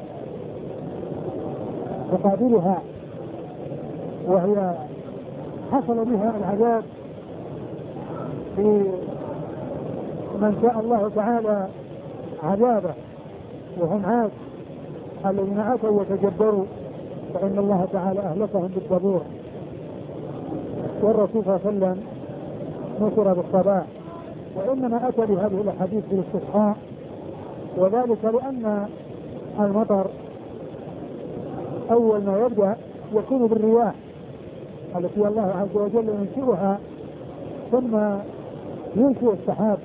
[SPEAKER 2] تقابلها وهي حصل بها العذاب في من شاء الله تعالى عذابه وهم عاد الذين أتوا وتجبروا فإن الله تعالى أهلكهم بالدبور. والرسول صلى الله عليه وسلم نصر بالصباح. وإنما أتى بهذه الأحاديث بالاستسقاء، وذلك لأن المطر أول ما يبدأ يكون بالرياح التي الله عز وجل ينشئها ثم ينشئ السحاب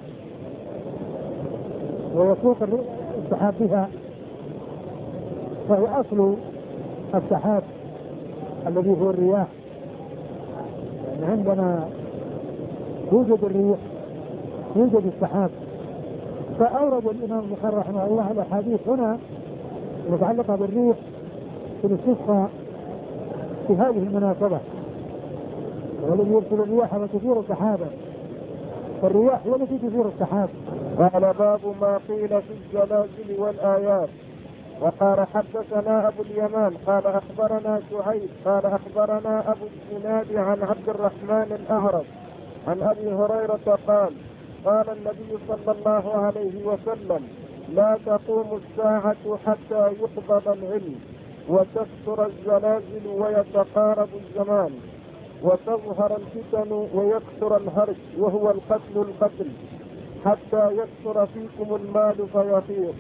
[SPEAKER 2] ويسوق السحاب بها، فهي أصل السحاب الذي هو الرياح. يعني عندما يوجد الريح يوجد السحاب. فأورد الإمام البخاري رحمه الله الأحاديث هنا المتعلقة بالريح في الاستسقاء في هذه المناسبة، والذي يرسل الرياح وتثير السحابة، فالرياح هي التي تثير السحاب.
[SPEAKER 3] قال باب ما قيل في الزلازل والآيات. وقال حدثنا أبو اليمان قال أخبرنا شعيب قال أخبرنا أبو الزناد عن عبد الرحمن الأعرج عن أبي هريرة قال قال النبي صلى الله عليه وسلم لا تقوم الساعة حتى يقبض العلم وتكثر الزلازل ويتقارب الزمان وتظهر الفتن ويكثر الهرج وهو القتل حتى يكثر فيكم المال فيطير.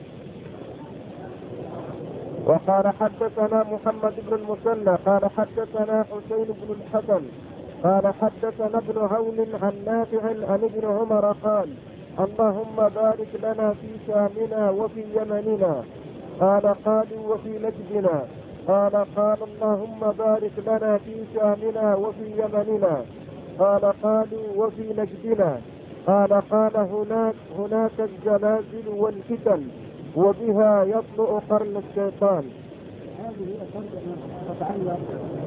[SPEAKER 3] وقال حدثنا محمد بن المثنى قال حدثنا حسين بن الحسن قال حدثنا ابن عون عن نافع عن ابن عمر قال اللهم بارك لنا في شامنا وفي يمننا. قال قالوا وفي نجدنا. قال اللهم بارك لنا في شامنا وفي يمننا. قال قالوا وفي نجدنا. قال هناك الزلازل والفتن وبها يطلع قرن الشيطان.
[SPEAKER 2] هذه الترجمة تتعلق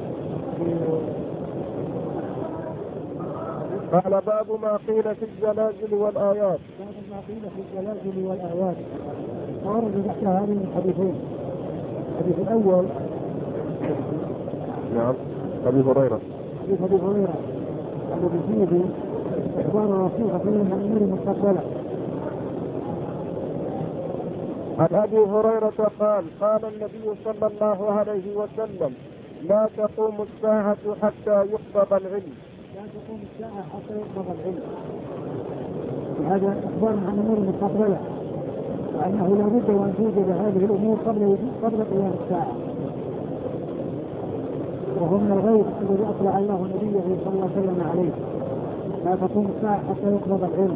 [SPEAKER 3] قال باب ما قيل في الزلازل والآيات.
[SPEAKER 2] باب ما قيل في الزلازل والآيات. ورد تحت هذه الحديثين. الحديث الأول
[SPEAKER 1] نعم أبي هريرة
[SPEAKER 2] حديث أبي هريرة الذي فيه إخبار الرسول صلى الله عليه وسلم عن أمور مستقبلة.
[SPEAKER 3] عن أبي هريرة قال النبي صلى الله عليه وسلم لا تقوم الساعة حتى يقبض العلم.
[SPEAKER 2] لا تقوم الساعة حتى يقبض العلم. وهذا إخبار عن أمور مستقبلة وأنه لا بد وأن توجد هذه الأمور قبل قيام الساعة. وهو من الغيب الذي أطلع الله نبيه صلى الله عليه وسلم عليه. لا تقوم الساعة حتى يقبض العلم.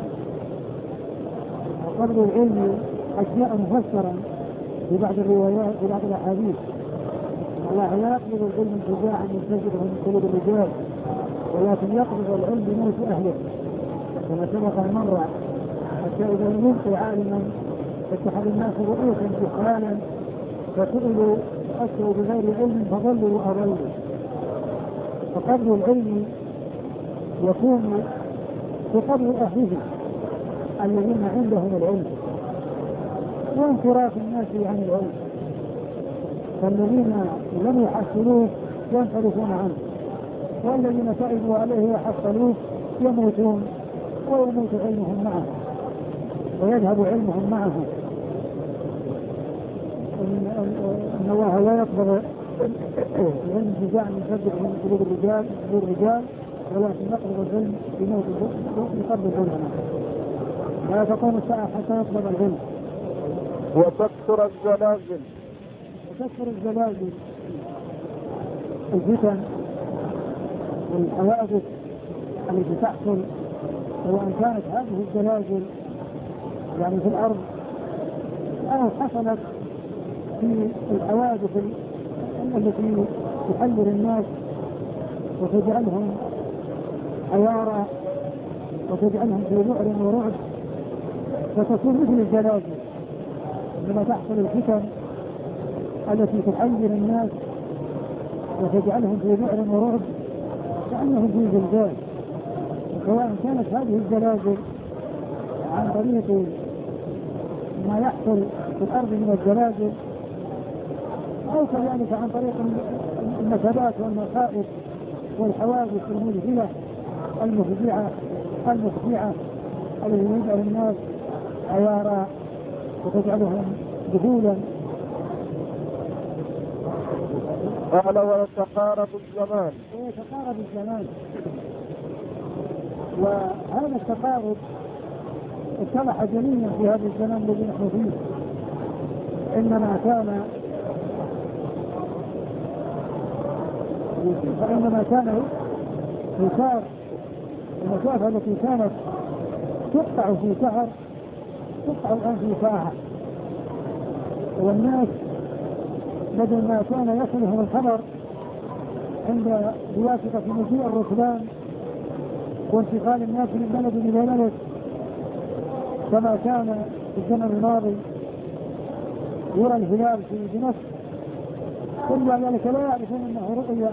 [SPEAKER 2] وقبض العلم أشياء مفسرة في بعض الروايات في بعض الأحاديث الله لا يقبض العلم انتزاعا ينتزعه من قلوب الرجال، ولكن يقبض العلم بموت أهله كما سبق المرة، حتى إذا لم يبق عالما اتخذ الناس رؤوسا جهالا فسئلوا أفتوا بغير علم فضلوا وأضلوا. فقبض العلم يكون بقبض أهله الذين عندهم العلم وانصراف الناس عن العلم، فالذين لم يحصلوه ينصرفون عنه، والذين تعبوا عليه وحصلوه يموتون ويموت علمهم معه ويذهب علمهم معه. إن الله لا يقبض العلم انتزاعا ينتزعه من قلوب الرجال ولكن يقبض العلم بموت بقبض العلماء. لا تقوم الساعة حتى يقبض العلم.
[SPEAKER 3] وتكثر الزلازل.
[SPEAKER 2] وتكثر الزلازل، الفتن والحوادث التي تحصل، سواء كانت هذه الزلازل يعني في الأرض أو حصلت في الحوادث التي تحذر الناس وتجعلهم حيارى وتجعلهم في ذعر ورعب، فتكون مثل الزلازل لما تحصل الفتن التي تحذر الناس وتجعلهم في ذعر ورعب كأنهم في زلزال. سواء كانت هذه الزلازل عن طريق ما يحصل في الأرض من الزلازل أو كذلك عن طريق النكبات والمصائب والحوادث المذهلة المفزعة التي يجعل الناس عيارى وتجعلهم ذهولا.
[SPEAKER 3] قال ويتقارب الزمان.
[SPEAKER 2] وهذا التقارب اتضح جليا في هذا الزمان الذي نحن فيه، فإنما كان يسار المسافة التي كانت تقطع في شهر تقطع الآن في ساعة، والناس بدل ما كان يصلهم الخبر عند بواسطة مجيء الركبان وانتقال الناس من بلد إلى بلد كما كان في الزمن الماضي يرى الهلال في دمشق، إلا ذلك لا يعرفون أنه رؤيا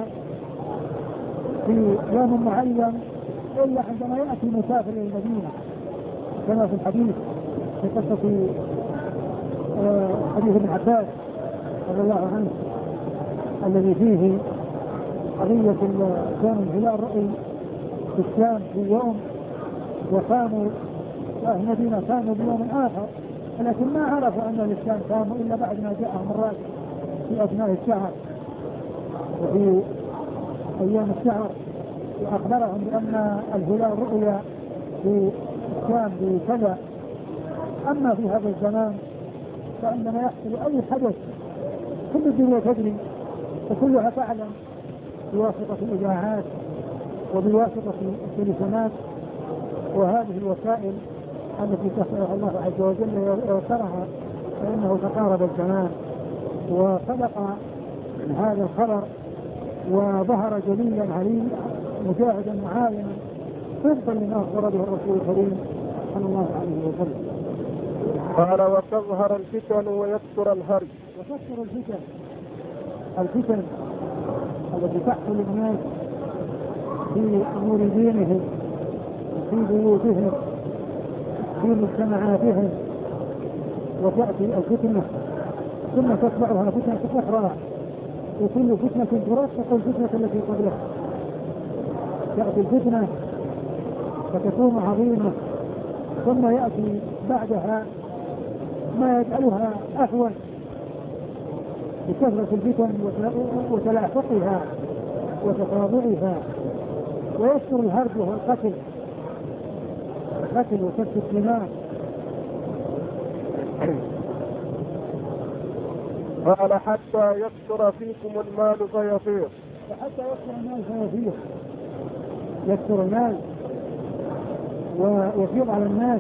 [SPEAKER 2] في يوم معين إلا عندما يأتي المسافر إلى المدينة، كما في الحديث في قصة حديث ابن عباس رضي الله عنه الذي فيه قضية كان الهلال رؤي في الشام في يوم وقاموا وأهل المدينة قاموا بيوم آخر، لكن ما عرفوا أن الشام قاموا إلا بعد ما جاءهم الرأي في أثناء الشهر وفي أيام الشهر، وأخبرهم بأن الهلال رؤيا في الشام بكذا. أما في هذا الزمان فعندما يحصل أي حدث كل الدنيا تدري وكلها تعلم بواسطة الإذاعات وبواسطة التليفونات وهذه الوسائل التي سخرها الله عز وجل ويسرها، فإنه تقارب الزمان وصدق هذا الخبر وظهر جليا عليه مجاهدا معاينا طبقا لما أخبر به الرسول الكريم صلى الله عليه وسلم.
[SPEAKER 3] قال وتظهر الفتن ويكثر الهرج.
[SPEAKER 2] وتكثر الفتن التي تحصل الناس في أمور دينهم في بيوتهم في مجتمعاتهم، وتأتي الفتنة ثم تتبعها فتنة أخرى وكل فتنة ترافق الفتنة التي قبلها. تأتي الفتنة فتكون عظيمة ثم يأتي بعدها ما يجعلها أهون بكثرة الفتن وتلاحقها وتتابعها، ويكثر الهرج وهو القتل وسفك الدماء.
[SPEAKER 3] قال حتى يكثر فيكم المال فيطير.
[SPEAKER 2] وحتى يكثر المال فيطير، يكثر المال ويفيض على الناس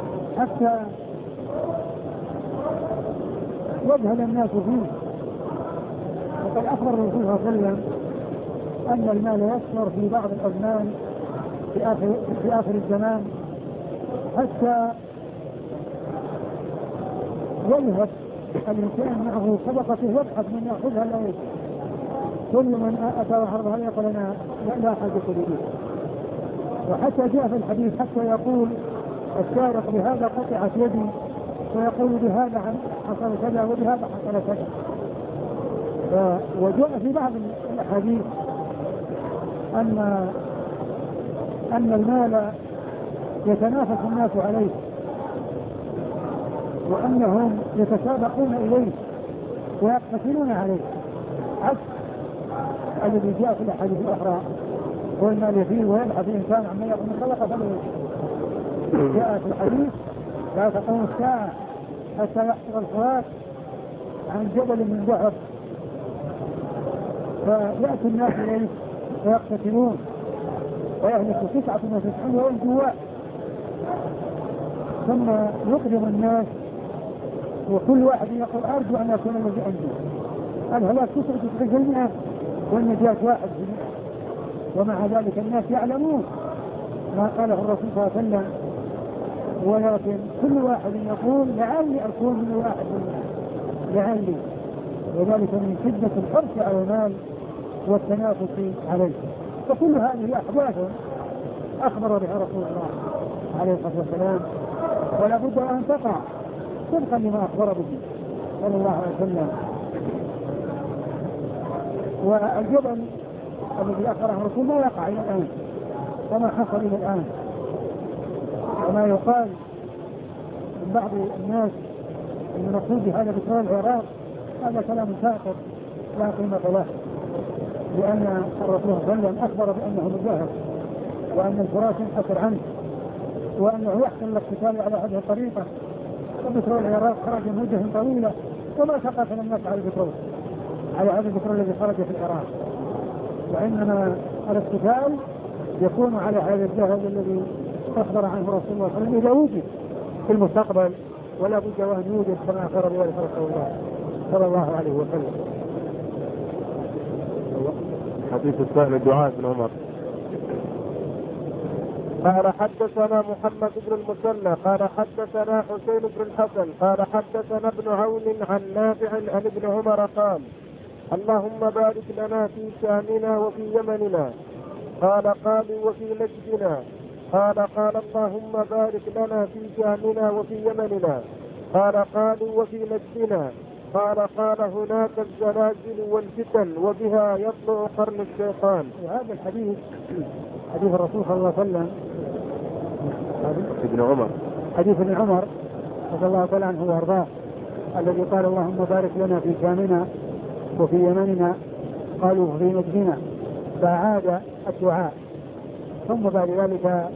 [SPEAKER 2] حتى يذهل الناس فيه وقد أخبر الرسول صلى الله عليه وسلم أن المال يكثر في بعض الأزمان في آخر الزمان حتى يذهب الإنسان معه صدقته يبحث من يأخذها لا يجد. كل من أتى وحرضها يقول أنا لا حاجة لي. وحتى جاء في الحديث حتى يقول السارق بهذا قطعت يدي ويقول بهذا حصل كذا وبهذا حصل كذا. وجاء في بعض الأحاديث أن المال يتنافس الناس عليه وأنهم يتسابقون إليه ويقتتلون عليه عكس الذي جاء في الأحاديث الأخرى هو المال يفيه ويبحث الإنسان عما يأخذ من صدقة فله. جاء في الحديث لا تقوم الساعة حتى يحصل الفرات عن جبل من ذهب فيأتي الناس إليه ويقتتلون ويهلك 99 وينجو واحد ثم يقدم الناس وكل واحد يقول أرجو أن يكون الذي عندي. الهلاك 99% والنجاة 1%. ومع ذلك الناس يعلمون ما قاله الرسول صلى الله عليه وسلم ولكن كل واحد يقول لعلي أكون من واحد لعلي. وذلك من شدة الحرص على المال والتنافس عليه. فكل هذه أحداث أخبر بها رسول الله عليه الصلاة والسلام ولا بد أن تقع طبقا لما أخبر به صلى الله عليه وسلم. والجبل الذي أخبره الرسول ما يقع إلى الآن وما حصل إلى الآن. وما يقال من بعض الناس المقصود بهذا بترول العراق هذا كلام ساقط لا قيمة له لأن الرسول صلى الله عليه وسلم أخبر بأنه من ذهب وأن الفراش ينحسر عنه وأنه يحصل الاقتتال على هذه الطريقة. وبترول العراق خرج مدة طويلة وما تقاتل الناس على البترول على هذا البترول الذي خرج في العراق. وإنما الاقتتال يكون على هذا الذهب الذي أخبر عنه رسول الله صلى الله عليه وسلم إذا وجد في المستقبل ولا بد وأن يوجد كما أخبر بذلك رسول الله صلى الله عليه وسلم.
[SPEAKER 1] حديث الثاني دعاء بن عمر قال حدثنا محمد بن المثنى قال حدثنا حسين بن الحسن قال حدثنا ابن عون عن نافع عن ابن عمر قال اللهم بارك لنا في شامنا وفي يمننا قال قالوا وفي نجدنا قال اللهم بارك لنا في شامنا وفي يمننا قال قالوا وفي نجدنا قال هناك الزلازل والفتن وبها يطلع قرن الشيطان.
[SPEAKER 2] وهذا الحديث حديث الرسول صلى الله عليه وسلم حديث ابن عمر رضي الله تعالى عنه وارضاه الذي قال اللهم بارك لنا في شامنا وفي يمننا قالوا في نجدنا فعاد الدعاء ثم بعد ذلك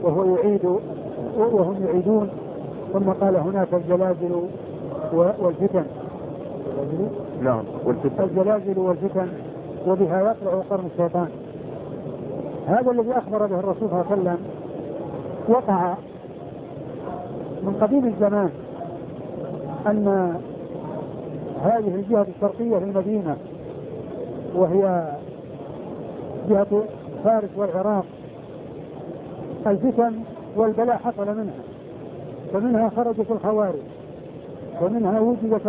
[SPEAKER 2] وهم يعيدون ثم قال هناك الزلازل والفتن.
[SPEAKER 1] نعم
[SPEAKER 2] الزلازل والفتن وبها يطلع قرن الشيطان. هذا الذي أخبر به الرسول صلى الله عليه وسلم وقع من قديم الزمان أن هذه الجهة الشرقية في المدينة وهي جهة فارس والعراق الفتن والبلاء حصل منها فمنها خرجت الخوارج ومنها وجدت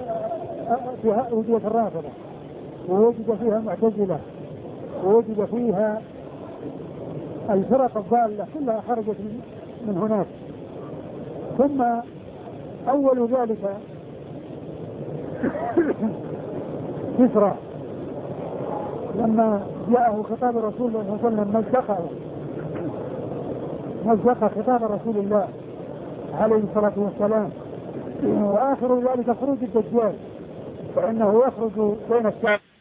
[SPEAKER 2] الرافضة ووجد فيها المعتزلة ووجد فيها الفرق الضالة كلها خرجت من هناك. ثم أول ذلك كسرى لما جاءه خطاب الرسول صلى الله عليه وسلم مزق خطاب رسول الله عليه الصلاة والسلام. وآخر ذلك خروج الدجال فإنه يخرج بين الشام